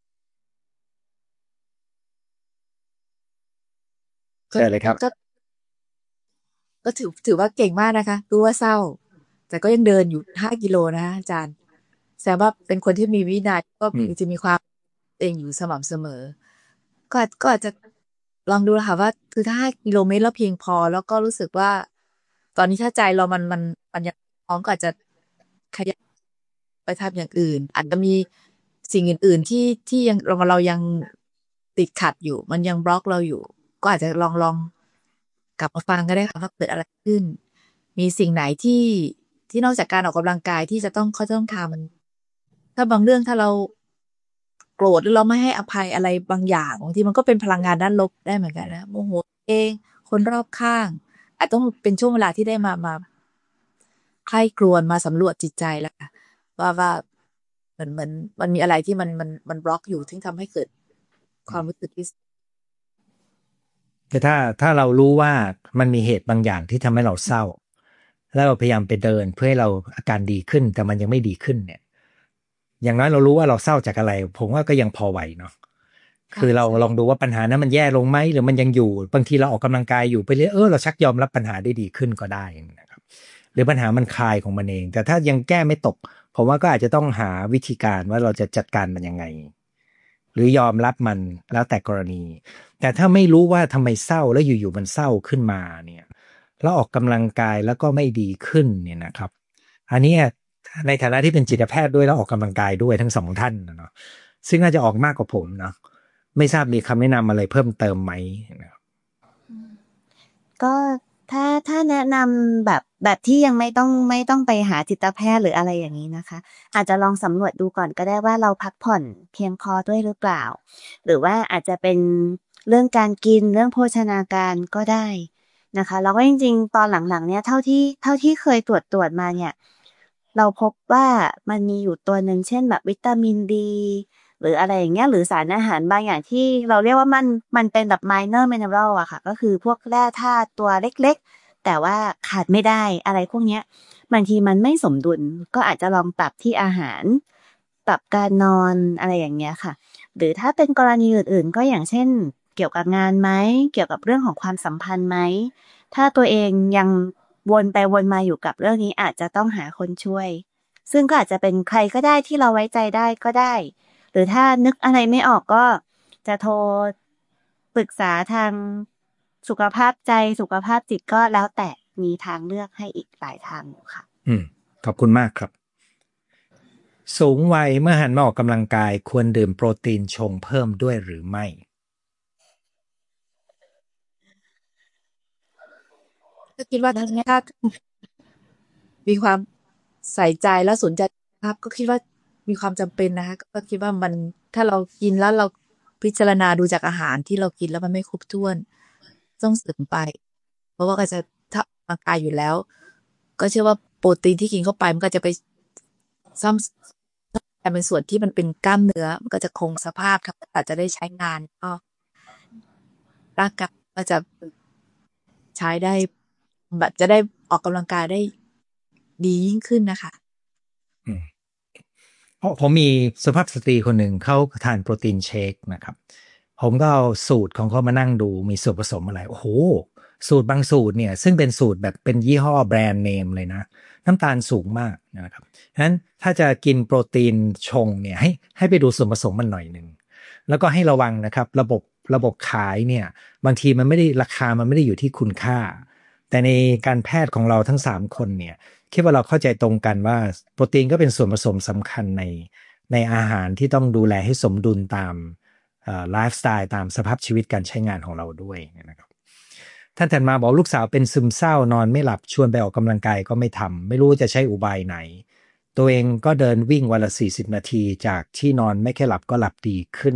เชิญเลยครับก็ถือว่าเก่งมากนะคะรู้ว่าเศร้าแต่ก็ยังเดินอยู่5 กิโลนะอาจารย์แสดงว่าเป็นคนที่มีวินัยก็จะมีความเองอยู่สม่ำเสมอก็อาจจะลองดูนะคะว่าคือถ้า5 กิโลเมตรแล้วเพียงพอแล้วก็รู้สึกว่าตอนนี้ถ้าใจเรามันยังพร้อมก็อาจจะขยับไปทำอย่างอื่นอาจจะมีสิ่งอื่นๆที่ยังเรายังติดขัดอยู่มันยังบล็อกเราอยู่ก็อาจจะลองกลับมาฟังก็ได้ค่ะว่าเกิดอะไรขึ้นมีสิ่งไหนที่นอกจากการออกกำลังกายที่เขาจะต้องทำถ้าบางเรื่องถ้าเราโกรธหรือเราไม่ให้อภัยอะไรบางอย่างบางทีมันก็เป็นพลังงานด้านลบได้เหมือนกันนะโมโหเองคนรอบข้างอาจต้องเป็นช่วงเวลาที่ได้มาใคร่ครวญมาสำรวจจิตใจแล้วค่ะว่าเหมือนมันมีอะไรที่มันบล็อกอยู่ที่ทำให้เกิดความรู้สึกที่แต่ถ้าเรารู้ว่ามันมีเหตุบางอย่างที่ทำให้เราเศร้าแล้วเราพยายามไปเดินเพื่อให้เราอาการดีขึ้นแต่มันยังไม่ดีขึ้นเนี่ยอย่างน้อยเรารู้ว่าเราเศร้าจากอะไรผมว่าก็ยังพอไหวเนาะคือเราลองดูว่าปัญหานั้นมันแย่ลงไหมหรือมันยังอยู่บางทีเราออกกำลังกายอยู่ไปเรื่อยเราชักยอมรับปัญหาได้ดีขึ้นก็ได้นะครับหรือปัญหามันคลายของมันเองแต่ถ้ายังแก้ไม่ตกผมว่าก็อาจจะต้องหาวิธีการว่าเราจะจัดการมันยังไงหรือยอมรับมันแล้วแต่กรณีแต่ถ้าไม่รู้ว่าทำไมเศร้าแล้วอยู่ๆมันเศร้าขึ้นมาเนี่ยแล้วออกกำลังกายแล้วก็ไม่ดีขึ้นเนี่ยนะครับอันนี้ในฐานะที่เป็นจิตแพทย์ด้วยแล้วออกกำลังกายด้วยทั้งสองท่านเนาะซึ่งน่าจะออกมากกว่าผมนะไม่ทราบมีคำแนะนำอะไรเพิ่มเติมไหมนะครับก็ถ้าแนะนำแบบที่ยังไม่ต้องไปหาจิตแพทย์หรืออะไรอย่างนี้นะคะอาจจะลองสำรวจดูก่อนก็ได้ว่าเราพักผ่อนเพียงพอด้วยหรือเปล่าหรือว่าอาจจะเป็นเรื่องการกินเรื่องโภชนาการก็ได้นะคะแล้วก็จริงๆตอนหลังๆเนี่ยเท่าที่เคยตรวจมาเนี่ยเราพบว่ามันมีอยู่ตัวหนึ่งเช่นแบบวิตามินดีหรืออะไรอย่างเงี้ยหรือสารอาหารบางอย่างที่เราเรียกว่ามันเป็นแบบ minor mineral อะค่ะก็คือพวกแร่ธาตุตัวเล็กๆแต่ว่าขาดไม่ได้อะไรพวกเนี้ยบางทีมันไม่สมดุลก็อาจจะลองปรับที่อาหารปรับการนอนอะไรอย่างเงี้ยค่ะหรือถ้าเป็นกรณีอื่นๆก็อย่างเช่นเกี่ยวกับงานไหมเกี่ยวกับเรื่องของความสัมพันธ์ไหมถ้าตัวเองยังวนไปวนมาอยู่กับเรื่องนี้อาจจะต้องหาคนช่วยซึ่งก็อาจจะเป็นใครก็ได้ที่เราไว้ใจได้ก็ได้ หรือถ้านึกอะไรไม่ออกก็จะโทรปรึกษาทางสุขภาพใจสุขภาพจิตก็แล้วแต่มีทางเลือกให้อีกหลายทางอยู่ค่ะขอบคุณมากครับสูงวัยเมื่อหันมาออกกำลังกายควรดื่มโปรตีนชงเพิ่มด้วยหรือไม่ก็คิดว่าถ้ามีความใส่ใจและสนใจภาพก็คิดว่ามีความจำเป็นนะคะก็คิดว่ามันถ้าเรากินแล้วเราพิจารณาดูจากอาหารที่เรากินแล้วมันไม่ครบถ้วนต้องเสริมไปเพราะว่าก็จะถ้าออกกำลังกายอยู่แล้วก็เชื่อว่าโปรตีนที่กินเข้าไปมันก็จะไปซ่อมแต่เป็นส่วนที่มันเป็นกล้ามเนื้อมันก็จะคงสภาพครับอาจจะได้ใช้งานก็ร่างกายก็จะใช้ได้แบบจะได้ออกกำลังกายได้ดียิ่งขึ้นนะคะผมมีสุภาพสตรีคนหนึ่งเขาทานโปรตีนเชคนะครับผมก็เอาสูตรของเขามานั่งดูมีส่วนผสมอะไรโอ้โหสูตรบางสูตรเนี่ยซึ่งเป็นสูตรแบบเป็นยี่ห้อแบรนด์เนมเลยนะน้ำตาลสูงมากนะครับฉะนั้นถ้าจะกินโปรตีนชงเนี่ยให้ไปดูส่วนผสมมันหน่อยหนึ่งแล้วก็ให้ระวังนะครับระบบขายเนี่ยบางทีมันไม่ได้ราคามันไม่ได้อยู่ที่คุณค่าแต่ในการแพทย์ของเราทั้ง3คนเนี่ยคิดว่าเราเข้าใจตรงกันว่าโปรตีนก็เป็นส่วนผสมสำคัญในอาหารที่ต้องดูแลให้สมดุลตามไลฟ์สไตล์ตามสภาพชีวิตการใช้งานของเราด้วยนะครับท่านถัดมาบอกลูกสาวเป็นซึมเศร้านอนไม่หลับชวนไปออกกำลังกายก็ไม่ทำไม่รู้จะใช้อุบายไหนตัวเองก็เดินวิ่งวันละ40 นาทีจากที่นอนไม่แค่หลับก็หลับดีขึ้น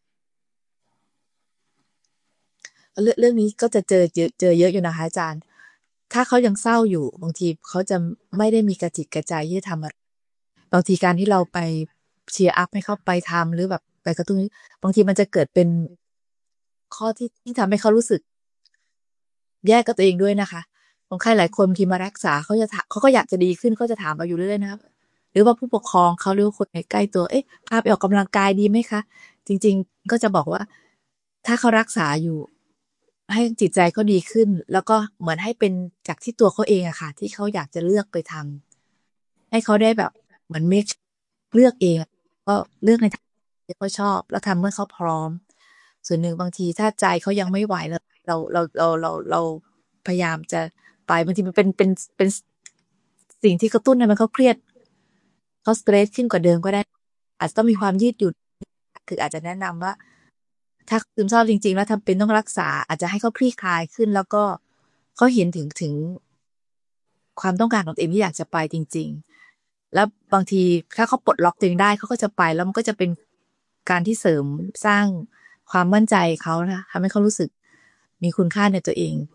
เรื่องนี้ก็จะเจอเยอะอยู่นะคะอาจารย์ถ้าเขายังเศร้าอยู่บางทีเขาจะไม่ได้มีกระจิตกระใจที่จะทำอะไรบางทีการที่เราไปเชียร์อัพให้เขาไปทำหรือแบบไปกระตุ้นบางทีมันจะเกิดเป็นข้อที่ทำให้เขารู้สึกแย่กับตัวเองด้วยนะคะคนไข้หลายคนที่มารักษาเขาก็อยากจะดีขึ้นเขาจะถามเราอยู่เรื่อยๆนะครับหรือว่าผู้ปกครองเขาหรือคนใกล้ตัวพาไปออกกำลังกายดีไหมคะจริงๆก็จะบอกว่าถ้าเขารักษาอยู่ให้จิตใจเขาดีขึ้นแล้วก็เหมือนให้เป็นจากที่ตัวเขาเองอะค่ะที่เขาอยากจะเลือกไปทำให้เขาได้แบบเหมือนเลือกเองก็เลือกในทางที่เขาชอบแล้วทำเมื่อเขาพร้อมส่วนหนึ่งบางทีถ้าใจเขายังไม่ไหวแล้วเราพยายามจะไปบางทีมันเป็นสิ่งที่กระตุ้นให้มันเขาเครียดเขาสเตรสขึ้นกว่าเดิมก็ได้อาจจะต้องมีความยืดหยุ่นคืออาจจะแนะนำว่าถ้าซึมเศร้าจริงๆแล้วทำเป็นต้องรักษาอาจจะให้เขาคลี่คลายขึ้นแล้วก็เขาเห็นถึงความต้องการของตัวเองที่อยากจะไปจริงๆแล้วบางทีถ้าเขาปลดล็อกตัวเองได้เขาก็จะไปแล้วมันก็จะเป็นการที่เสริมสร้างความมั่นใจเขานะทำให้เขารู้สึกมีคุณค่าในตัวเอง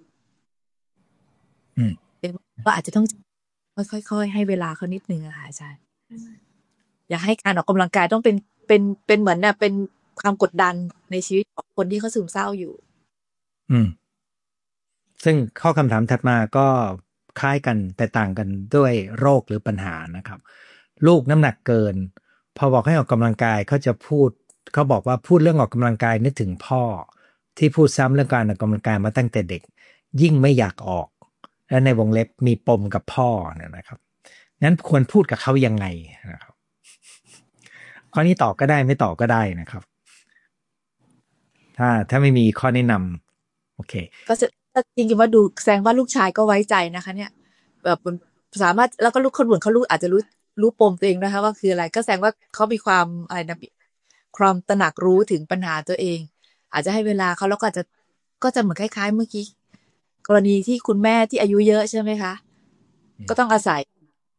ก็อาจจะต้องค่อยๆให้เวลาเขานิดนึงอะค่ะอาจารย์อยากให้การออกกำลังกายต้องเป็นเหมือนเนี่ยเป็นความกดดันในชีวิตของคนที่เขาซึมเศร้าอยู่ซึ่งข้อคำถามถัดมาก็คล้ายกันแต่ต่างกันด้วยโรคหรือปัญหานะครับลูกน้ำหนักเกินพอบอกให้ออกกำลังกายเขาบอกว่าพูดเรื่องออกกำลังกายนึกถึงพ่อที่พูดซ้ำเรื่องการออกกำลังกายมาตั้งแต่เด็กยิ่งไม่อยากออกและในวงเล็บมีปมกับพ่อเนี่ยนะครับนั้นควรพูดกับเขายังไงนะครับข้อนี้ตอบก็ได้ไม่ตอบก็ได้นะครับถ้าไม่มีข้อแนะนำโอเคก็จะจริงๆว่าดูแสดงว่าลูกชายก็ไว้ใจนะคะเนี่ยแบบสามารถแล้วก็ลูกคนอื่นเขาอาจจะรู้ปมตัวเองนะคะว่าคืออะไรก็แสดงว่าเขามีความอะไรนะความตระหนักรู้ถึงปัญหาตัวเอง อาจจะให้เวลาเขาแล้วก็จะเหมือนคล้ายๆเมื่อกี้กรณีที่คุณแม่ที่อายุเยอะใช่ไหมคะก็ต้องอาศัย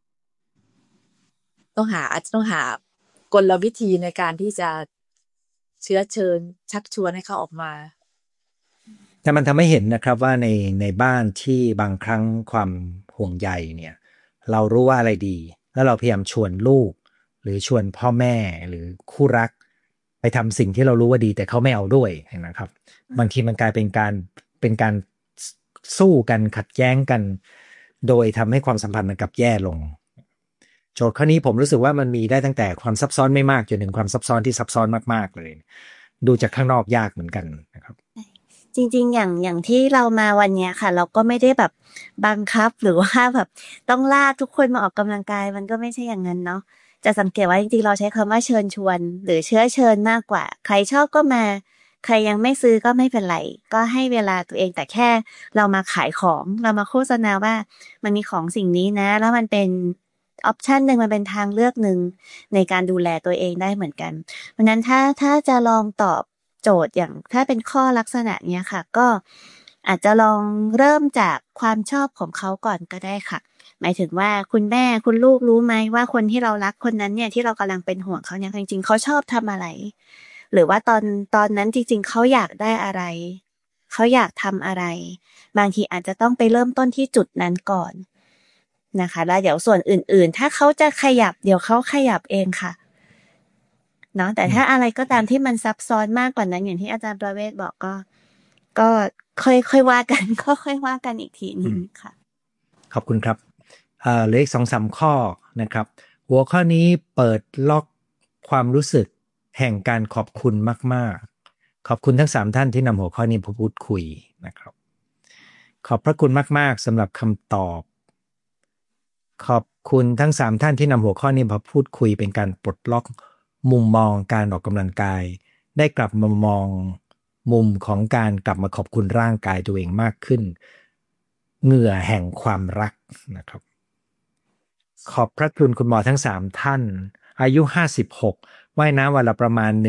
อาจจะต้องหากลวิธีในการที่จะเชื้อเชิญชักชวนให้เขาออกมาแต่มันทำให้เห็นนะครับว่าในบ้านที่บางครั้งความห่วงใยเนี่ยเรารู้ว่าอะไรดีแล้วเราพยายามชวนลูกหรือชวนพ่อแม่หรือคู่รักไปทำสิ่งที่เรารู้ว่าดีแต่เขาไม่เอาด้วยนะครับบางทีมันกลายเป็นการสู้กันขัดแย้งกันโดยทำให้ความสัมพันธ์มันกลับแย่ลงโจทย์ข้อนี้ผมรู้สึกว่ามันมีได้ตั้งแต่ความซับซ้อนไม่มากจนถึงความซับซ้อนที่ซับซ้อนมากๆเลยดูจากข้างนอกยากเหมือนกันนะครับจริงๆอย่างที่เรามาวันนี้ค่ะเราก็ไม่ได้แบบบังคับหรือว่าแบบต้องลากทุกคนมาออกกำลังกายมันก็ไม่ใช่อย่างนั้นเนาะจะสังเกตว่าจริงๆเราใช้คำว่าเชิญชวนหรือเชื้อเชิญมากกว่าใครชอบก็มาใครยังไม่ซื้อก็ไม่เป็นไรก็ให้เวลาตัวเองแต่แค่เรามาขายของเรามาโฆษณาว่ามันมีของสิ่งนี้นะแล้วมันเป็นออปชันหนึ่งมันเป็นทางเลือกหนึ่งในการดูแลตัวเองได้เหมือนกันเพราะนั้นถ้าจะลองตอบโจทย์อย่างถ้าเป็นข้อลักษณะเนี้ยค่ะก็อาจจะลองเริ่มจากความชอบของเขาก่อนก็ได้ค่ะหมายถึงว่าคุณแม่คุณลูกรู้ไหมว่าคนที่เรารักคนนั้นเนี่ยที่เรากำลังเป็นห่วงเขาเนี่ยจริงๆเขาชอบทำอะไรหรือว่าตอนนั้นจริงๆเขาอยากได้อะไรเขาอยากทำอะไรบางทีอาจจะต้องไปเริ่มต้นที่จุดนั้นก่อนนะคะแล้วเดี๋ยวส่วนอื่นๆถ้าเขาจะขยับเดี๋ยวเขาขยับเองค่ะเนาะแต่ถ้าอะไรก็ตามที่มันซับซ้อนมากกว่านั้นอย่างที่อาจารย์ประเวศบอกก็ค่อยว่ากันก็ค่อยว่ากันอีกทีนึงค่ะขอบคุณครับเหลืออีก 2-3 ข้อนะครับหัวข้อนี้เปิดล็อกความรู้สึกแห่งการขอบคุณมากๆขอบคุณทั้ง3ท่านที่นำหัวข้อนี้มาพูดคุยนะครับขอบพระคุณมากๆสำหรับคำตอบขอบคุณทั้ง3ท่านที่นำหัวข้อนี้มาพูดคุยเป็นการปลดล็อกมุมมองการออกกำลังกายได้กลับมามองมุมของการกลับมาขอบคุณร่างกายตัวเองมากขึ้นเหงื่อแห่งความรักนะครับขอบพระคุณคุณหมอทั้ง3ท่านอายุ56ว่ายน้ำวันละประมาณ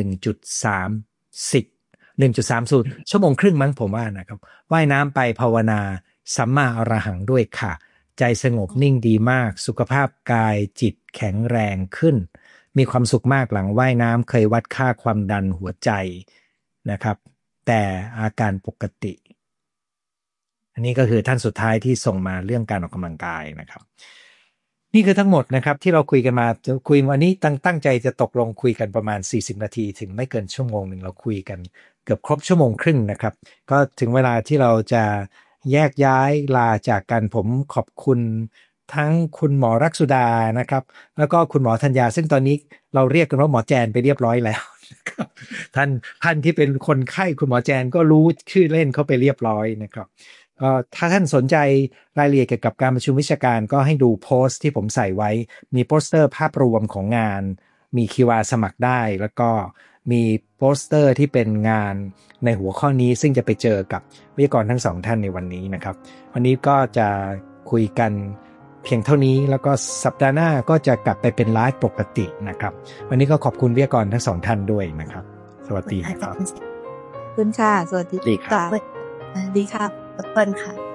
1.30 ชั่วโมงครึ่งมั้งผมว่านะครับว่ายน้ำไปภาวนาสัมมาอรหังด้วยค่ะใจสงบนิ่งดีมากสุขภาพกายจิตแข็งแรงขึ้นมีความสุขมากหลังว่ายน้ำเคยวัดค่าความดันหัวใจนะครับแต่อาการปกติอันนี้ก็คือท่านสุดท้ายที่ส่งมาเรื่องการออกกำลังกายนะครับนี่คือทั้งหมดนะครับที่เราคุยกันมาจะคุยวันนี้ตั้งใจจะตกลงคุยกันประมาณ40นาทีถึงไม่เกินชั่วโมงหนึ่งเราคุยกันเกือบครบชั่วโมงครึ่งนะครับก็ถึงเวลาที่เราจะแยกย้ายลาจากกันผมขอบคุณทั้งคุณหมอรักสุดานะครับแล้วก็คุณหมอธัญญาซึ่งตอนนี้เราเรียกกันว่าหมอแจนไปเรียบร้อยแล้วท่านที่เป็นคนไข้คุณหมอแจนก็รู้ชื่อเล่นเขาไปเรียบร้อยนะครับถ้าท่านสนใจรายละเอียดเกี่ยวกับการประชุมวิชาการก็ให้ดูโพสต์ที่ผมใส่ไว้มีโปสเตอร์ภาพรวมของงานมี QR สมัครได้แล้วก็มีโปสเตอร์ที่เป็นงานในหัวข้อนี้ซึ่งจะไปเจอกับวิทยากรทั้ง2ท่านในวันนี้นะครับวันนี้ก็จะคุยกันเพียงเท่านี้แล้วก็สัปดาห์หน้าก็จะกลับไปเป็นไลฟ์ปกตินะครับวันนี้ก็ขอบคุณวิทยากรทั้ง2ท่านด้วยนะครับสวัสดีครับขอบคุณค่ะสวัสดีค่ะดีค่ะขอบคุณค่ะ